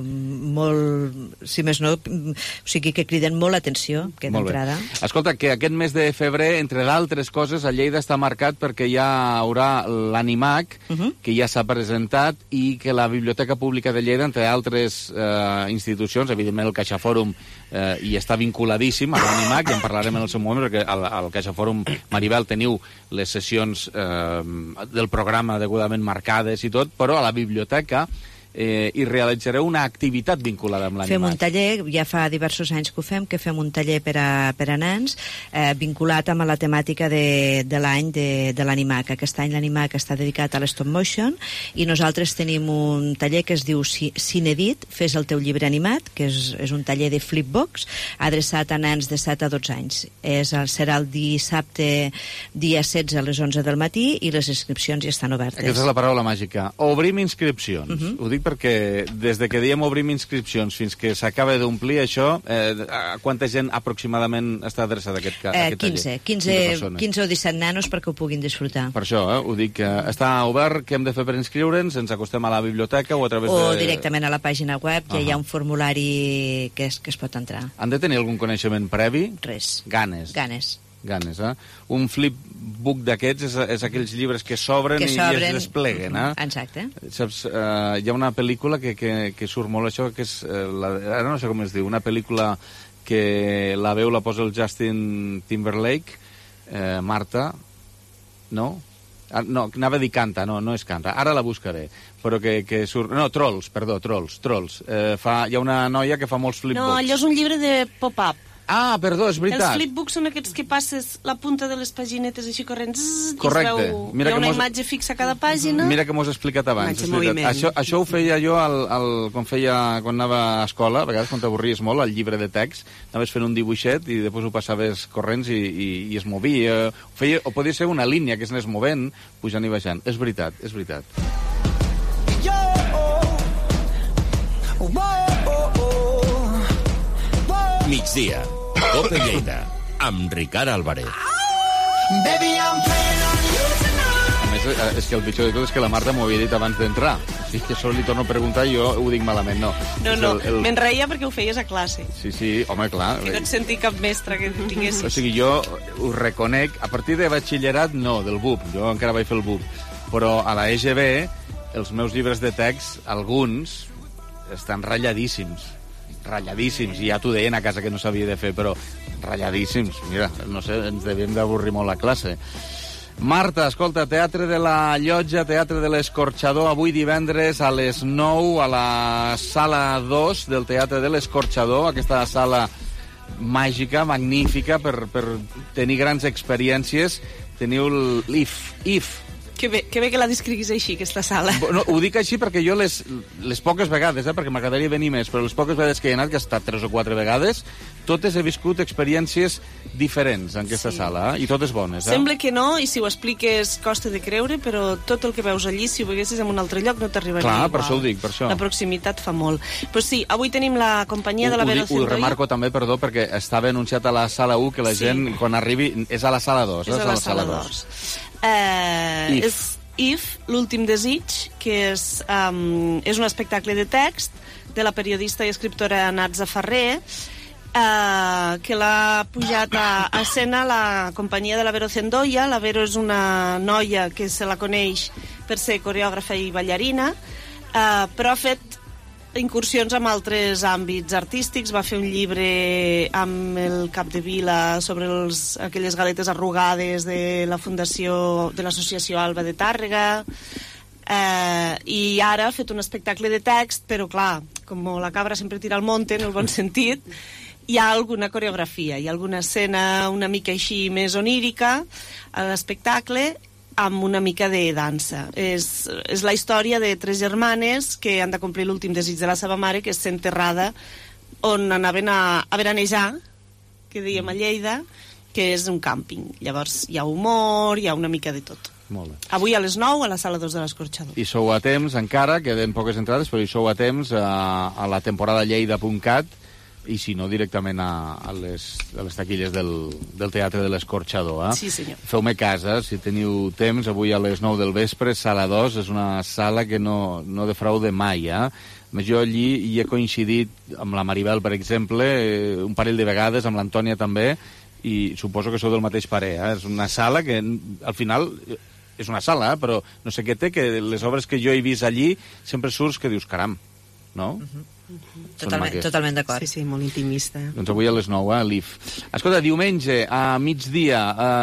S10: molt, si més no, o sigui que criden molt l'atenció, que
S3: Molt bé.
S10: d'entrada.
S3: Escolta, que aquest mes de febrer, entre d'altres coses, a Lleida està marcat perquè hi haurà l'Animac, uh -huh. que ja s'ha presentat, i que la Biblioteca Pública de Lleida, entre altres eh, institucions, evidentment el CaixaFòrum eh, hi està vinculadíssim a l'Animac, i en parlarem en el seu moment, perquè al, al CaixaFòrum Maribel teniu les sessions eh, del programa degudament marcades i tot, però a la biblioteca eh, hi realitzareu una activitat vinculada amb
S10: Fem un
S3: l'Animac.
S10: taller, ja fa diversos anys que ho fem, que fem un taller per a, per a nens eh, vinculat amb la temàtica de, de l'any de, de l'Animac. Aquest any l'Animac està dedicat a l'stop motion i nosaltres tenim un taller que es diu Ci- Cinedit, fes el teu llibre animat, que és, és un taller de flipbox adreçat a nens de set a dotze anys. És, el- serà el dissabte dia setze a les onze del matí i les inscripcions ja estan obertes.
S3: Aquesta és la paraula màgica. Obrim inscripcions. Uh
S10: Mhm.
S3: -huh. Ho dic perquè des de que diem obrim inscripcions fins que s'acaba d'omplir això, eh, a quanta gent aproximadament està adreçada a aquest, ca- a
S10: Eh,
S3: aquest
S10: quinze,
S3: taller?
S10: quinze,
S3: persones.
S10: quinze o disset nanos perquè ho puguin disfrutar.
S3: Per això, eh, ho dic, eh, està obert, què hem de fer per inscriure'ns? Ens acostem a la biblioteca o a través
S10: O
S3: de...
S10: directament a la pàgina web, ja hi ha
S3: Ahà.
S10: un formulari que es, que es pot entrar.
S3: Han de tenir algun coneixement previ?
S10: Res.
S3: Ganes.
S10: Ganes.
S3: Ganes, eh? Un flipbook d'aquests és, és aquells llibres que s'obren
S10: Que
S3: i, i
S10: s'obren.
S3: es despleguen, eh?
S10: Exacte.
S3: Saps, eh, hi ha una pel·lícula que, que, que surt molt això, que és, eh, la, ara no sé com es diu, una pel·lícula que la veu la posa el Justin Timberlake, eh, Marta, no? Ah, no, anava a dir Canta, no, no és Canta, ara la buscaré, però que, que surt... No, Trolls, perdó, Trolls, Trolls. Eh, fa, hi ha una noia que fa molts
S8: No,
S3: flipbooks.
S8: allò és un llibre de pop-up.
S3: Ah, perdó, és veritat.
S8: Els flipbooks són aquests que passes la punta de les paginetes així corrents, zzz,
S3: Correcte.
S8: i es veu,
S3: Mira
S8: hi ha
S3: que
S8: una
S3: mos-
S8: imatge fixa a cada pàgina.
S3: Mira que m'ho has explicat abans.
S8: Imatge
S3: és
S8: en
S3: veritat.
S8: moviment.
S3: Això, això ho feia jo al, al, quan, feia, quan anava a escola, a vegades quan t'avorries molt, al llibre de text, anaves fent un dibuixet i després ho passaves corrents i, i, i es movia. Ho, feia, o podia ser una línia que es anés movent, pujant i baixant. És veritat, és veritat.
S12: Migdia, Cope Lleida, amb Ricard Álvarez.
S3: A més, eh, és que el pitjor de tot és que la Marta m'ho havia dit abans d'entrar. Si és que això li torno a preguntar i jo ho dic malament, no.
S8: No,
S3: És
S8: no,
S3: el- el-
S8: me'n reia perquè ho feies a classe.
S3: Sí, sí, home, clar.
S8: I no et sentia cap mestre que tinguessis.
S3: O sigui, jo ho reconec, a partir de batxillerat, no, del B U P, jo encara vaig fer el B U P, però a la E G B, els meus llibres de text, alguns, estan ratlladíssims. ratlladíssims, i ja t'ho deien a casa que no s'havia de fer, però ratlladíssims. Mira, no sé, ens devíem d'avorrir molt la classe. Marta, escolta, Teatre de la Llotja, Teatre de l'Escorxador, avui divendres a les nou a la sala dos del Teatre de l'Escorxador, aquesta sala màgica, magnífica, per, per tenir grans experiències. Teniu l'I F, I F.
S8: Que bé, que bé que la descriguis així, aquesta sala.
S3: No, ho dic així perquè jo les, les poques vegades, eh, perquè m'agradaria venir més, però les poques vegades que he anat, que he estat tres o quatre vegades, totes he viscut experiències diferents en aquesta sí. sala, eh? I totes bones. Eh?
S8: Sembla que no, i si ho expliques costa de creure, però tot el que veus allí, si ho veiessis en un altre lloc, no t'arribaria igual.
S3: Clar, per això ho dic, per això.
S8: La proximitat fa molt. Pues sí, avui tenim la companyia de la Vero Zendoia.
S3: Ho remarco també, perdó, perquè estava anunciat a la sala u, que la sí. gent, quan arribi, és a la sala dos.
S8: És a la, la sala dos. Eh, és I F, l'últim desig, que és, um, és un espectacle de text de la periodista i escriptora Natza Ferrer, uh, que l'ha pujat a, a escena la companyia de la Vero Zendoia. La Vero és una noia que se la coneix per ser coreògrafa i ballarina, uh, però ha fet incursions en altres àmbits artístics. Va fer un llibre amb el Capdevila sobre els, aquelles galetes arrugades de la fundació de l'associació Alba de Tàrrega, eh, i ara ha fet un espectacle de text, però clar, com la cabra sempre tira al monte, en el bon sentit, hi ha alguna coreografia, hi ha alguna escena una mica així més onírica a l'espectacle, amb una mica de dansa. És, és la història de tres germanes que han de complir l'últim desig de la seva mare, que és ser enterrada on anaven a, a veranejar, que dèiem a Lleida, que és un càmping. Llavors hi ha humor, hi ha una mica de tot.
S3: Molt bé.
S8: Avui a les nou a la sala dos de l'Escorxador.
S3: I sou a temps encara, queden poques entrades, però hi sou a temps a, a la temporada lleida punt cat, i si no, directament a, a, les, a les taquilles del, del Teatre de l'Escorxador. Eh?
S8: Sí, senyor.
S3: Feu-me casa, si teniu temps, avui a les nou del vespre, sala dos, és una sala que no, no defraude mai. Eh? Jo allí hi he coincidit amb la Maribel, per exemple, un parell de vegades, amb l'Antònia també, i suposo que sou del mateix parer. Eh? És una sala que, al final, és una sala, eh? Però no sé què té, que les obres que jo he vist allí sempre surts que dius, caram, no?
S8: Uh-huh. Uh-huh.
S10: Totalment, totalment d'acord.
S8: Sí, sí, molt intimista.
S3: Doncs avui a les nou, eh, l'I F. Escolta, diumenge, a migdia,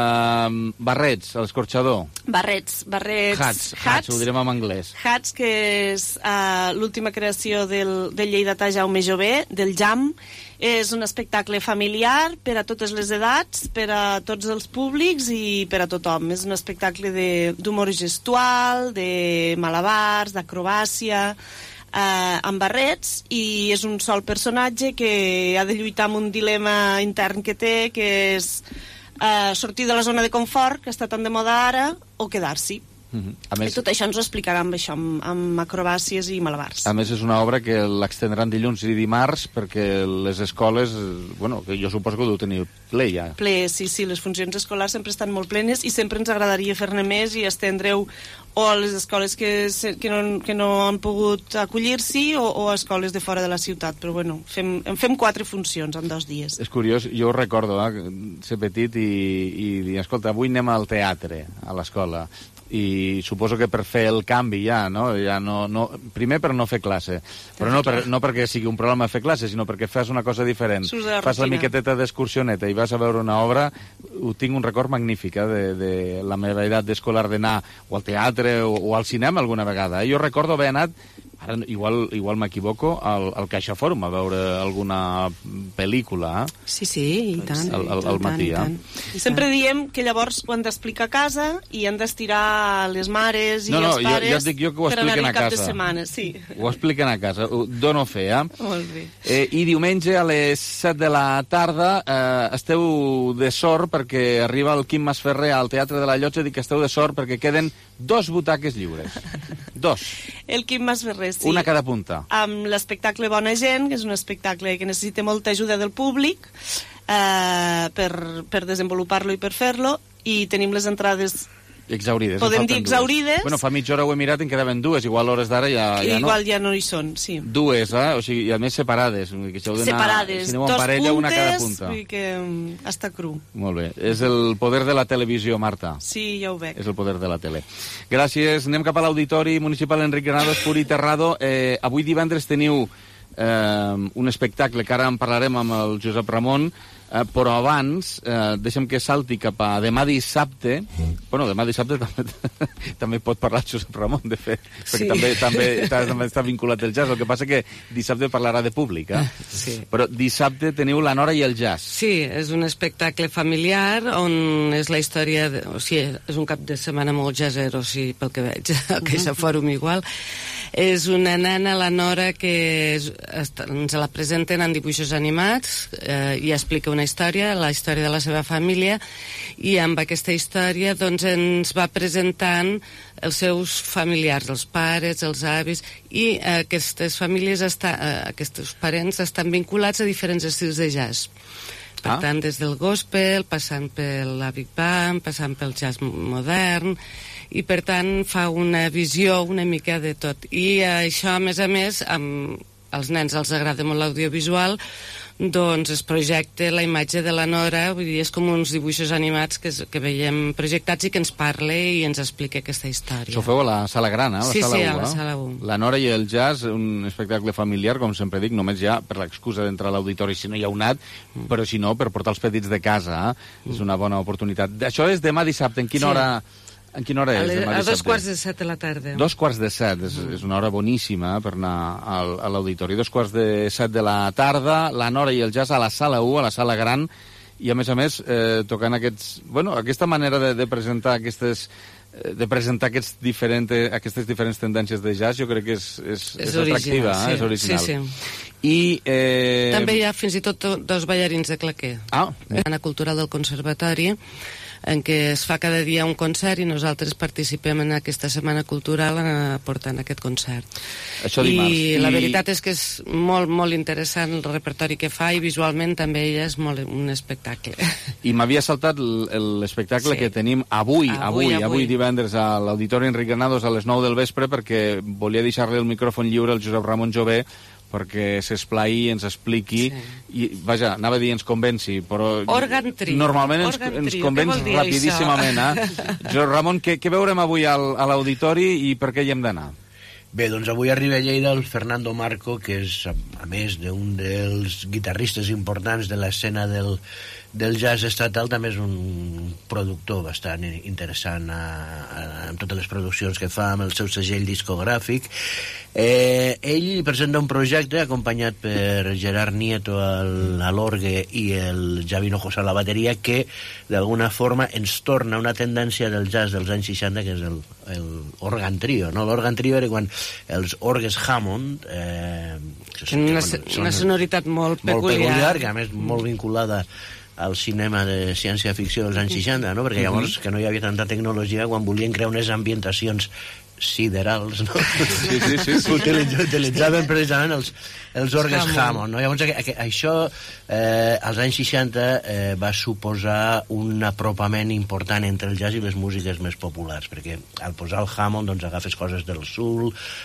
S3: eh, Barrets, a l'Escorxador.
S8: Barrets, Barrets...
S3: Hats, Hats, ho direm en anglès.
S8: Hats, que és uh, l'última creació del, del lleidatà Jaume Jové, del Jam. És un espectacle familiar per a totes les edats, per a tots els públics i per a tothom. És un espectacle d'humor gestual, de malabars, d'acrobàcia, eh, amb barrets, i és un sol personatge que ha de lluitar amb un dilema intern que té, que és eh, sortir de la zona de confort, que està tan de moda ara, o quedar-s'hi.
S3: Uh-huh. A més,
S8: I tot això ens ho explicarà amb això, amb, amb acrobàcies i malabars.
S3: A més, és una obra que l'extendran dilluns i dimarts perquè les escoles, bueno, que jo suposo que ho deu tenir ple ja.
S8: Ple, sí, sí, les funcions escolars sempre estan molt plenes i sempre ens agradaria fer-ne més i estendre-ho o a les escoles que, que, no, que no han pogut acollir-s'hi o, o a escoles de fora de la ciutat, però bueno, fem, fem quatre funcions en dos dies.
S3: És curiós, jo ho recordo, eh, ser petit i, i dir, escolta, avui anem al teatre a l'escola, i suposo que per fer el canvi ja, no? Ja no, no primer per no fer classe, però no, per, no perquè sigui un problema fer classe, sinó perquè fas una cosa diferent.
S8: La
S3: fas la miqueteta d'excursioneta i vas a veure una obra, ho tinc un record magnífic, eh, de, de la meva edat d'escolar d'anar o al teatre o, o al cinema alguna vegada. Eh? Jo recordo haver anat, ara igual, igual m'equivoco, al, al Caixa Fòrum a veure alguna pel·lícula. Eh?
S8: Sí, sí, i tant.
S3: Al, al, al matí,
S8: tant,
S3: eh?
S8: I sempre diem que llavors ho han d'explicar a casa i han d'estirar les mares i
S3: no, no,
S8: els pares
S3: jo, jo dic jo que ho
S8: per anar-hi
S3: a
S8: cap
S3: casa.
S8: de setmana. Sí.
S3: Ho expliquen a casa, ho dono fe, eh?
S8: Molt bé.
S3: Eh, I diumenge a les set de la tarda eh, esteu de sort perquè arriba el Quim Masferrer al Teatre de la Llotja, dic que esteu de sort perquè queden dos butaques lliures. Dos.
S8: El Quim Masferrer, sí.
S3: Una a cada punta.
S8: Amb l'espectacle Bona Gent, que és un espectacle que necessita molta ajuda del públic eh, per, per desenvolupar-lo i per fer-lo, i tenim les entrades
S3: exaurides.
S8: Podem dir exaurides.
S3: Dues. Bueno, fa mitja hora ho he mirat i en quedaven dues, igual hores d'ara ja, ja no.
S8: Igual ja no hi són, sí.
S3: Dues, eh? O sigui, i a més separades. Que
S8: separades,
S3: si
S8: dos
S3: parella,
S8: puntes,
S3: una cada punta.
S8: Vull que um, està cru.
S3: Molt bé. És el poder de la televisió, Marta.
S8: Sí, ja ho veig.
S3: És el poder de la tele. Gràcies. Anem cap a l'Auditori Municipal Enric Granados, Puri Terrado. Eh, avui divendres teniu eh, un espectacle que ara en parlarem amb el Josep Ramon, eh, però abans eh, deixa'm que salti cap a demà dissabte. Bueno, demà dissabte també, també pot parlar el Josep Ramon, de fet, perquè
S13: Sí.
S3: també, també, també està vinculat el jazz. El que passa que dissabte parlarà de públic, eh?
S13: Sí.
S3: Però dissabte teniu La Nora i el jazz.
S13: Sí, és un espectacle familiar on és la història... De, o sigui, és un cap de setmana molt jazzero, o sigui, pel que veig, a Caixa Fòrum igual. És una nana, la Nora, que és, est, ens la presenten en dibuixos animats eh, i explica una història, la història de la seva família, i amb aquesta història doncs, ens va presentant els seus familiars, els pares, els avis, i eh, aquestes famílies, està, eh, aquests parents estan vinculats a diferents estils de jazz. Per
S3: Ah.
S13: tant, des del gospel, passant per la Big Band, passant pel jazz modern, i per tant fa una visió una mica de tot. I això, a més a més, amb els nens els agrada molt l'audiovisual, doncs es projecta la imatge de la Nora, vull dir, és com uns dibuixos animats que, que veiem projectats i que ens parla i ens explica aquesta història.
S3: Això ho feu a la Sala Gran, eh? A la
S13: Sí,
S3: sala
S13: sí,
S3: u,
S13: a la
S3: eh?
S13: Sala u.
S3: La Nora i el jazz, un espectacle familiar, com sempre dic, només ja per l'excusa d'entrar a l'auditori si no hi ha un nat, mm. però si no, per portar els petits de casa, eh? Mm. És una bona oportunitat. Això és demà dissabte, en quina
S13: Sí.
S3: hora... En quina hora
S13: A,
S3: és
S13: les,
S3: demà
S13: a
S3: dissabte?
S13: dos quarts de set de la tarda.
S3: Dos quarts de set, és, és una hora boníssima eh, per anar al, a l'auditori. Dos quarts de set de la tarda, La Nora i el jazz a la Sala u, a la Sala Gran, i a més a més eh, tocant aquests... Bueno, aquesta manera de, de presentar aquestes eh, de presentar aquests diferent, aquestes diferents tendències de jazz, jo crec que és, és, és,
S13: És
S3: atractiva,
S13: original,
S3: eh?
S13: sí.
S3: És original.
S13: Sí, sí.
S3: I, eh...
S13: També hi ha fins i tot dos ballarins de claquer.
S3: Ah.
S13: Ana Cultural del Conservatori, en què es fa cada dia un concert i nosaltres participem en aquesta Setmana Cultural eh, portant aquest concert.
S3: Això dimarts.
S13: I,
S3: I
S13: la veritat és que és molt, molt interessant el repertori que fa i visualment també ella és molt un espectacle.
S3: I m'havia saltat l- l'espectacle
S13: Sí.
S3: que tenim avui, avui,
S13: Avui,
S3: avui, avui divendres a l'Auditori Enric Granados a les nou del vespre, perquè volia deixar-li el micròfon lliure al Josep Ramon Jové perquè s'esplai i ens expliqui sí. i, vaja, anava a dir ens convenci, però
S13: Organ trio.
S3: normalment ens,
S13: Organ
S3: ens
S13: trio.
S3: convenç
S13: Què vol dir
S3: rapidíssimament, eh? Josep Ramon, què, què veurem avui al, a l'auditori i per què hi hem d'anar?
S9: Bé, doncs avui arriba a Lleida el Fernando Marco, que és, a, a més d'un dels guitarristes importants de l'escena del, del jazz estatal, també és un productor bastant interessant a, a, amb totes les produccions que fa, amb el seu segell discogràfic. Eh, ell presenta un projecte acompanyat per Gerard Nieto al, a l'orgue i el Javi Hinojos a la bateria, que d'alguna forma ens torna una tendència del jazz dels anys seixanta, que és el, el organ trio, no? L'organ trio era quan els orgues Hammond eh,
S13: Tenen una, una sonoritat molt peculiar.
S9: molt peculiar, que a més molt vinculada al cinema de ciència-ficció dels anys seixanta, no? Perquè llavors, que no hi havia tanta tecnologia, quan volien crear unes ambientacions siderals, no?
S3: Sí, sí, sí, sí.
S9: Utilitz- utilitzaven precisament els, els orgues
S13: Hammond.
S9: Hammond, no? Llavors, a, a, això eh, als anys seixanta eh, va suposar un apropament important entre el jazz i les músiques més populars, perquè al posar el Hammond doncs agafes coses del soul,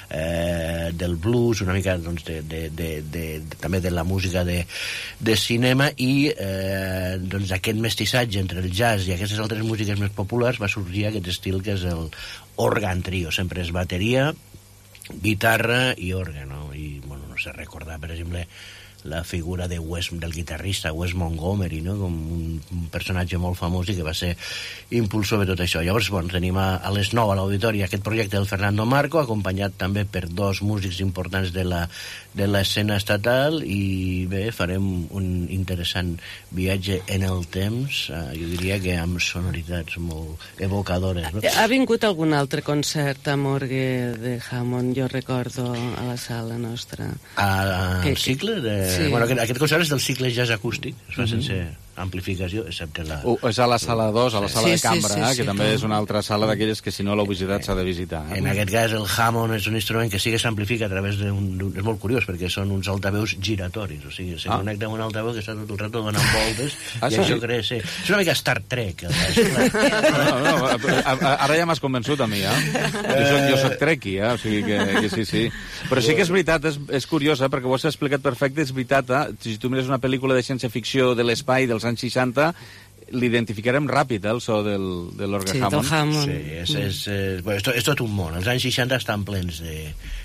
S9: eh, del blues, una mica doncs, de, de, de, de, de, també de la música de, de cinema, i eh, doncs aquest mestissatge entre el jazz i aquestes altres músiques més populars va sorgir aquest estil que és el organ trio. Sempre és bateria, guitarra i orgue, no? I, bueno, no sé, recordar, per exemple, la figura de Wes, del guitarrista Wes Montgomery, no? Com un, un personatge molt famós i que va ser impulsor de tot això. Llavors, bueno, tenim a, a les nou a l'auditori aquest projecte del Fernando Marco, acompanyat també per dos músics importants de la de l'escena estatal, i bé, farem un interessant viatge en el temps, eh, jo diria que amb sonoritats molt evocadores, no?
S13: Ha vingut algun altre concert amb orgue de Hammond, jo recordo, a la sala nostra.
S9: Al
S13: Que-
S9: cicle de...
S13: Sí.
S9: Bueno, aquest, aquest concert és del cicle jazz acústic, es fa
S3: Mhm.
S9: sense amplificació, excepte la...
S3: Uh, és a la sala dos, a la sala
S9: Sí,
S3: de
S9: sí,
S3: cambra,
S9: sí,
S3: eh,
S9: sí,
S3: que també
S9: clar.
S3: és una altra sala d'aquelles que si no l'heu visitat s'ha de visitar. Eh?
S9: En aquest cas, el Hammond és un instrument que sí que s'amplifica a través d'un... d'un- És molt curiós, perquè són uns altaveus giratoris, o sigui, se
S3: Ah.
S9: connecta amb un altaveu que està tot el rato donant voltes,
S3: Ah,
S9: i
S3: sí?
S9: això crea... Sí. És una mica Star Trek. El
S3: No, no, a- a- ara ja m'has convençut a mi, eh? Jo soc, jo soc trekkie, eh? O sigui que, que sí, sí. Però sí que és veritat, és, és curiós, eh? Perquè ho has explicat perfecte, és veritat, eh? Si tu mires una pel·lícula de ciència-ficció de l'espai dels anys seixanta, l'identificarem ràpid, eh, el so del, de l'orgue
S13: Sí,
S3: Hammond.
S13: del Hammond.
S9: Sí, és, és, és, bueno, és, tot, és tot un món. Els anys seixanta estan plens de,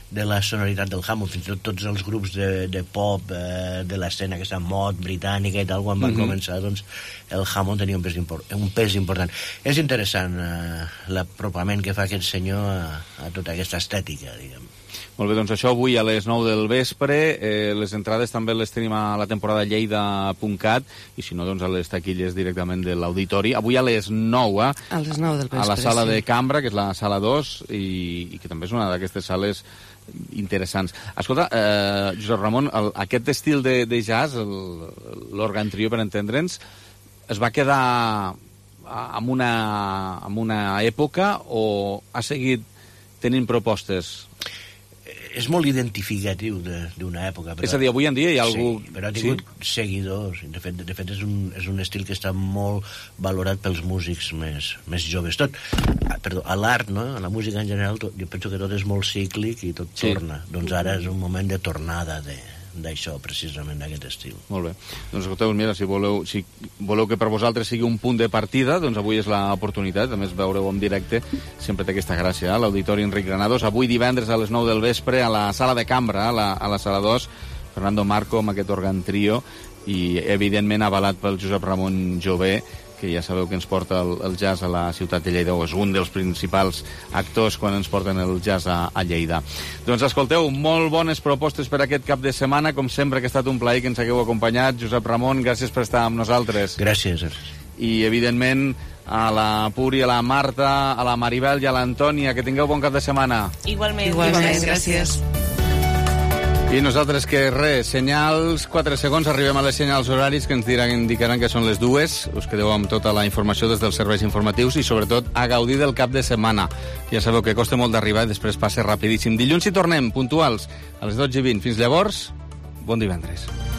S9: de la sonoritat del Hammond. Fins i tot tots els grups de, de pop eh, de l'escena, aquesta mod britànica i tal, quan van mm-hmm. començar, doncs el Hammond tenia un pes, import, un pes important. És interessant eh, l'apropament que fa aquest senyor a, a tota aquesta estètica, diguem.
S3: Molt bé, doncs això avui a les nou del vespre. Eh, les entrades també les tenim a la temporada lleida punt cat i si no, doncs a les taquilles directament de l'auditori. Avui a les nou, eh?
S13: A les nou del vespre,
S3: a la sala
S13: sí.
S3: de cambra, que és la sala dos, i, i que també és una d'aquestes sales interessants. Escolta, eh, Josep Ramon, el, aquest estil de, de jazz, l'òrgan trio, per entendre'ns, es va quedar en una, en una època o ha seguit tenint propostes?
S9: És molt identificatiu d'una època. Però,
S3: és a dir, avui en dia hi ha algú...
S9: Sí, però ha tingut sí? seguidors. De fet, de fet és, un, és un estil que està molt valorat pels músics més, més joves. Tot, perdó, a l'art, no? A la música en general, tot, jo penso que tot és molt cíclic i tot sí. torna. Doncs ara és un moment de tornada de d'això, precisament, d'aquest estil.
S3: Molt bé. Doncs escolteu, mira, si voleu, si voleu que per vosaltres sigui un punt de partida, doncs avui és l'oportunitat. A més, veureu en directe, sempre té aquesta gràcia, eh? L'Auditori Enric Granados. Avui divendres a les nou del vespre a la sala de cambra, a la, a la sala dos, Fernando Marco amb aquest òrgan trio i, evidentment, avalat pel Josep Ramon Jové, que ja sabeu que ens porta el, el jazz a la ciutat de Lleida, o és un dels principals actors quan ens porten el jazz a, a Lleida. Doncs escolteu, molt bones propostes per aquest cap de setmana, com sempre que ha estat un plaer que ens hagueu acompanyat. Josep Ramon, gràcies per estar amb nosaltres.
S9: Gràcies.
S3: I, evidentment, a la Puri, a la Marta, a la Maribel i a l'Antònia, que tingueu bon cap de setmana.
S8: Igualment.
S13: Igualment, Igualment gràcies.
S3: I nosaltres que res, senyals, quatre segons, arribem a les senyals horaris que ens diran, indicaran que són les dues. Us quedeu amb tota la informació des dels serveis informatius i, sobretot, a gaudir del cap de setmana. Ja sabeu que costa molt d'arribar i després passa rapidíssim. Dilluns hi tornem, puntuals, a les dotze i vint. Fins llavors, bon divendres.